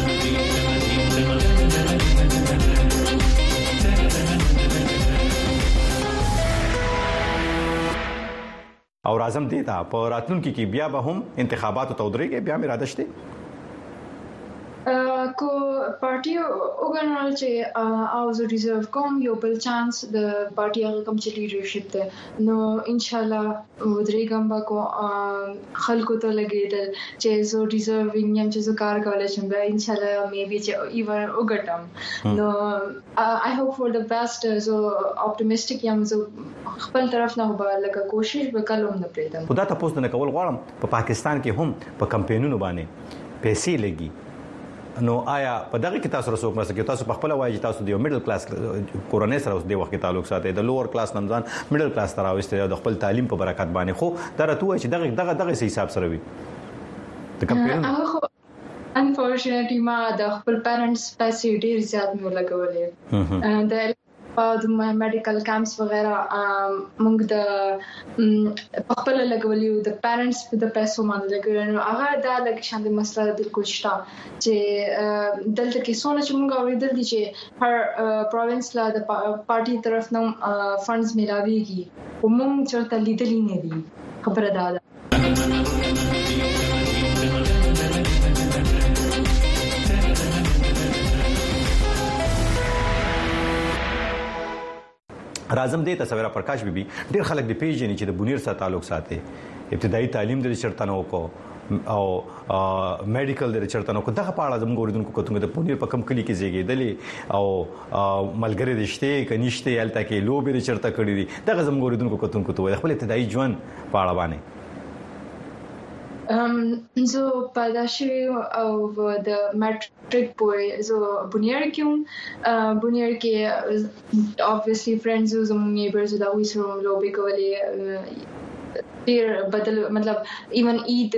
او راځم دیتا په راتلونکي کې بیا به هم انتخاباتو ته ودرېږي بیا مې اراده شته کو پارټي وګڼل چې او زه ریزرو کوم یو بل چانس د پارټي هغه کوم چې لیډرشپ ته نو ان شاء الله ودرېګم با کو خلکو ته لګیدل چې زه ریزرvinګ یم چې زه کار کولای شم بیا ان شاء الله میبي چې ایون وګټم نو آی هوپ فور د بیسټ زه اپټیمستیک یم زه خپل طرف نه وبالکه کوشش وکړم نه پریدم خدا ته پوښتنه کول غواړم په پاکستان کې هم په کمپاینونو باندې پیسې لګي نو آیا په دغه کې تاسو رسوک مسله کې تاسو په خپل وایي چې تاسو د میډل کلاس کورنۍ سره اوس د وخت تعلق ساتي د لوور کلاس نمځان میډل کلاس تر اوسته د خپل تعلیم په برکت باندې خو دا راته چې دغه حساب سره وي د کمپاین انفورچونټلی ما د خپل پیرنټس پیسې ډیر زیات مې لګولې د د میډیکل کیمپس وغیرہ موږ د خپل لګولیو د پیرنټس په د پیسو باندې لګولو هغه دا لکه شاندې مسله بالکل شته چې دلته کې سونه چې موږ اوریدل دي چې هر پروینس لا د پارټي طرف نو فندز ملاويږي او موږ چرته لیدلې نه دي خبره ده راځم دې تصویره پرکاش بیبي ډېر خلک د پیژنې چې د بونیر سره تعلق ساتي ابتدایي تعلیم د چرته نه وکړو او میډیکل د چرته نه وکړو دغه په اړه زموږ اوریدونکو کوته د بونیر په کم کلی کې زیږیدلې او ملګری دشته کنيشته الته کې لوبې د چرته کړې دي دغه زموږ اوریدونکو کوته خپل ابتدایي ژوند په اړه باندې زه پیدا شوی او د میټریک پورې زه بونیر کې obviously friends زموږ نیبرز دا وې سره لوبي کولې ډیر بدل مطلب ایون عید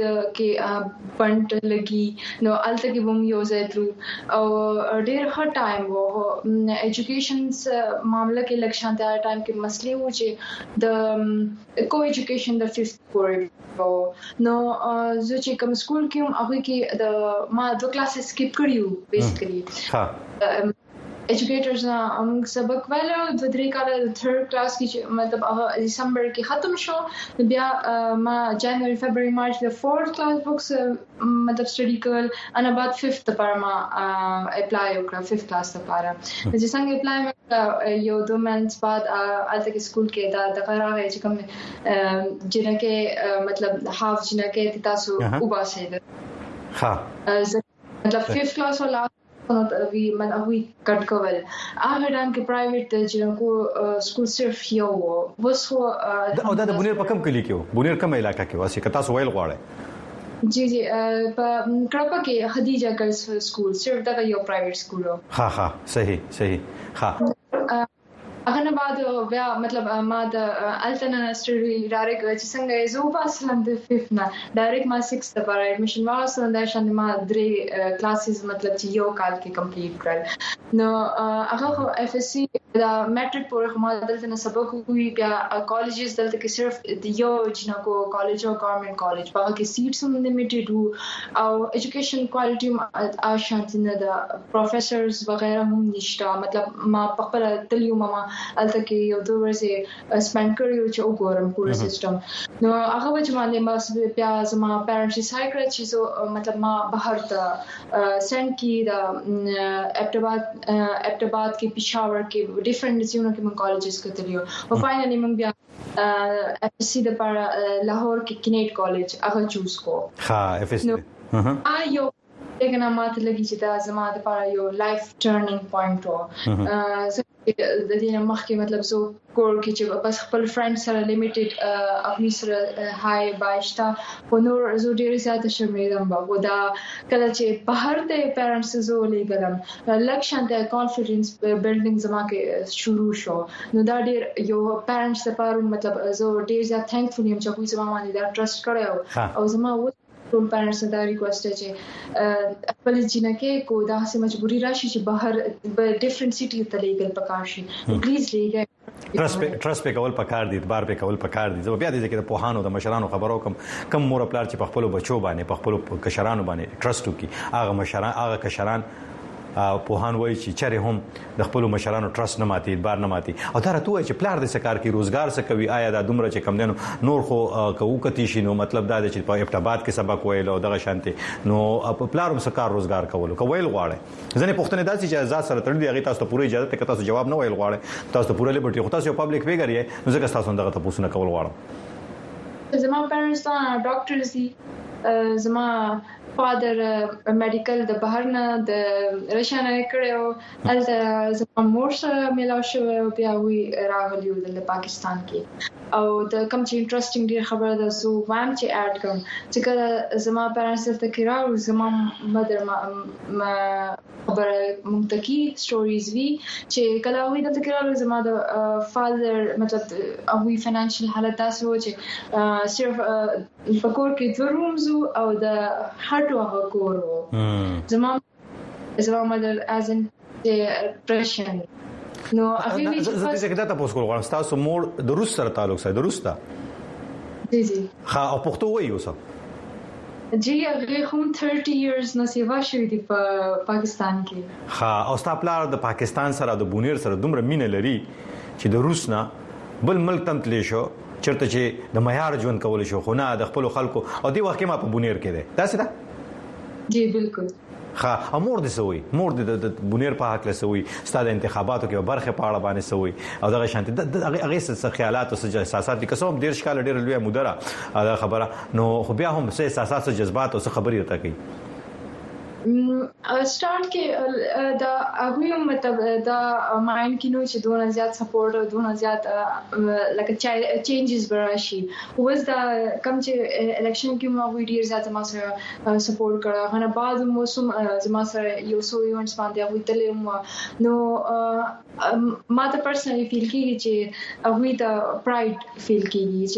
کې پنټ لګي نو الته کې بم یو ځای تلو او ډیر ښه ټایم وو ایجوکیشنز معاملې کې لکشان ته ټایم کې مسلې وو چې د کو ایجوکیشن د 5th پورې نو زه چې کوم سکول کې هغه کې د ما 2 کلاسز سکیپ کړیو بیسیکلی ایجوکیټرز موږ سبق ویلو د 3 کال د 3rd کلاس کې مطلب هغه دسمبر کې ختم شو بیا ما جنوري فبراير مارچ د 4th کلاس بوکس مطلب سټڈی کول انا بعد 5th لپاره ما اپلای وکړ 5th کلاس لپاره چې څنګه اپلای وکړ یو 2 منث بعد الته کې سکول کې دا راغی چې کوم جنکه مطلب هاف جنکه تاسو وباسه ها مطلب 5th کلاس ولا وی من اوی کټ کول هغه ډان کې پرایویټ چې کو سکول صرف یو وس هو او دا د بونیر په کم کلی کې بونیر کوم علاقہ کې واسي کتا سو ویل غواړي جی په کړپا کې خدیجه ګرلز سکول صرف دا یو پرایویټ سکول ها صحیح ها هغه نه بعد بیا مطلب ما د التنا سټډي ډایرکټ چې څنګه زو پاسلم د 5th نه ډایرکټ ما 6th لپاره ایڈمیشن واغسته دا شاندې ما 3 کلاسز مطلب چې یو کال کې کمپلیټ کړل نو هغه اف اس سی دا میټریک پورې ما دلته نه سبق وی بیا کالجز دلته کې صرف د یو جنکو کالج او ګورنمنت کالج په کې سیټس هم لیمیټډ وو او ایجوکیشن کوالټي آشانت نه دا پروفیسورز وغیرہ هم نشته مطلب ما په خپل تلیو ما الته کې یو 2 ورځې سپند کړیو چې وګورم پوره سیستم نو هغه وجه باندې ما بیا زما پیرنټس سایکل چې مطلب ما بهر ته سند کی دا ابټباد کې پېښور کې ډیفرنٹ ځایونو کې من کالجز کې تللیو او فائنلی من بیا اف سی د پر لاهور کې کینیټ کالج هغه چوز کو ها اف اس یو دغه ماته لګی چې دا زما د پر یو لایف ټرنینګ پوینټ و د دې مخکې مطلب زه کور کې چې بس خپل فرند سره لیمیټډ خپل سره هاي باشتا په نور زه ډیر زیاته شرمېدم به ودا کله چې بهر ته پیرنټس زه ولېګلم لکشن ته کانفیډنس بلډینګ زما کې شروع شو نو دا ډیر یو پیرنټس لپاره مطلب زه ډیر زیات تھینکفul یم چې کوم زما باندې دا ټرست کړو او زما ټول پیرنټس دا ریکوست چې خپل جنکه کو دا سه مجبوری راشي چې بهر په ډیفرنٹ سټي ته لیګل پکاشي پلیز لیګل ټرست په کول پکار دي اعتبار په کول پکار دي زه بیا دې کې د پوهانو د مشرانو خبرو کم مور پلار چې په خپل بچو باندې په خپل کشرانو باندې ټرست وکي هغه مشران هغه کشران په هان وای چې چره هم د خپل مشرانو ټرست نه ماتي اعتبار نه ماتي او دا راته وای چې پلار د سکار کې روزګار څه کوي آیا دا دومره چې کم دنو نور خو کوو کتی شي نو مطلب دا چې په ابتدابات کې سبق ویل او دغه شانتي نو پلار هم سکار روزګار کول کویل غواړي ځنه پښتنه داسې چې آزاد سره تړلې هغه تاسو ته پوره اجازه ته تاسو جواب نه ویل غواړي تاسو ته پوره لیبرټي خو تاسو یو پبلک فیګر یې نو ځکه تاسو دغه تاسو نه کول غواړم زما پیرنټس دا ډاکټرز دي زما فادر میډیکل د بهر نه د رشیا نه کړو الته زما مور سره ملاو شو بیا وی راغلی د پاکستان کې او د کوم چې انټرېسټینګ ډیر خبره ده سو وایم چې اډ کوم چې کله زما پیرنټس ته کراو زما مدر ما خبره مونږ کی سټوریز وی چې کله وی د کراو زما د فادر مطلب او فینانشل حالت تاسو چې صرف فکر کې د رومز او د هټو هکورو زما مدر از ان depression نو هغه وی چې څنګه دا تاسو کوم تاسو مور د روس سره تعلق سره د روس ته جی جی ها او پښتو وایي اوسه جی هغه هم 30 years نو سیوا شوی دی په پاکستان کې ها او تاسو د پاکستان سره د بونیر سره دومره مینه لري چې د روس نه بل ملک تم تللی شو چرته چې د معیار ژوند کول شو خو نه د خپل خلکو او دی وخت ما په بونیر کې ده تاسو ده جی بالکل ها امور دي سوي مور د بونیر په حق له سوي ستاسو انتخاباتو کې برخه پاړه باندې سوي او دغه شانتي هغه څه خیالات او احساسات دي کوم ډیر شکل ډیر لوی مدره دا خبره نو خو بیا هم څه احساسات او جذبات او څه خبري وتا کوي start के द अभी मतलब the mind की नो چې دونه زیات سپورټ او دونه زیات لکه چینجز براشي was the کم چې الیکشن کې مو ویډیو زیات ما سره سپورټ کړه غنه بعد موسم زما سره یو سو ایونټس باندې وي تل نو ما ته پرسنلی فیل کیږي چې هغه د پرایډ فیل کیږي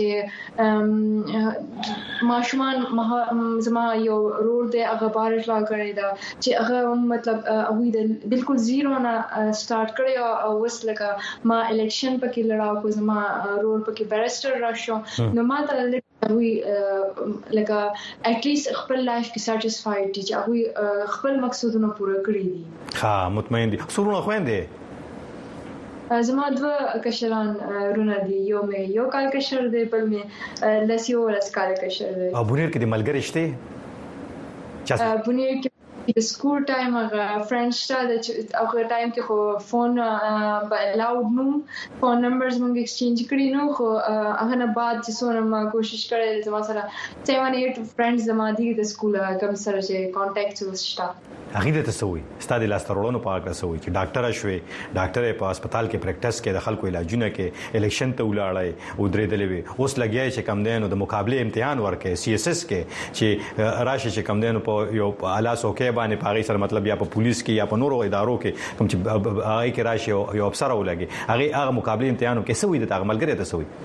چې ماشومان زما یو رول دی هغه بار لا کړی دا چې هغه مطلب هغه د بالکل زیرو نه سٹارټ کړی او وس لکه ما الیکشن پکې لړاو کو زما رول پکې بیرسټر راشو نو ما ته وی لکه اټ لیست خپل لایف کې سټیسفاید دي چې هغه خپل مقصدونه پوره کړی دي ها مطمئن دي سرونه خويندې زما دوه کشران رونه دي یو کال کشر دی بل مې لسیو ورس کال کشر دی او بونیر کې د ملګری شته بونیر کې د سکول ټایم هغه فرند شته د هغه ټایم کې خو فون الاود نو فون نمبرز مونږ ایکسچینج کړی نو خو هغه نه بعد چې څونه ما کوشش کړې زما سره 7-8 فرندز زما دي د سکول کوم سره چې کانټیکټ وستا هغه د تسوي ستاسو لاسترولونو په اړه سوي چې ډاکټر شوي ډاکټر په هسپتال کې پریکټس کې د خلکو علاجونه کې الیکشن ته ولاړای او درې دلوي اوس لګیای چې کم دینو د مقابله امتحان ورکې سی اس اس کې چې راشي چې کم دینو په یو اعلی سوکې باندې پاغي سره مطلب یا په پولیس کې یا په نورو ادارو کې کوم چې هغه کې راشي یو افسر ولګي هغه مقابله امتحانو کې سوي د عملګری ته سوي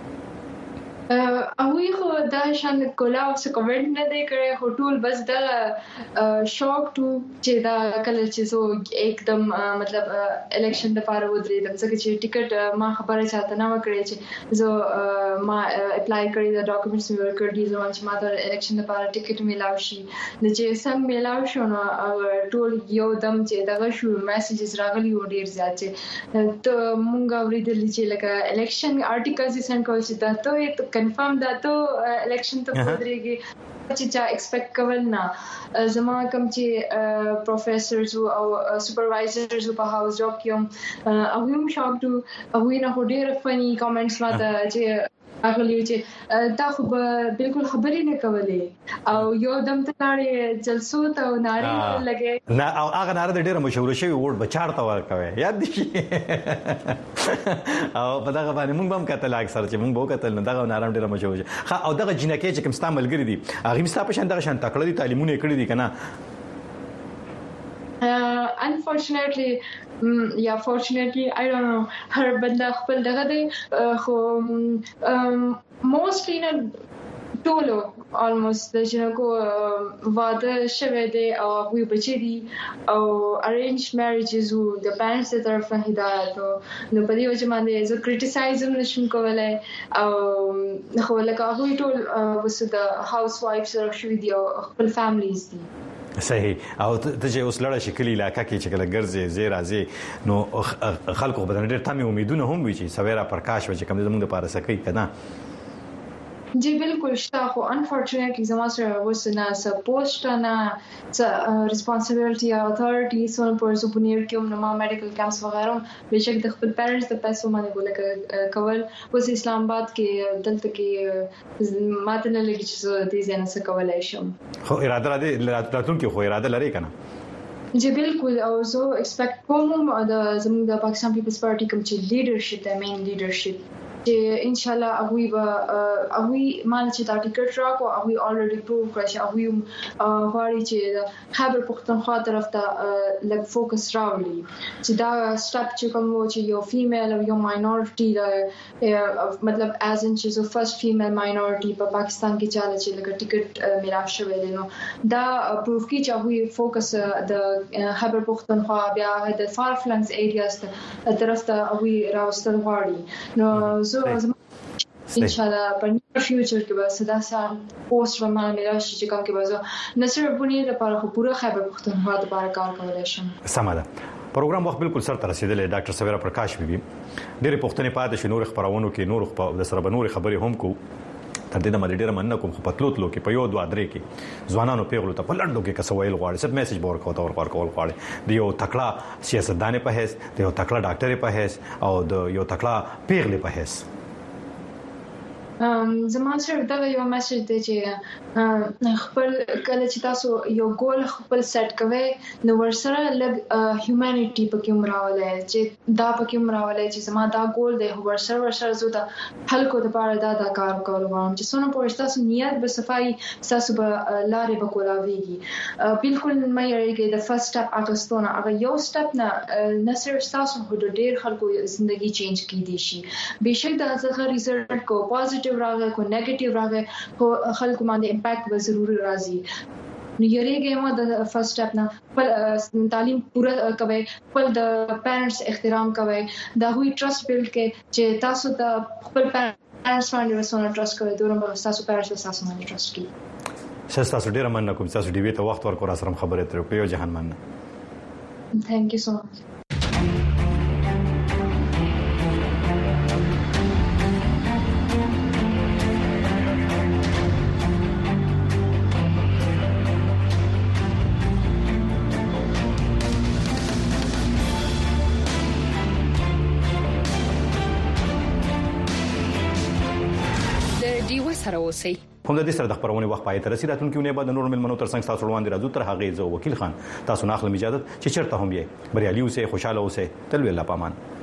اوی خو دا شان کولا او څه کومنټ نه دی کړی خو ټول بس دا شوک ټو چې دا کله چې زه एकदम مطلب الیکشن د پاره ودرېدم ځکه چې ټیکټ ما خبره چاته نه وکړې چې زه ما اپلای کړی دا ډاکومېنټس مې ورکړي زه چې ما د الیکشن لپاره ټیکټ میلاو شي نو چې سم میلاو شو نو ټول یو دم چې دغه شو میسجز راغلي و ډیر زیات چې ته مونږ اوریدل چې لکه الیکشن آرټیکلز یې سند کول چې دا ته کنفرم دا ته الیکشن ته ودرېږي چې چا ایکسپیکټ کول نه زما کوم چې پروفیسورز او سپروایزرز په هاوس جاب کې هم هم شاک ټو هغه نه ډېر فنی کمنټس ماته چې اغلی چې دا خو بالکل خبرې نه کولې او یو دم ته ناړي جلسو ته ناړي لګي نه او هغه ناره د ډیره مشهور شوی وړ بچاړته ورکوي یاد دي او په دغه باندې موږ هم کتل اکثر چې موږ به کتل نه دغه ناره ډیره مشهور شي او دغه جنکه چې کوم ستا ملګری دي هغه مستا په شان دغه شان تکړه دي تعلیمونه کړی دي کنه unfortunately یا fortunately I don't know هر بنده خپل دغه دی خو mostly نه ټولو almost د جنکو واده شوه دی او وی بچی دي او arranged marriages وو د parents تر طرفه هدایت نو په دې وجه باندې زه کریټیسایز نشم کولای او خو لکه هغه ټول وسه د هاوس وایفز سره شوی دي او خپل فیملیز دي صحیح او ته چې اوس لړ شکلی علاقہ کې چې کله ګرځي زیرازي نو خلکو بدن ډېر تمه امیدونه هم وي چې سویرا پرکاش و چې کوم زموږ د پاره سکی کنه जी बिल्कुल شته خو unfortunately زما سره وسنه سپوسټ نه responsibility authority سون پر زبونیر کې نو میډیکل کیمپس وغیرہ بهشکه د خپل پیرنټس د پیسو باندې ګولګ کول اوس اسلام آباد کې دلته کې ماته نه لګی چې دې ځنه څه کولای شم خو اراده لري راتلونکي خو اراده لري کنه जी बिल्कुल او زه ایکسپیکټ کوم د زموږ د پاکستان پیپلز پارټي کوم چې لیډرشپ د مین لیډرشپ چې ان شاء الله هغه مال چې دا ټیکټ راکو هغه الریډي پروف کړی چې هغه غواړي چې خیبر پختونخوا طرف ته لګ فوکس راوړي چې دا سټاپ چې کوم چې یو فیمیل او یو ماینورټي مطلب از ان چې زو فرست فیمیل ماینورټي په پاکستان کې چاله چې لګ ټیکټ میراث شوی دی نو دا پروف کی چې هغه فوکس د خیبر پختونخوا بیا د فار فلنگز ایریاز ته طرف ته هغه راوستل غواړي نو ان شاء الله په نیار فیوچر کې به صدا سره پوسټ ورمانه راشي چې کوم کې به نه صرف بنیاد لپاره خو پوره خیبر پختونخوا لپاره کار کولای شم سماده پروګرام وخت بالکل سره رسیدلی ډاکټر سویرا پرکاش بیبي ډېر پښتنې پاتې شنو خبرونو کې نور د سره بنور خبرې هم کو تر دې د مدیر مننه کوم خو پتلوت لو کې په یو دوه درې کې ځوانانو پیغلو ته په لړډو کې کسویل غواړي سب میسج بور کوته ور کول غواړي د یو تکړه سیاستدان په هیڅ د یو تکړه ډاکټر په هیڅ او د یو تکړه پیغلې په هیڅ زما سره دا یو میسج دی چې خپل کله چې تاسو یو ګول خپل سیټ کوئ نو ورسره لګ هیومانټي پکې مراولای چې دا پکې مراولای چې زما دا ګول دی ورسره زو دا خلکو د پاره دا کار کول غواړم چې څونه پوه تاسو نیت به صفای تاسو به لارې به کولاویږي بالکل مې یریږي د فرست سټپ اټوستونه هغه یو سټپ نه صرف تاسو خو د ډېر خلکو ژوندۍ چینج کیدی شي بهشکه دا ځکه ریزلټ کو پوزټیو راغی کو نیگیټیو راغی خو خلکو باندې امپیکټ به ضروري راځي نو یریږي ما د فرست سټپ نه خپل تعلیم پوره کوي خپل د پیرنټس احترام کوي دا هوی ټرست بیلډ کې چې تاسو ته خپل پیرنټس باندې ورسونه ټرست کوي دوی تاسو پیرنټس تاسو باندې ټرست کوي تاسو ډیر مننه کوم تاسو ډیوی ته وخت ورکړ سره خبرې ترې په یو جهان مننه ثانک یو سو مچ سره اوسئ هم د دې سره د خبرونه وخت پای ته رسیدونکو نه بعد نور ملمنو تر څنګه تاسو وړاندې راځو تر هغه زو وکیل خان تاسو ناخله اجازه چې چیرته هم یې بریالي اوسئ خوشاله اوسئ تل ویلا پامان